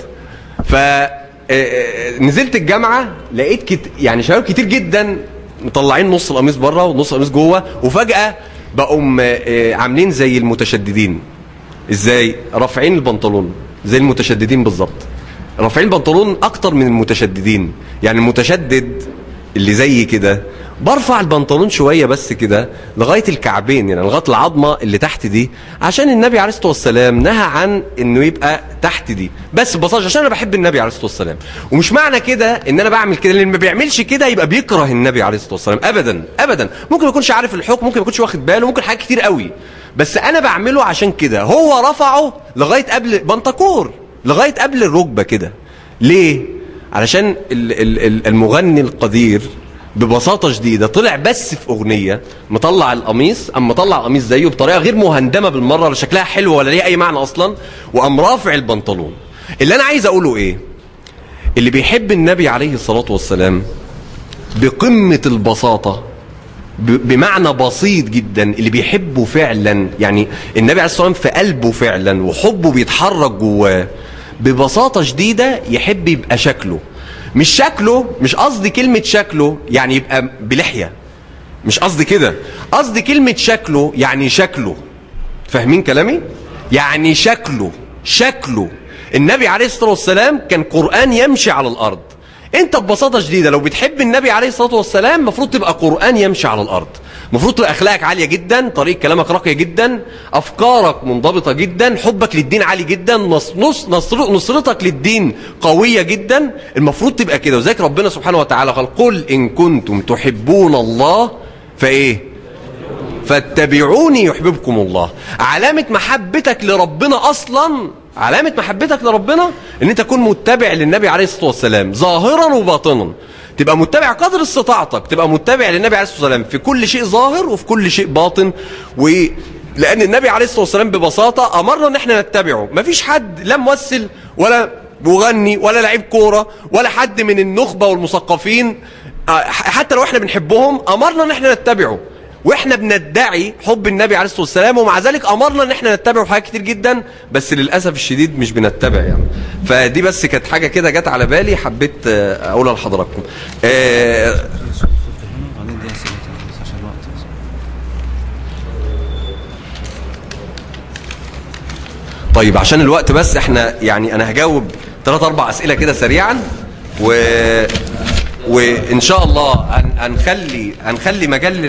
نزلت الجامعه لقيت يعني شباب كتير جدا مطلعين نص القميص بره ونص القميص جوه، وفجاه بقوا عاملين زي المتشددين. ازاي؟ رافعين البنطلون زي المتشددين بالظبط، رافعين البنطلون اكتر من المتشددين. يعني المتشدد اللي زي كده برفع البنطلون شويه بس كده لغايه الكعبين، يعني لغايه العظمه اللي تحت دي، عشان النبي عليه الصلاه والسلام نهى عن انه يبقى تحت دي، بس ببساطه عشان انا بحب النبي عليه الصلاه والسلام. ومش معنى كده ان انا بعمل كده، لان ما بيعملش كده يبقى بيكره النبي عليه الصلاه والسلام، ابدا ابدا. ممكن ما يكونش عارف الحكم، ممكن ما يكونش واخد باله، ممكن حاجات كتير قوي، بس انا بعمله عشان كده. هو رفعه لغايه قبل بنطاكور، لغايه قبل الركبه كده. ليه؟ علشان المغني القدير ببساطة شديدة طلع بس في أغنية مطلع القميص، أما مطلع القميص زيه بطريقة غير مهندمة بالمرة، ولا شكلها حلو ولا ليه أي معنى أصلا، وقام رافع البنطلون. اللي أنا عايز أقوله إيه؟ اللي بيحب النبي عليه الصلاة والسلام بقمة البساطة، بمعنى بسيط جدا، اللي بيحبه فعلا، يعني النبي عليه الصلاة والسلام في قلبه فعلا وحبه بيتحرك جواه، ببساطة شديدة يحب يبقى شكله. مش شكله، مش قصدي كلمة شكله يعني يبقى بلحية، مش قصدي كده، قصدي كلمة شكله يعني شكله. فاهمين كلامي؟ يعني شكله النبي عليه الصلاة والسلام كان قرآن يمشي على الأرض. انت ببساطة شديدة لو بتحب النبي عليه الصلاة والسلام مفروض تبقى قرآن يمشي على الأرض، مفروض تبقى أخلاقك عالية جدا، طريقة كلامك راقية جدا، أفكارك منضبطة جدا، حبك للدين عالي جدا، نصرتك للدين قوية جدا. المفروض تبقى كده. وذلك ربنا سبحانه وتعالى قال قل إن كنتم تحبون الله فإيه؟ فاتبعوني يحببكم الله. علامة محبتك لربنا أصلا، علامة محبتك لربنا ان انت تكون متبع للنبي عليه الصلاة والسلام ظاهرا وباطنا، تبقى متبع قدر استطاعتك، تبقى متبع للنبي عليه الصلاة والسلام في كل شيء ظاهر وفي كل شيء باطن. لان النبي عليه الصلاة والسلام ببساطة امرنا ان احنا نتبعه. مفيش حد لا ممثل ولا مغني ولا لعيب كورة ولا حد من النخبة والمثقفين حتى لو احنا بنحبهم امرنا ان احنا نتبعه، واحنا بندعي حب النبي عليه الصلاة والسلام، ومع ذلك امرنا ان احنا نتبعه في حاجات كتير جدا، بس للاسف الشديد مش بنتبع يعني. فدي بس كانت حاجه كده جت على بالي حبيت اقولها لحضراتكم. طيب عشان الوقت بس احنا يعني انا هجاوب 3-4 اسئله كده سريعا، وان شاء الله هنخلي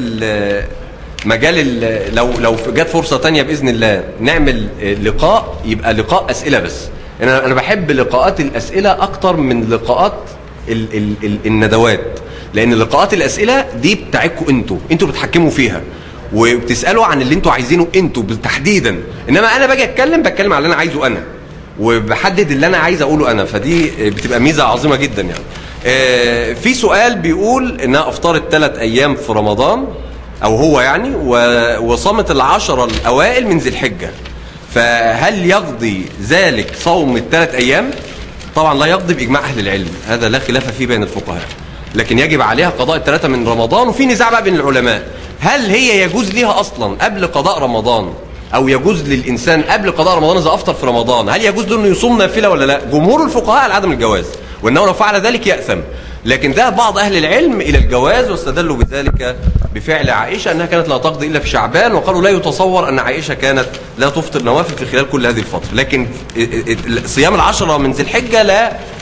مجال لو جت فرصه تانية باذن الله نعمل لقاء يبقى لقاء اسئله بس. انا بحب لقاءات الاسئله اكتر من لقاءات الندوات، لان لقاءات الاسئله دي بتاعتكم انتوا بتحكموا فيها وبتسالوا عن اللي انتوا عايزينه انتوا تحديدا، انما انا باجي بتكلم على اللي انا عايزه انا، وبحدد اللي انا عايز اقوله انا، فدي بتبقى ميزه عظيمه جدا يعني. في سؤال بيقول انها افطرت 3 ايام في رمضان، او هو يعني وصامت 10 الاوائل من ذي الحجه، فهل يقضي ذلك صوم ال3 ايام؟ طبعا لا يقضي باجماع اهل العلم، هذا لا خلاف فيه بين الفقهاء، لكن يجب عليها قضاء ال3 من رمضان. وفي نزاع بقى بين العلماء، هل هي يجوز ليها اصلا قبل قضاء رمضان، او يجوز للانسان قبل قضاء رمضان اذا افطر في رمضان هل يجوز له انه يصوم نافله ولا لا؟ جمهور الفقهاء على عدم الجواز، وانه لو فعل ذلك ياثم، لكن ذهب بعض اهل العلم الى الجواز واستدلوا بذلك بفعل عائشه انها كانت لا تقضي الا في شعبان، وقالوا لا يتصور ان عائشه كانت لا تفطر نوافل في خلال كل هذه الفتره، لكن صيام 10 من ذي الحجه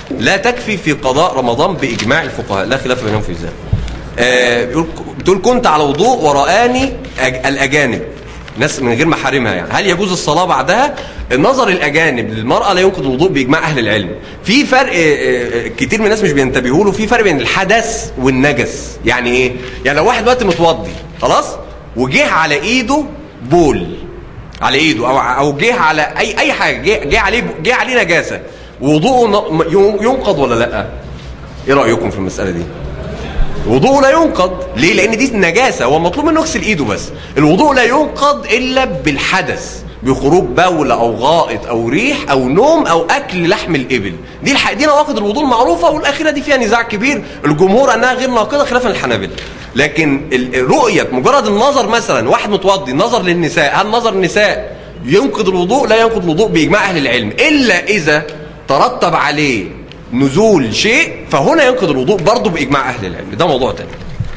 لا تكفي في قضاء رمضان بإجماع الفقهاء، لا خلاف بينهم في ذلك. بتقول كنت على وضوء ورآني الأجانب، ناس من غير محارمها، يعني هل يجوز الصلاة بعدها؟ النظر الأجانب للمرأة لا ينقض الوضوء بإجماع أهل العلم. في فرق كتير من الناس مش بينتبهوا له، في فرق بين الحدث والنجس. يعني إيه؟ يعني لو واحد دلوقتي متوضي خلاص وجه على إيده بول، على إيده أو جه على أي حاجة، جه عليه نجاسة، وضوءه ينقض ولا لأ؟ إيه رأيكم في المسألة دي؟ الوضوء لا ينقض. ليه؟ لأن دي نجاسة، هو مطلوب منه يغسل إيده بس. الوضوء لا ينقض إلا بالحدث، بخروج بول أو غائط أو ريح أو نوم أو أكل لحم الإبل. دي نواقض الوضوء المعروفة، والأخيرة دي فيها نزاع كبير، الجمهور أنها غير ناقضة خلافا للحنابلة. لكن رؤية مجرد النظر، مثلا واحد متوضي نظر للنساء، هل نظر النساء ينقض الوضوء؟ لا ينقض الوضوء بإجماع أهل العلم، إلا إذا ترتب عليه نزول شيء، فهنا ينقض الوضوء برضه بإجماع أهل العلم، ده موضوع تاني.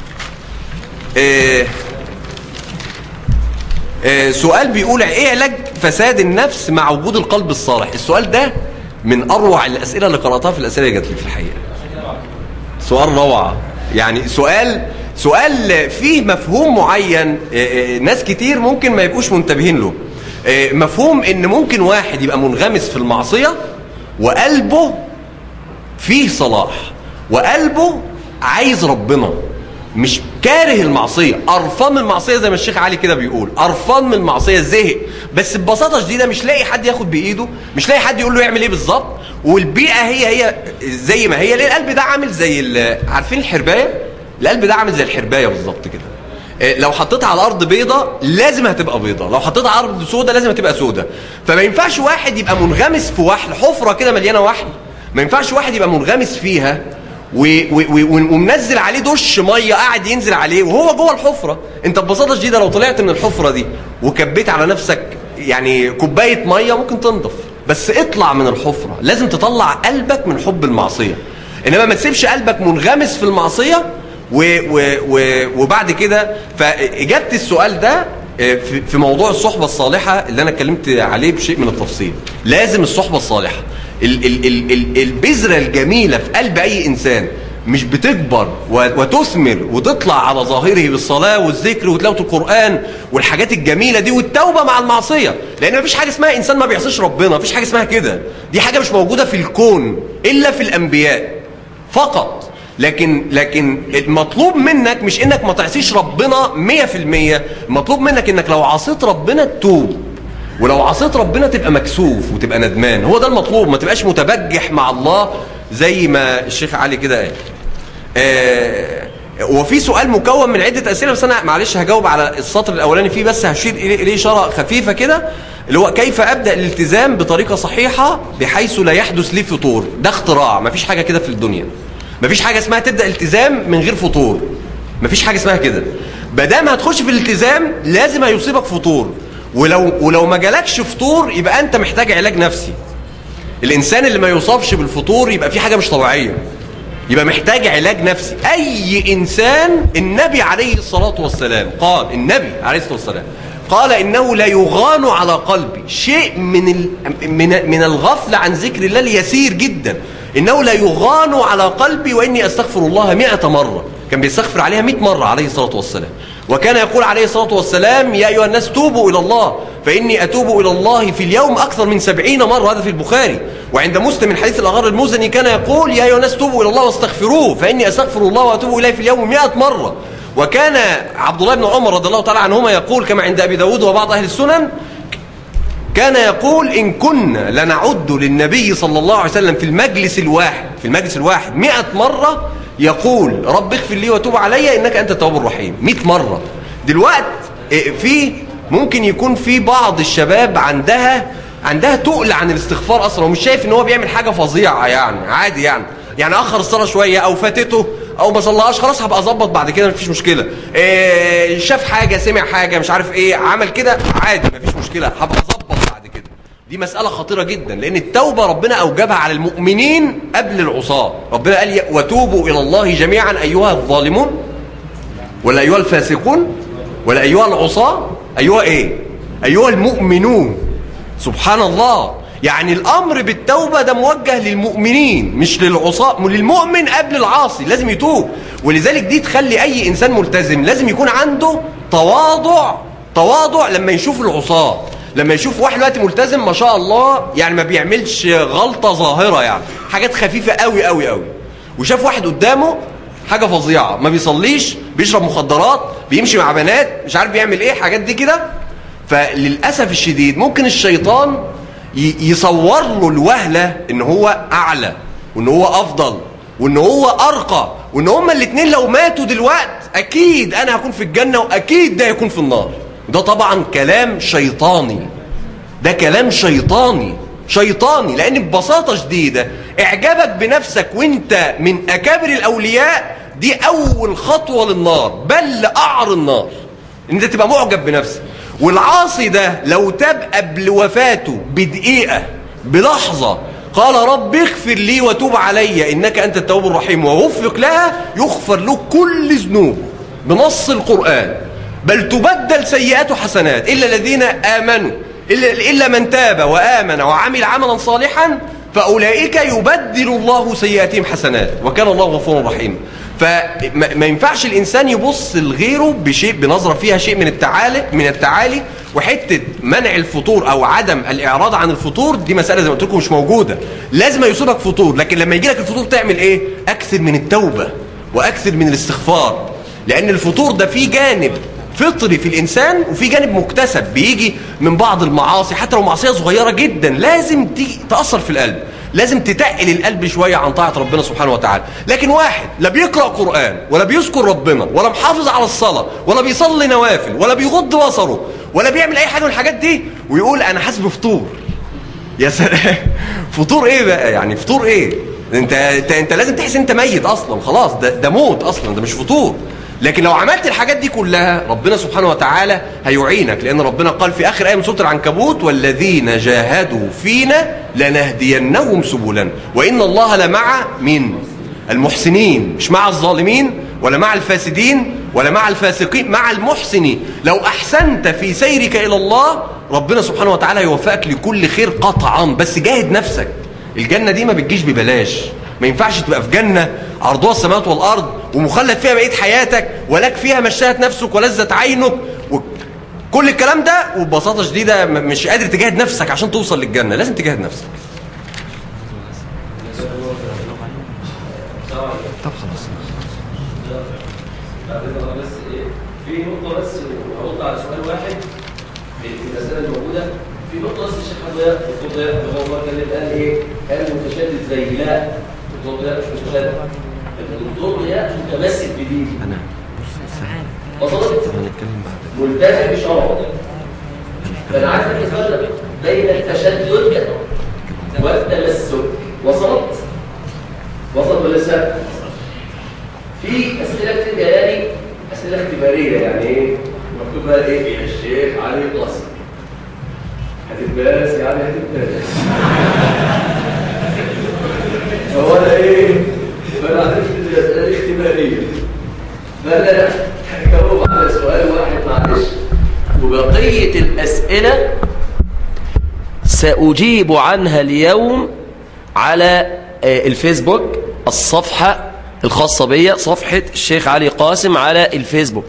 سؤال بيقول ايه علاج فساد النفس مع وجود القلب الصالح؟ السؤال ده من أروع الأسئلة اللي قرأتها في الأسئلة اللي جات لي في الحقيقة. سؤال روعة، يعني سؤال فيه مفهوم معين ناس كتير ممكن ما يبقوش منتبهين له. مفهوم ان ممكن واحد يبقى منغمس في المعصية وقلبه فيه صلاح، وقلبه عايز ربنا، مش كاره المعصية، قرفان من المعصية زي ما الشيخ علي كده بيقول، قرفان من المعصية، زهق، بس ببساطة شديدة مش لاقي حد ياخد بإيده، مش لاقي حد يقول له يعمل ايه بالظبط، والبيئة هي زي ما هي. ليه؟ القلب ده عامل زي عارفين الحرباية؟ القلب ده عامل زي الحرباية بالظبط كده. لو حطيتها على الارض بيضة لازم هتبقى بيضة، لو حطيتها على الارض سودة لازم هتبقى سودة. فما ينفعش واحد يبقى منغمس في وحل، حفرة كده مليانة وحل، ما ينفعش واحد يبقى منغمس فيها ومنزل عليه دش ميه قاعد ينزل عليه وهو جوه الحفره. انت ببساطه شديده لو طلعت من الحفره دي وكبيت على نفسك يعني كوبايه ميه ممكن تنضف، بس اطلع من الحفره، لازم تطلع قلبك من حب المعصيه، انما ما تسيبش قلبك منغمس في المعصيه وبعد كده. فاجابه السؤال ده في موضوع الصحبه الصالحه اللي انا اتكلمت عليه بشيء من التفصيل. لازم الصحبه الصالحه، البذرة الجميلة في قلب أي إنسان مش بتكبر وتثمر وتطلع على ظاهره بالصلاة والذكر وتلاوة القرآن والحاجات الجميلة دي والتوبة مع المعصية، لأن مفيش حاجة اسمها إنسان ما بيعصيش ربنا، مفيش حاجة اسمها كده، دي حاجة مش موجودة في الكون إلا في الأنبياء فقط. لكن المطلوب منك مش إنك ما تعصيش ربنا 100%، المطلوب منك إنك لو عصيت ربنا تتوب، ولو عصيت ربنا تبقى مكسوف وتبقى ندمان، هو ده المطلوب، ما تبقاش متبجح مع الله زي ما الشيخ علي كده قال. وفي سؤال مكون من عدة أسئلة، بس أنا معلش هجاوب على السطر الأولاني فيه بس، هشير إليه إشارة خفيفة كده، اللي هو كيف أبدأ الالتزام بطريقة صحيحة بحيث لا يحدث لي فطور. ده اختراع، مفيش حاجة كده في الدنيا، مفيش حاجة اسمها تبدأ التزام من غير فطور، مفيش حاجة اسمها كده. بدام هتخش في الالتزام لازم هيصيبك فطور، ولو ما جالكش فطور يبقى انت محتاج علاج نفسي. الانسان اللي ما يصابش بالفطور يبقى في حاجة مش طبيعية، يبقى محتاج علاج نفسي. اي انسان، النبي عليه الصلاة والسلام قال، النبي عليه الصلاة والسلام قال انه لا يغان على قلبي شيء من الغفلة عن ذكر الله اليسير جدا، انه لا يغان على قلبي واني استغفر الله 100 مرة، كان بيستغفر عليها 100 مرة عليه الصلاة والسلام. وكان يقول عليه الصلاة والسلام يا أيها الناس توبوا إلى الله فإني أتوب إلى الله في اليوم أكثر من 70 مرة، هذا في البخاري. وعند مسلم من حديث الأغر المزني كان يقول يا أيها الناس توبوا إلى الله واستغفروه فإني أستغفر الله وأتوب إليه في اليوم 100 مرة. وكان عبد الله بن عمر رضي الله تعالى عنهما يقول كما عند أبي داود وبعض أهل السنن، كان يقول إن كنا لنعد للنبي صلى الله عليه وسلم في المجلس الواحد 100 مرة يقول رب اغفر لي وتوب علي إنك أنت التواب الرحيم، 100 مرة. دلوقتي في ممكن يكون في بعض الشباب عندها تقل عن الاستغفار أصلا، ومش شايف إن هو بيعمل حاجة فظيعة، يعني عادي، يعني أخر الصلاة شوية أو فاتته أو ما صلاش، خلاص هبقى أظبط بعد كده مفيش مشكلة، شاف حاجة سمع حاجة مش عارف إيه عمل كده عادي مفيش مشكلة هبقى أظبط بعد كده. دي مسألة خطيرة جدا، لأن التوبة ربنا أوجبها على المؤمنين قبل العصاة. ربنا قال وتوبوا إلى الله جميعا أيها الظالمون ولا أيها الفاسقون ولا أيها العصاة، أيها إيه؟ أيها المؤمنون. سبحان الله، يعني الامر بالتوبة ده موجه للمؤمنين مش للعصاة، للمؤمن قبل العاصي لازم يتوب. ولذلك دي تخلي اي انسان ملتزم لازم يكون عنده تواضع لما يشوف العصاة، لما يشوف واحد دلوقتي ملتزم ما شاء الله يعني ما بيعملش غلطة ظاهرة، يعني حاجات خفيفة قوي قوي قوي، وشاف واحد قدامه حاجة فظيعة ما بيصليش، بيشرب مخدرات، بيمشي مع بنات، مش عارف بيعمل ايه، حاجات دي كده. فللأسف الشديد ممكن الشيطان يصور له الوهلة ان هو اعلى وان هو افضل وان هو ارقى، وان هما الاثنين لو ماتوا دلوقت اكيد انا هكون في الجنة واكيد ده هيكون في النار. ده طبعا كلام شيطاني، ده كلام شيطاني، لان ببساطة شديدة اعجابك بنفسك وانت من اكابر الاولياء دي اول خطوة للنار، بل لقعر النار ان انت تبقى معجب بنفسك. والعاصي ده لو تاب قبل وفاته بدقيقة بلحظة قال رب اغفر لي وتوب علي انك انت التواب الرحيم ووفق لها، يغفر له كل ذنوب بنص القرآن، بل تبدل سيئات حسنات إلا الذين آمنوا إلا من تاب وآمن وعمل عملا صالحا فأولئك يبدل الله سيئاتهم حسنات وكان الله غفورا رحيما. فما ينفعش الإنسان يبص لغيره بشيء بنظرة فيها شيء من التعالي. وحتة منع الفطور أو عدم الإعراض عن الفطور دي مسألة زي ما قلت لكم مش موجودة، لازم يصيبك فطور، لكن لما يجي لك الفطور تعمل إيه؟ أكثر من التوبة وأكثر من الاستغفار، لأن الفطور ده فيه جانب فطري في الإنسان وفي جانب مكتسب بيجي من بعض المعاصي، حتى لو معصية صغيرة جدا لازم تأثر في القلب، لازم تتقل القلب شوية عن طاعة ربنا سبحانه وتعالى. لكن واحد لا بيقرأ قرآن ولا بيذكر ربنا ولا محافظ على الصلاة ولا بيصلي نوافل ولا بيغض بصره ولا بيعمل أي حاجة من الحاجات دي ويقول أنا حاسس بفطور، يا سلام فطور إيه بقى؟ يعني فطور إيه؟ أنت لازم تحس أنت ميت أصلا، خلاص ده موت أصلا، ده مش فطور. لكن لو عملت الحاجات دي كلها ربنا سبحانه وتعالى هيعينك، لأن ربنا قال في آخر آية من سورة العنكبوت والذين جاهدوا فينا لنهدينهم سبلنا وإن الله لمع من المحسنين، مش مع الظالمين ولا مع الفاسدين ولا مع الفاسقين، مع المحسنين. لو أحسنت في سيرك إلى الله ربنا سبحانه وتعالى يوفقك لكل خير قطعا، بس جاهد نفسك. الجنة دي ما بتجيش ببلاش، ما ينفعش تبقى في جنة عرضها السماوات والأرض ومخلد فيها بقية حياتك ولك فيها مشاهد نفسك ولذة عينك وكل الكلام ده وببساطة شديدة مش قادر تجاهد نفسك عشان توصل للجنة. لازم تجاهد نفسك. طب خلاص بس في نقطة بس هرد على سؤال واحد في الأسئلة الموجودة. في نقطة بس الشيخ حضرتك الدكتور ده هو قال ايه؟ قال متشدد زي لا، الدكتور ده مش متشدد، الدكتور ده متمسك بدينه. انا وصلت ملتزم بشرعه. فانا عايز افرق بين التشدد والتمسك. وصلت ولا لسه؟ في اسئله كتير جايه لي اسئله اختباريه، يعني ايه؟ مكتوب بقى ايه؟ يا الشيخ علي قاسم هتتباس، يعني هتتباس. هو انا ايه؟ فانا عرفت الاسئله الاختباريه، فانا هجاوب على سؤال واحد معلش، وبقيه الاسئله ساجيب عنها اليوم على الفيسبوك، الصفحه الخاصه بي، صفحه الشيخ علي قاسم على الفيسبوك.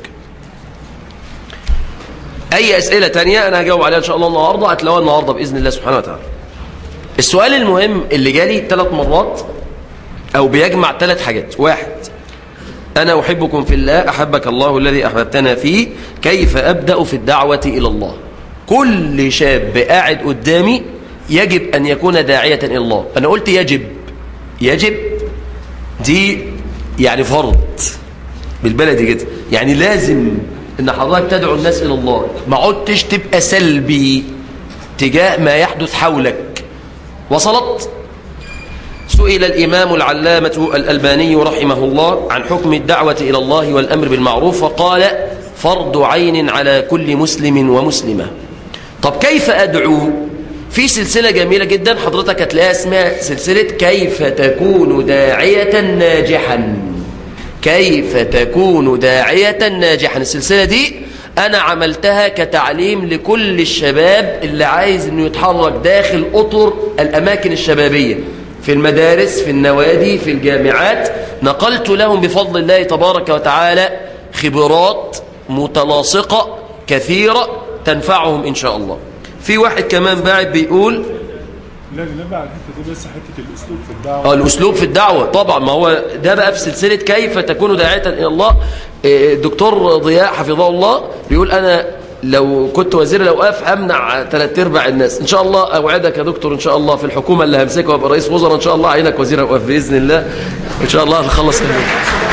اي اسئله تانية انا هجاوب عليها ان شاء الله النهارده، هتلاقوها النهارده باذن الله سبحانه وتعالى. السؤال المهم اللي جالي 3 مرات او بيجمع 3 حاجات. 1 انا احبكم في الله احبك الله الذي احببتنا فيه، كيف ابدا في الدعوه الى الله؟ كل شاب قاعد قدامي يجب ان يكون داعيه الى الله. انا قلت يجب دي يعني فرض بالبلدي كده، يعني لازم ان حضرتك تدعو الناس الى الله، ما عدتش تبقى سلبي تجاه ما يحدث حولك. وصلت؟ سئل الامام العلامه الالباني رحمه الله عن حكم الدعوه الى الله والامر بالمعروف، فقال فرض عين على كل مسلم ومسلمه. طب كيف ادعو؟ في سلسله جميله جدا حضرتك هتلاقيها اسمها سلسله كيف تكون داعيه ناجحا. كيف تكون داعية ناجحا. السلسلة دي أنا عملتها كتعليم لكل الشباب اللي عايز أنه يتحرك داخل أطر الأماكن الشبابية في المدارس، في النوادي، في الجامعات. نقلت لهم بفضل الله تبارك وتعالى خبرات متلاصقة كثيرة تنفعهم إن شاء الله. في واحد كمان باعت بيقول لا نبقى على الحته دي بس، حته الاسلوب في الدعوه. الاسلوب في الدعوه طبعا، ما هو ده بقى في سلسله كيف تكون داعيه الى الله. الدكتور ضياء حفظه الله بيقول انا لو كنت وزير الاوقاف امنع 3/4 الناس. ان شاء الله اوعدك يا دكتور ان شاء الله في الحكومه اللي همسكها وابقى رئيس وزراء ان شاء الله عينك وزير اوقاف باذن الله. ان شاء الله هنخلص ان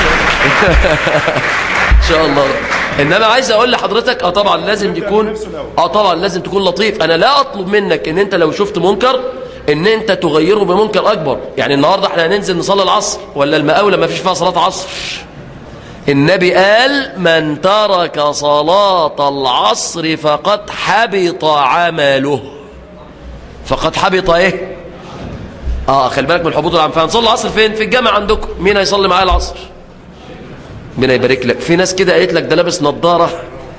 شاء الله. انما عايز اقول لحضرتك طبعا لازم يكون طبعا لازم تكون لطيف. انا لا اطلب منك ان انت لو شفت منكر ان انت تغيره بمنكر اكبر. يعني النهارده احنا هننزل نصلي العصر ولا المقاولة ما فيش فيها صلاة عصر؟ النبي قال من ترك صلاة العصر فقد حبط عمله. فقد حبط ايه؟ خلي بالك من الحبوط العام. فهنصلي العصر فين؟ في الجامع عندكم. مين هيصلي معايا العصر؟ ربنا يبارك لك. في ناس كده قالت لك ده لابس نظاره.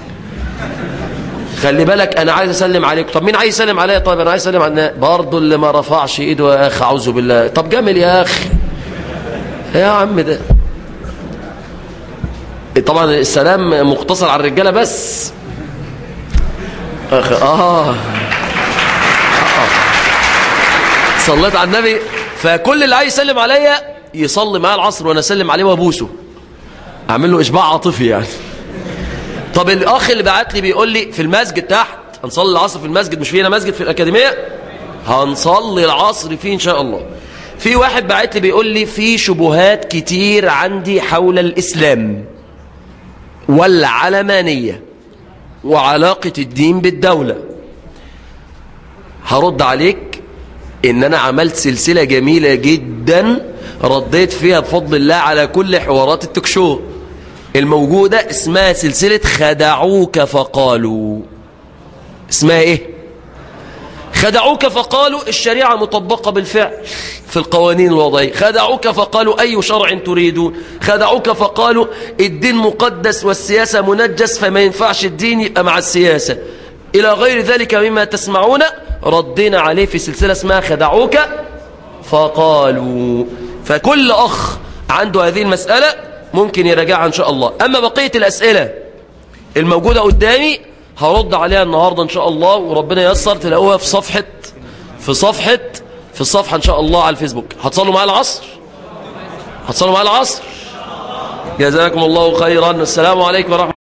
خلي بالك انا عايز اسلم عليك. طب مين عايز يسلم عليا؟ طيب انا عايز اسلم على برضه اللي ما رفعش ايده يا اخي اعوذ بالله. طب جامل يا اخي يا عم ده. طبعا السلام مقتصر على الرجاله بس. صليت على النبي. فكل اللي عايز يسلم عليا يصلي معايا العصر وانا اسلم عليه وابوسه، اعمل له اشباع عاطفي يعني. طب الاخ اللي بعت لي بيقول لي في المسجد تحت هنصلي العصر في المسجد، مش فينا مسجد في الأكاديمية؟ هنصلي العصر فيه ان شاء الله. في واحد بعت لي بيقول لي في شبهات كتير عندي حول الإسلام والعلمانية وعلاقة الدين بالدولة. هرد عليك ان انا عملت سلسلة جميلة جدا رديت فيها بفضل الله على كل حوارات التوكشو الموجودة، اسمها سلسلة خدعوك فقالوا. اسمها ايه؟ خدعوك فقالوا الشريعة مطبقة بالفعل في القوانين الوضعية. خدعوك فقالوا أي شرع تريدون. خدعوك فقالوا الدين مقدس والسياسة منجس فما ينفعش الدين يبقى مع السياسة، إلى غير ذلك مما تسمعون. ردينا عليه في سلسلة اسمها خدعوك فقالوا. فكل أخ عنده هذه المسألة ممكن يراجعها إن شاء الله. أما بقية الأسئلة الموجودة قدامي هرد عليها النهاردة إن شاء الله، وربنا ييسر تلاقوها في الصفحة إن شاء الله على الفيسبوك. هتصلوا معايا العصر؟ هتصلوا معايا العصر؟ جزاكم الله خيرا. السلام عليكم ورحمة الله.